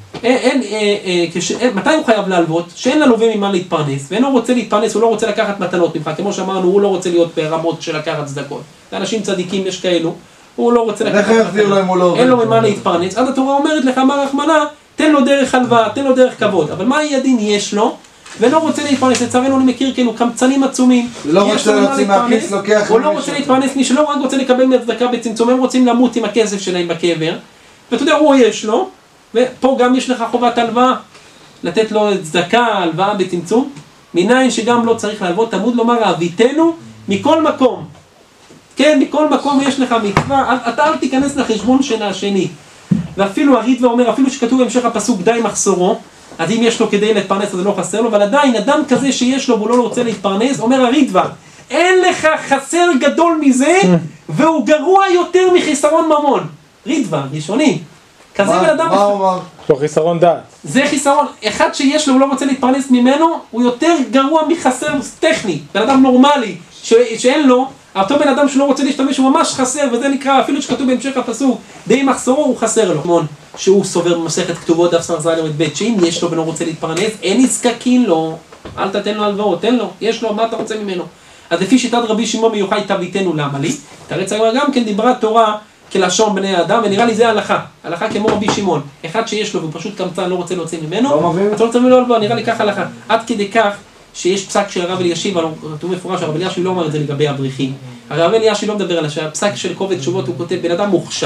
מתי הוא חייב להלוות? שאין ללווה ממה להתפרנס, ואינו רוצה להתפרנס, הוא לא רוצה לקחת מתנות ממך, כמו שאמרנו, הוא לא רוצה להיות ברמות של לקחת צדקות. לאנשים צדיקים יש כאלו, הוא לא רוצה לקחת מתנות, אין לו ממה להתפרנס. אז התורה אומרת לך, מה רחמנה, תן לו דרך הלוואה, תן לו דרך כבוד. אבל מה הדין יש לו? ולא רוצה להתפרנס, לצערנו אני מכיר כאילו קמצנים עצומים. לא רוצה להוציא מהכיס, לוקח הוא לא רוצה להתפרנס, מי שלא רק רוצה לקבל מהצדקה בצמצום, הם רוצים למות עם הכסף שלהם בקבר. ואתה יודע, הוא יש לו, ופה גם יש לך חובת הלוואה, לתת לו צדקה, הלוואה בצמצום, מניין שגם לא צריך להלוות, תלמוד לומר, אביתנו מכל מקום. כן, מכל מקום יש לך מצווה, אתה אל תיכנס לחשבון של השני. ואפילו הריטב"א אומר, אפילו שכתוב בהמשך הפסוק די מחסורו, אז אם יש לו כדי להתפרנס אז זה לא חסר לו, אבל עדיין אדם כזה שיש לו והוא לא רוצה להתפרנס, אומר הריטב"א, אין לך חסר גדול מזה, והוא גרוע יותר מחיסרון ממון. ריטב"א, ראשוני. כזה בן אדם... מה הוא אמר? יש לו חיסרון דעת. זה חיסרון, אחד שיש לו הוא לא רוצה להתפרנס ממנו, הוא יותר גרוע מחסר טכני. בן אדם נורמלי, שאין לו, אותו בן אדם שלא רוצה להשתמש הוא ממש חסר, וזה נקרא, אפילו שכתוב בהמשך הפסוק, די מחסורו הוא חסר לו. שהוא סובר במסכת כתובות דף ס"ז עמוד ב', שאם יש לו ולא רוצה להתפרנס, אין נזקקין לו, אל תתן לו הלוואות, תן לו, יש לו, מה אתה רוצה ממנו? אז לפי שיטת רבי שמעון מיוחד תביתנו למה לי? תרץ הגמרא גם כן דיברה תורה כלשון בני האדם, ונראה לי זה ההלכה, הלכה כמו רבי שמעון, אחד שיש לו והוא פשוט קמצן לא רוצה להוציא ממנו, אתה לא רוצה ממנו הלוואה, נראה לי ככה הלכה, עד כדי כך שיש פסק של הרב אלישיב, אבל כתוב מפורש שהרב אלישיב לא אומר את זה לגבי הבריחים. הרב אלישיב לא מדבר על הפסק של כובד תשובות, הוא כותב, בן אדם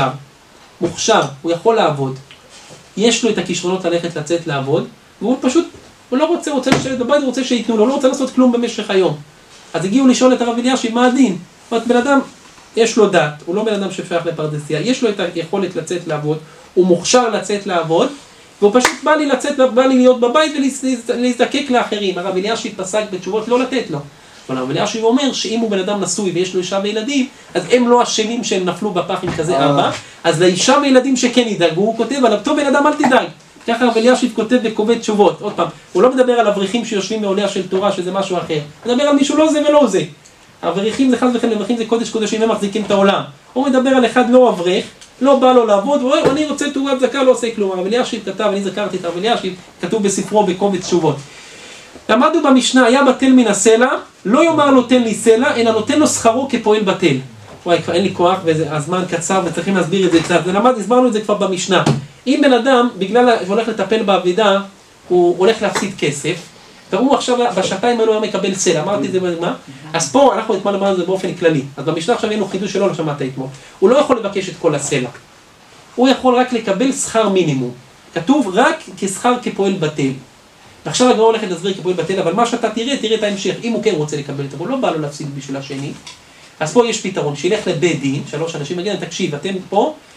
מוכשר, הוא יכול לעבוד. יש לו את הכישרונות ללכת לצאת לעבוד, והוא פשוט, הוא לא רוצה לשבת בבית, הוא רוצה שיתנו לו, הוא לא רוצה לעשות כלום במשך היום. אז הגיעו לשאול את הרב אלישיב, מה הדין? זאת אומרת, בן אדם, יש לו דת, הוא לא בן אדם ששייך לפרדסיה, יש לו את היכולת לצאת לעבוד, הוא מוכשר לצאת לעבוד, והוא פשוט בא לי להיות בבית ולהזדקק לאחרים. הרב אלישיב פסק בתשובות לא לתת לו. אבל הרב אלישיב אומר שאם הוא בן אדם נשוי ויש לו אישה וילדים, אז הם לא אשמים שהם נפלו בפח עם כזה אבא, אז לאישה וילדים שכן ידאגו, הוא כותב על אותו בן אדם אל תדאג. ככה הרב אלישיב כותב בכובד תשובות. עוד פעם, הוא לא מדבר על אברכים שיושבים מעוליה של תורה שזה משהו אחר, הוא מדבר על מישהו לא זה ולא זה. אברכים זה חס וחלילה, אברכים זה קודש קודשים, הם מחזיקים את העולם. הוא מדבר על אחד לא אברך, לא בא לו לעבוד, הוא אומר, אני רוצה תרומת צדקה, לא עושה כלום. הרב אלישיב כתב, אני זכרתי את הרב אלישיב, כתוב בספרו בכובד תשובות. למדנו במשנה, היה בטל מן הסלע, לא יאמר לו תן לי סלע, אלא נותן לו שכרו כפועל בטל. וואי, כבר אין לי כוח, והזמן קצר, וצריכים להסביר את זה קצת. הסברנו את זה כבר במשנה. אם בן אדם, בגלל שהוא הולך לטפל בעבודה, הוא הולך להפסיד כסף, והוא עכשיו בשעתיים האלו היה מקבל סלע, אמרתי את זה בזמן, אז פה אנחנו אתמול אמרנו את זה באופן כללי. אז במשנה עכשיו היינו חידוש שלו, לא שמעת אתמול. הוא לא יכול לבקש את כל הסלע. הוא יכול רק לקבל שכר מינימום. כתוב רק כשכר כפועל בטל. ועכשיו הגמרא הולכת להסביר כפועל בטל, אבל מה שאתה תראה את ההמשך. אם הוא כן רוצה לקבל את זה, הוא לא בא לו להפסיד בשביל השני. אז פה יש פתרון, שילך לבית דין, 3 אנשים, מגיעים, תקשיב, אתם פה,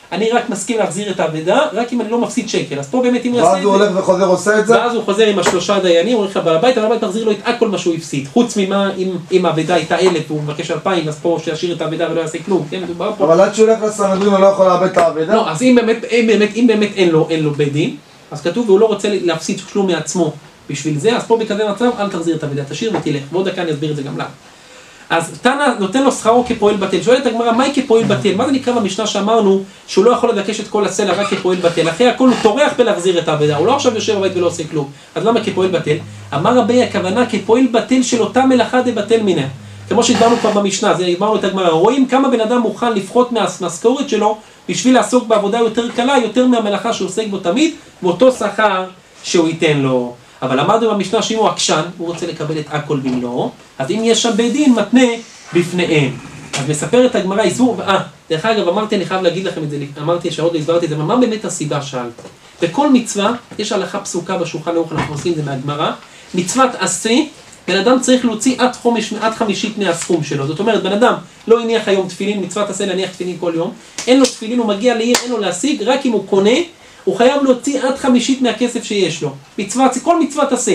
אני רק מסכים להחזיר את האבדה, רק אם אני לא מפסיד שקל. אז פה באמת אם הוא יעשה את ואז הוא הולך וחוזר עושה את זה? ואז הוא חוזר עם 3 דיינים, הוא הולך בעל הבית, אבל הבית מחזיר לו את הכל מה שהוא הפסיד. חוץ ממה, אם האבדה הייתה 1,000 והוא מבקש 2,000, אז פה שישאיר את האבדה ולא יעשה כלום. כן, מדובר פה. אבל עד שהוא הולך לסנהדרין הוא לא יכול לאבד את האבדה? לא, אז אם באמת אין לו בית דין, אז כתוב והוא לא רוצה להפסיד כלום מעצמו בשביל זה, אז פה בכזה מצב, אל תחזיר את האבדה, תשאיר ותלך. ועוד דקה אני אסביר את זה גם למה. אז תנא נותן לו שכרו כפועל בטל. שואלת הגמרא, מהי כפועל בטל? מה זה נקרא במשנה שאמרנו שהוא לא יכול לבקש את כל הסלע רק כפועל בטל? אחרי הכל הוא טורח בלהחזיר את האבדה, הוא לא עכשיו יושב בבית ולא עושה כלום. אז למה כפועל בטל? אמר רבי הכוונה כפועל בטל של אותה מלאכה דבטל מיניה. כמו שהדברנו כבר במשנה, זה הדברנו את הגמרא. רואים כמה בן אדם מוכן לפחות מהמשכורת שלו בשביל לעסוק בעבודה יותר קלה, יותר מהמלאכה שהוא עוסק בו תמיד, באותו שכר שהוא ייתן לו. אבל למדנו במשנה שאם הוא עקשן, הוא רוצה לקבל את הכל במלואו, אז אם יש שם בית דין, מתנה בפניהם. אז מספרת הגמרא איסור, דרך אגב, אמרתי, אני חייב להגיד לכם את זה, אמרתי שעוד לא הסברתי את זה, אבל מה באמת הסיבה שאלת? בכל מצווה, יש הלכה פסוקה בשולחן ערוך, אנחנו עושים את זה מהגמרא, מצוות עשה, בן אדם צריך להוציא עד 50 מהסכום שלו. זאת אומרת, בן אדם לא הניח היום תפילין, מצוות עשה להניח תפילין כל יום, אין לו תפילין, הוא מגיע לעיר, אין לו להשיג, רק אם הוא קונה, הוא חייב להוציא עד 50 מהכסף שיש לו. כל מצווה תעשה.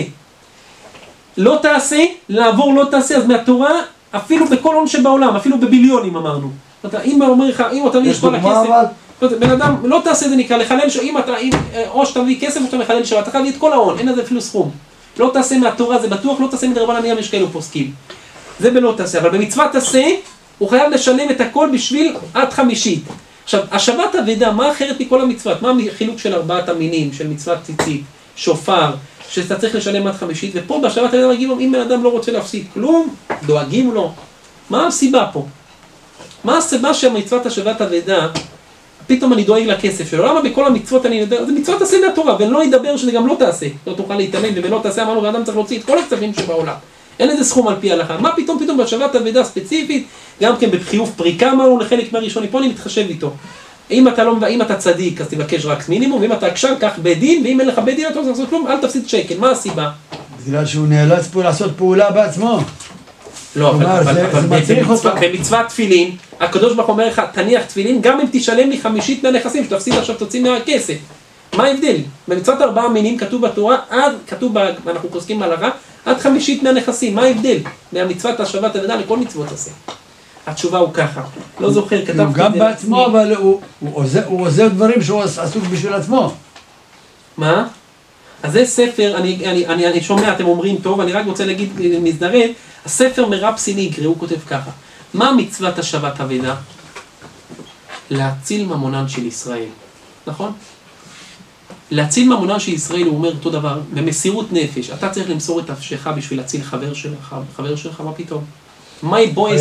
לא תעשה, לעבור לא תעשה, אז מהתורה, אפילו בכל עון שבעולם, אפילו בביליונים אמרנו. אם אומר לך, אם אתה מביא כל הכסף, בן אדם, לא תעשה זה נקרא, לחלל, או שאתה מביא כסף או שאתה מחלל שבת, אתה מביא את כל העון, אין לזה אפילו סכום. לא תעשה מהתורה, זה בטוח, לא תעשה מדרבנן המים, יש כאלו פוסקים. זה בלא תעשה, אבל במצווה תעשה, הוא חייב לשלם את הכל בשביל עד 50. עכשיו, השבת אבדה, מה אחרת מכל המצוות? מה החילוק של 4 המינים, של מצוות ציצית, שופר, שאתה צריך לשלם עד 50, ופה בשבת אבדה מגיעים, אם בן אדם לא רוצה להפסיד כלום, דואגים לו. מה הסיבה פה? מה הסיבה שהמצוות השבת אבדה, פתאום אני דואג לכסף שלו? למה בכל המצוות אני יודע, זה מצוות תעשה מהתורה, ולא ידבר שזה גם לא תעשה. לא תוכל להתעלם, ולא תעשה, אמרנו, ואדם צריך להוציא את כל הכספים שבעולם. אין איזה סכום על פי ההלכה. מה פתאום בשבת אבדה ספציפית, גם כן בחיוב פריקה, אמרנו לחלק מהראשונים, פה אני מתחשב איתו. אם אתה צדיק, אז תבקש רק מינימום, ואם אתה עקשן, קח בית דין, ואם אין לך בית דין, אתה לא לעשות כלום, אל תפסיד שקל. מה הסיבה? בגלל שהוא נאלץ פה לעשות פעולה בעצמו. לא, אבל במצוות תפילין, הקדוש ברוך הוא אומר לך, תניח תפילין, גם אם תשלם לי 50 מהנכסים, שתפסיד עכשיו תוציא מהכסף. מה ההבדל? במצוות 4 מינים כתוב בתורה, אנחנו פוסקים בהלכה, עד 50 מהנכסים. מה ההבדל? מהמצוות השבת אבדה לכל מצוות עשה. התשובה הוא ככה, לא זוכר, כתבתי את זה. גם בעצמו, אבל הוא עוזר דברים שהוא עסוק בשביל עצמו. מה? אז זה ספר, אני שומע, אתם אומרים טוב, אני רק רוצה להגיד, מזדרד, הספר מרב סיניגרי, הוא כותב ככה, מה מצוות השבת אבדה? להציל ממונן של ישראל, נכון? להציל ממונן של ישראל, הוא אומר אותו דבר, במסירות נפש, אתה צריך למסור את נפשך בשביל להציל חבר שלך, מה פתאום? מאי בויס,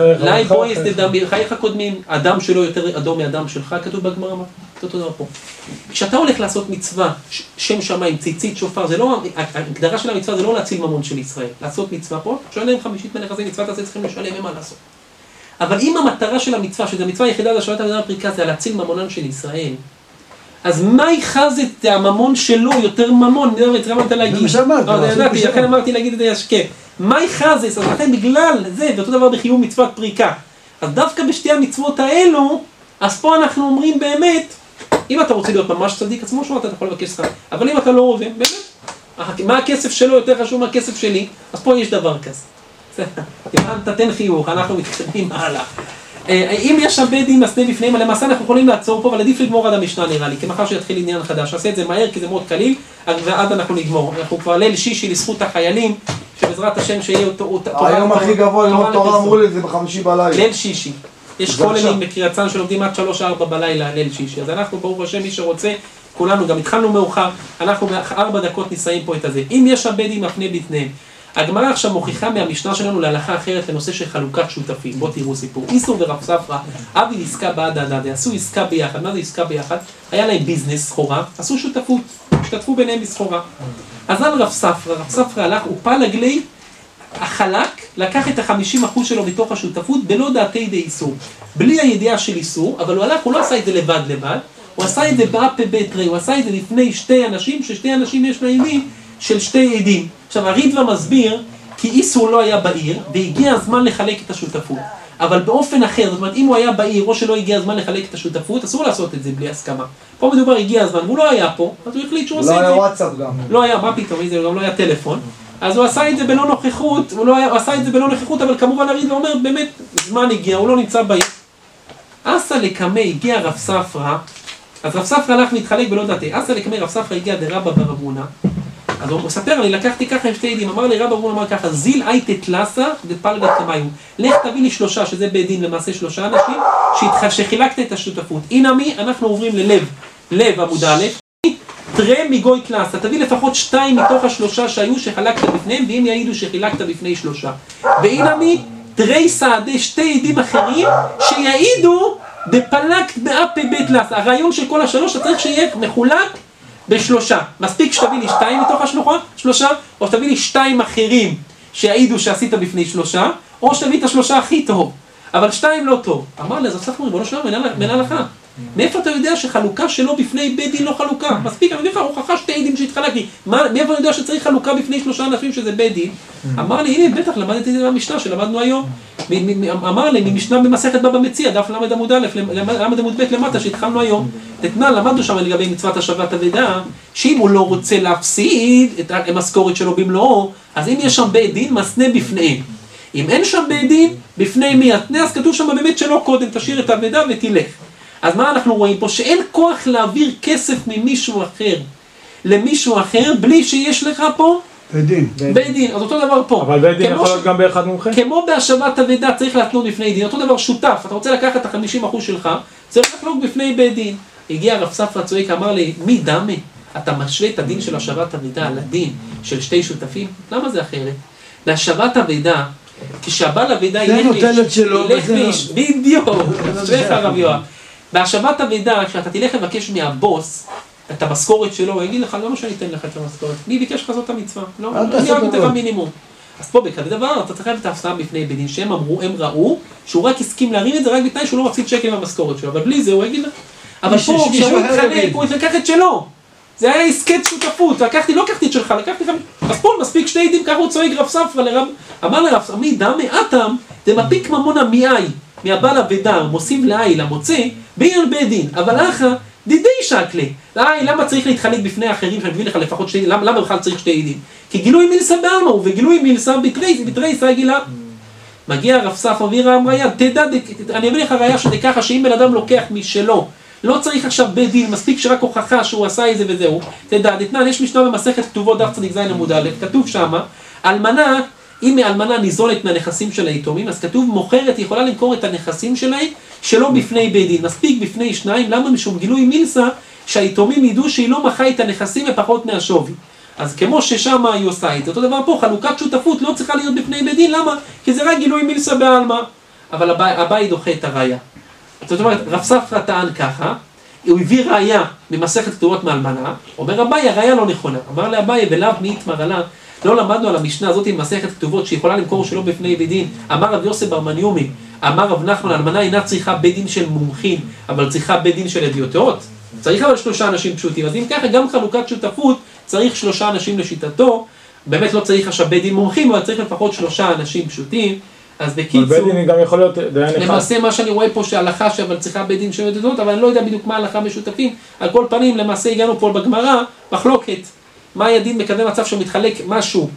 חייך קודמים, אדם שלו יותר אדום מאדם שלך, כתוב בגמרא, אותו דבר פה. כשאתה הולך לעשות מצווה, שם שמיים, ציצית, שופר, זה לא, ההגדרה של המצווה זה לא להציל ממון של ישראל, לעשות מצווה פה, שואלים 50 מהנכסים, מצוות הזה צריכים לשלם, אין מה לעשות. אבל אם המטרה של המצווה, שזו המצווה היחידה לשבת אבדה בפריקה, זה להציל ממונן של ישראל, אז מה יחז את הממון שלו יותר ממון? זה מה אתה להגיד? זה מה שאמרתי, לכן אמרתי להגיד את זה ישקה. מה יחזס? אז לכן בגלל זה, ואותו דבר בחיוב מצוות פריקה. אז דווקא בשתי המצוות האלו, אז פה אנחנו אומרים באמת, אם אתה רוצה להיות ממש צדיק, אז כמו שאומרת, אתה יכול לבקש שכר. אבל אם אתה לא רוצה, באמת, מה הכסף שלו יותר חשוב מהכסף שלי, אז פה יש דבר כזה. תתן חיוך, אנחנו מתקדמים הלאה. אם יש שם בית דין מסנה בפניהם, למעשה אנחנו יכולים לעצור פה, אבל עדיף לגמור עד המשנה נראה לי, כי מחר שיתחיל עניין חדש. עושה את זה מהר, כי זה מאוד קליל, ועד אנחנו נגמור. אנחנו כבר ליל שישי לזכות החיילים, שבעזרת השם שיהיה אותו... היום הכי גבוה ללמוד תורה אמרו לי, זה ב5 בלילה. ליל שישי. יש כוללים בקריית צאן שלומדים עד 3-4 בלילה, ליל שישי. אז אנחנו, ברוך השם, מי שרוצה, כולנו גם התחלנו מאוחר, אנחנו ב4 דקות נסיים פה את הזה. אם יש שם בית דין מפנה בפניהם, הגמרא עכשיו מוכיחה מהמשנה שלנו להלכה אחרת לנושא של חלוקת שותפים. בוא תראו סיפור. איסור ורב ספרא, אבי עסקה בעד הדדה, עשו עסקה ביחד. מה זה עסקה ביחד? היה להם ביזנס, סחורה, עשו שותפות, השתתפו ביניהם בסחורה. אז על רב ספרא הלך, הוא פעל לגלי החלק, לקח את 50% שלו מתוך השותפות, בלא דעתי די איסור. בלי הידיעה של איסור, אבל הוא הלך, הוא לא עשה את זה לבד, הוא עשה את זה באפה בית רי, הוא עשה את זה לפני 2 אנשים, ששתי אנשים יש להם של 2 עדים. עכשיו, הרידווה מסביר, כי איסור לא היה בעיר, והגיע הזמן לחלק את השותפות. אבל באופן אחר, זאת אומרת, אם הוא היה בעיר, או שלא הגיע הזמן לחלק את השותפות, אסור לעשות את זה בלי הסכמה. פה מדובר, הגיע הזמן, והוא לא היה פה, אז הוא החליט שהוא עושה את זה. לא היה וואטסאפ גם. לא היה, מה פתאום, זה גם לא היה טלפון. אז הוא עשה את זה בלא נוכחות, הוא עשה את זה בלא נוכחות, אבל כמובן הריד ואומר, באמת, זמן הגיע, הוא לא נמצא בעיר. אסא לקמא הגיע רב ספרא, אז רב ספרא הלך להתחלק ולא דעתי. אסא לקמא רב ספרא הגיע דרבא בר אבונה. אז הוא מספר לי, לקחתי ככה עם שתי עדים, אמר לי רב אבונה, אמר ככה, זיל אייטת לסה דפלגת כמיו. לך תביא לי 3, שזה בית דין למעשה 3 אנשים, שחילקת את השותפות. הנה מי, אנחנו עוברים ללב עמוד א', תראה מגוי קלאסה, תביא לפחות 2 מתוך 3 שהיו שחלקת בפניהם, והם יעידו שחילקת בפני 3. והנה מי, תראי סעדי 2 עדים אחרים שיעידו דפלקת באפי בית לסה. הרעיון של כל ה3 צריך שיהיה מחולק ב3. מספיק שתביא לי 2 מתוך 3, או שתביא לי 2 אחרים שיעידו שעשית בפני 3, או שתביא את ה3 הכי טוב, אבל 2 לא טוב. אמר לי, אז עכשיו ריבונו של עולם, אין הלכה. מאיפה אתה יודע שחלוקה שלו בפני בית דין לא חלוקה? מספיק, אני יודע לך, הוכחה 2 עדים שהתחלק לי. מאיפה אני יודע שצריך חלוקה בפני 3 אנשים שזה בית דין? אמר לי, הנה, בטח, למדתי את זה מהמשנה שלמדנו היום. אמר לי, ממשנה במסכת בבא מציעא, דף למד עמוד א', למד עמוד ב' למטה, שהתחלנו היום. תתנן, למדנו שם לגבי מצוות השבת אבדה, שאם הוא לא רוצה להפסיד את המשכורת שלו במלואו, אז אם יש שם בית דין, מסנה בפניהם. אם אין שם בית דין, בפני מי יתנה, אז כתוב שם באמת שלא קודם, תשאיר את האבדה ותלך. אז מה אנחנו רואים פה? שאין כוח להעביר כסף ממישהו אחר למישהו אחר, בלי שיש לך פה בית דין. אז אותו דבר פה. אבל בית דין יכול להיות גם באחד מומחה. כמו בהשבת אבדה צריך להתנות בפני דין. אותו דבר שותף, אתה רוצה לקחת את ה50% שלך, צריך לחלוק בפני בית דין. הגיע רב ספרא צועק, אמר לי, מי דמה? אתה משווה את הדין של השבת אבדה לדין של 2 שותפים? למה זה אחרת? להשבת אבדה, כשהבעל אבדה ילך בדיוק, שוויך רב יואב. בהשבת אבדה, כשאתה תלך לבקש מהבוס את המשכורת שלו, הוא יגיד לך, למה שאני אתן לך את המשכורת? מי ביקש לך זאת המצווה? לא, אני רק נותן לך מינימום. אז פה בכזה דבר, אתה צריך להביא את ההפסעה בפני בית דין, שהם אמרו, הם ראו, שהוא רק הסכים להרים את זה רק בתנאי שהוא לא מפסיד שקל מהמשכורת שלו, אבל בלי זה הוא יגיד לך. אבל פה, כשהוא התחלק, הוא לקח את שלו. זה היה עסקת שותפות, לא לקחתי את שלך, לקחתי לך. אז פה מספיק 2 עדים, ככה הוא צועק רב ספרא לרב, אמר לרב ספרא, מי דמה אתם, דמפיק ממונה מאי, מהבעל אבדה, מוסיף לאי למוצא, בעניין בית דין, אבל אחא, דידי שקלי. למה צריך להתחלק בפני האחרים שאני מביא לך לפחות 2 עדים? למה בכלל צריך 2 עדים? כי גילוי מילסה בעלמא הוא, וגילוי מילסה בתריסא רגילה. מגיע רב ספרא ואומר ראיה, תדע, אני אביא לך ראיה שזה ככה, שאם בן אדם לוקח משלו, לא צריך עכשיו בית דין, מספיק שרק הוכחה שהוא עשה את זה וזהו. תדע, דתנן, יש משנה במסכת כתובות דף צדיק ז עמוד א', כתוב שמה, אלמנה, אם מאלמנה ניזולת מהנכסים של היתומים, אז כתוב מוכרת יכולה למכור את הנכסים שלהם שלא בפני בית דין, מספיק בפני 2, למה? משום גילוי מילסה שהיתומים ידעו שהיא לא מכרה את הנכסים בפחות מהשווי. אז כמו ששם היא עושה את זה, אותו דבר פה, חלוקת שותפות לא צריכה להיות בפני בית דין, למה? כי זה רק גילוי מילסה בעלמא, אבל הבאי דוחה את הראיה. זאת אומרת, רב ספרא טען ככה, הוא הביא ראיה ממסכת כתובות מאלמנה, אומר אביי, הראיה לא נכונה. אמר לאביי, ולאו מי יתמר עלה, לא למדנו על המשנה הזאת עם מסכת כתובות שיכולה למכור שלא בפני בית דין. אמר רב יוסף בר מניומי, אמר רב נחמן, אלמנה אינה צריכה בית דין של מומחים, אבל צריכה בית דין של אדיוטות. צריך אבל 3 אנשים פשוטים. אז אם ככה, גם חלוקת שותפות צריך 3 אנשים לשיטתו. באמת לא צריך עכשיו בית דין מומחים, אבל צריך לפחות 3 אנשים פשוטים. אז בקיצור, בית דין גם יכול להיות דיין אחד. למעשה מה שאני רואה פה שההלכה אבל צריכה בית דין של אדיוטות, אבל אני לא יודע בדיוק מה ההלכה משותפים. על כל פנים, למעשה הגענו פה בגמרא, מחלוקת. מה הדין מקדם מצב שמתחלק משהו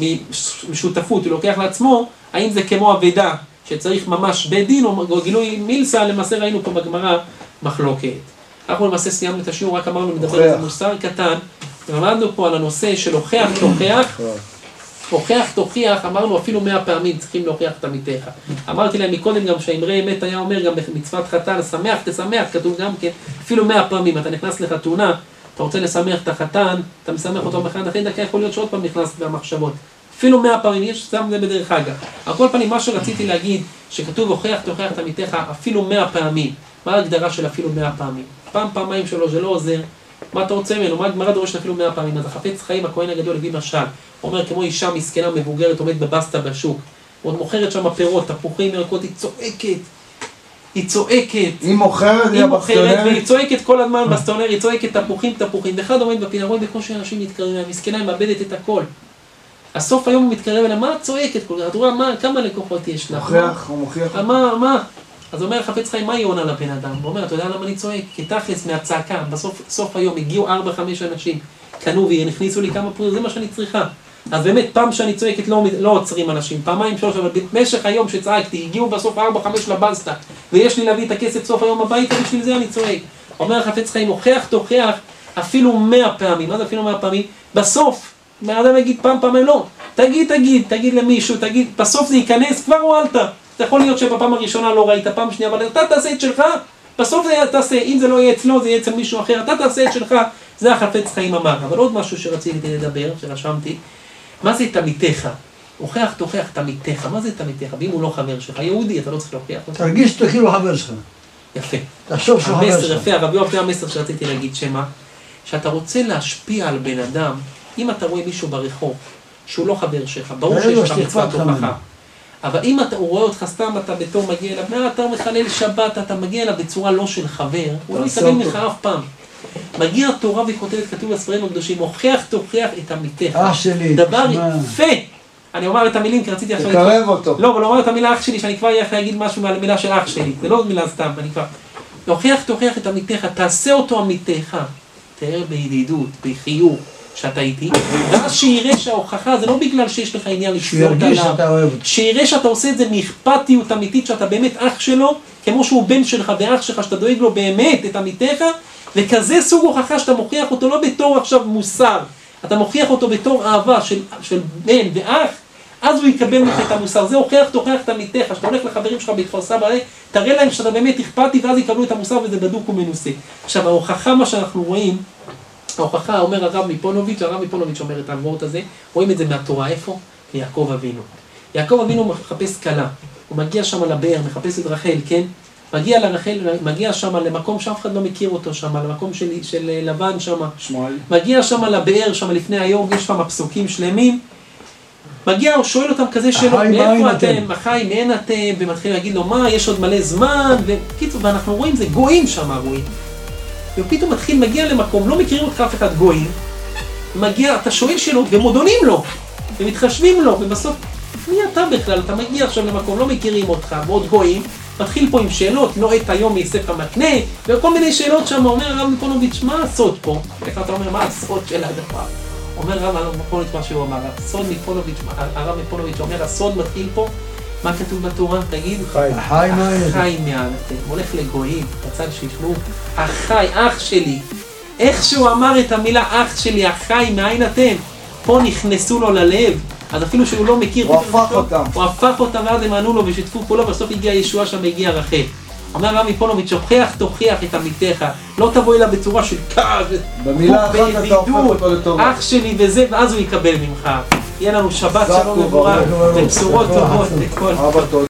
משותפות, הוא לוקח לעצמו, האם זה כמו אבדה שצריך ממש בית דין או גילוי מילסה, למעשה ראינו פה בגמרא מחלוקת. אנחנו למעשה סיימנו את השיעור, רק אמרנו מדבר על מוסר קטן, ולמדנו פה על הנושא של הוכח תוכיח, הוכח תוכיח, אמרנו אפילו 100 פעמים צריכים להוכיח את עמיתך. אמרתי להם מקודם גם שהאמרי אמת היה אומר גם במצוות חתן, שמח תשמח, כתוב גם כן, אפילו 100 פעמים, אתה נכנס לחתונה, אתה רוצה לשמח את החתן, אתה משמח אותו בחד, אחרי דקה יכול להיות שעוד פעם נכנס במחשבות. אפילו 100 פעמים, יש שם זה בדרך אגב. על כל פנים, מה שרציתי להגיד, שכתוב הוכח תוכיח את עמיתך אפילו 100 פעמים. מה ההגדרה של אפילו 100 פעמים? פעם, פעמיים שלו, זה לא עוזר. מה אתה רוצה ממנו? מה הגמרא דורשת אפילו 100 פעמים? אז החפץ חיים, הכהן הגדול, הביא משל. הוא אומר, כמו אישה מסכנה מבוגרת, עומד בבסטה בשוק. הוא מוכרת שם פירות, תפוחים, ירקות, היא צועקת. היא מוכרת, היא הבסטונרית. והיא צועקת כל הזמן בסטונר, היא צועקת תפוחים. ואחד עומד בפינה, רואה בקושי אנשים מתקרבים, המסכנה היא מאבדת את הכל. הסוף היום הוא מתקרב אליה, מה את צועקת כל כך? את רואה כמה לקוחות יש לך? הוא מוכיח. מה? אז אומר חפץ חיים, מה היא עונה לבן אדם? הוא אומר, אתה יודע למה אני צועק? כי תכלס מהצעקה, בסוף היום הגיעו 4-5 אנשים, קנו והכניסו לי כמה פרוז, זה מה שאני צריכה. אז באמת, פעם שאני צועקת לא עוצרים אנשים, 2-3, אבל במשך היום שצעקתי, הגיעו בסוף 4-5 לבסטה, ויש לי להביא את הכסף סוף היום הביתה, בשביל זה אני צועק. אומר חפץ חיים, תוכיח, אפילו 100 פעמים, מה זה אפילו 100 פעמים? בסוף, האדם יגיד פעמיים לא, תגיד למישהו, בסוף זה ייכנס, כבר הועלת. זה יכול להיות שבפעם הראשונה לא ראית, פעם שנייה, אבל אתה תעשה את שלך, בסוף זה תעשה, אם זה לא יהיה אצלו, זה יהיה אצל מישהו אחר, אתה תעשה את שלך, זה החפץ חיים אמר. אבל עוד משהו שרציתי לדבר, שרשמתי, מה זה תמיתך? תוכיח תמיתך, מה זה תמיתך? ואם הוא לא חבר שלך, יהודי, אתה לא צריך להוכיח אותו. תרגיש אותו כאילו חבר שלך. יפה. תחשוב שהוא חבר שלך. יפה, הרב יואב, זה המסר שרציתי להגיד, שמה? שאתה רוצה להשפיע על בן אדם, אם אתה רואה מישהו ברחוב, שהוא לא חבר שלך, ברור שיש לך מצוות הוכחה. אבל אם הוא רואה אותך סתם, אתה בתור מגיע אליו, אתה מחלל שבת, אתה מגיע אליו בצורה לא של חבר, הוא לא יקבל ממך אף פעם. מגיע התורה וכותבת, כתוב בספרים הקדושים, תוכיח את עמיתך. אח שלי, דבר יפה. אני אומר את המילים, כי רציתי עכשיו... תקרב אותו. לא, אבל אומר את המילה אח שלי, שאני כבר יכול להגיד משהו מהמילה של אח שלי. זה לא מילה סתם, אני כבר... תוכיח את עמיתך, תעשה אותו עמיתך. תראה בידידות, בחיוך. שאתה איתי, ואז שיראה שההוכחה זה לא בגלל שיש לך עניין לשלוט עליו, שיראה שאתה עושה את זה מאכפתיות אמיתית, שאתה באמת אח שלו, כמו שהוא בן שלך ואח שלך, שאתה דואג לו באמת את עמיתך, וכזה סוג הוכחה שאתה מוכיח אותו לא בתור עכשיו מוסר, אתה מוכיח אותו בתור אהבה של בן ואח, אז הוא יקבל ממך את המוסר. זה תוכיח את עמיתך, שאתה הולך לחברים שלך בכפר סבא, תראה להם שאתה באמת אכפתי, ואז יקבלו את המוסר וזה בדוק ומנוסה. עכשיו, ההוכחה, מה שאנחנו רואים, ההוכחה, אומר הרב מפונוביץ' אומר את המורת הזה, רואים את זה מהתורה, איפה? יעקב אבינו. יעקב אבינו מחפש כלה, הוא מגיע שם לבאר, מחפש את רחל, כן? מגיע שם למקום שאף אחד לא מכיר אותו שם, למקום של לבן שם. שמואל. מגיע שם לבאר, שם לפני היום, יש שם פסוקים שלמים. מגיע, הוא שואל אותם כזה שאלות, מאיפה אתם? אחי, מאין אתם? ומתחיל להגיד לו, מה, יש עוד מלא זמן? וקיצור, ואנחנו רואים, זה גויים שם, רואים. ופתאום מגיע למקום, לא מכירים אותך אף אחד גויים, מגיע, אתה שואל שאלות ומודונים לו, ומתחשבים לו, ובסוף, מי אתה בכלל? אתה מגיע עכשיו למקום, לא מכירים אותך, ועוד גויים, מתחיל פה עם שאלות, לא את היום מספר מתנה, וכל מיני שאלות שם, אומר הרב מפונוביץ', מה הסוד פה? איך אתה אומר, מה הסוד של הדבר? אומר הרב מפונוביץ' מה שהוא אמר, הרב מפונוביץ' אומר, הסוד מתחיל פה, מה כתוב בתורה? תגיד, חי מעל אתם, הולך לגויים, בצד שישמעו, החי, אח שלי, איך שהוא אמר את המילה אח שלי, החי, מאין אתם, פה נכנסו לו ללב, אז אפילו שהוא לא מכיר, הוא הפך אותם, ואז הם ענו לו ושיתפו פעולה, בסוף הגיע ישועה שם, הגיע רחל. אומר רב מפונוביץ', תוכיח את עמיתך, לא תבוא אליו בצורה של כעס, במילה אחת אתה הופך אותו לטובה. אח שלי וזה, ואז הוא יקבל ממך. יהיה לנו שבת שלום מבורך, ובשורות טובות לכל.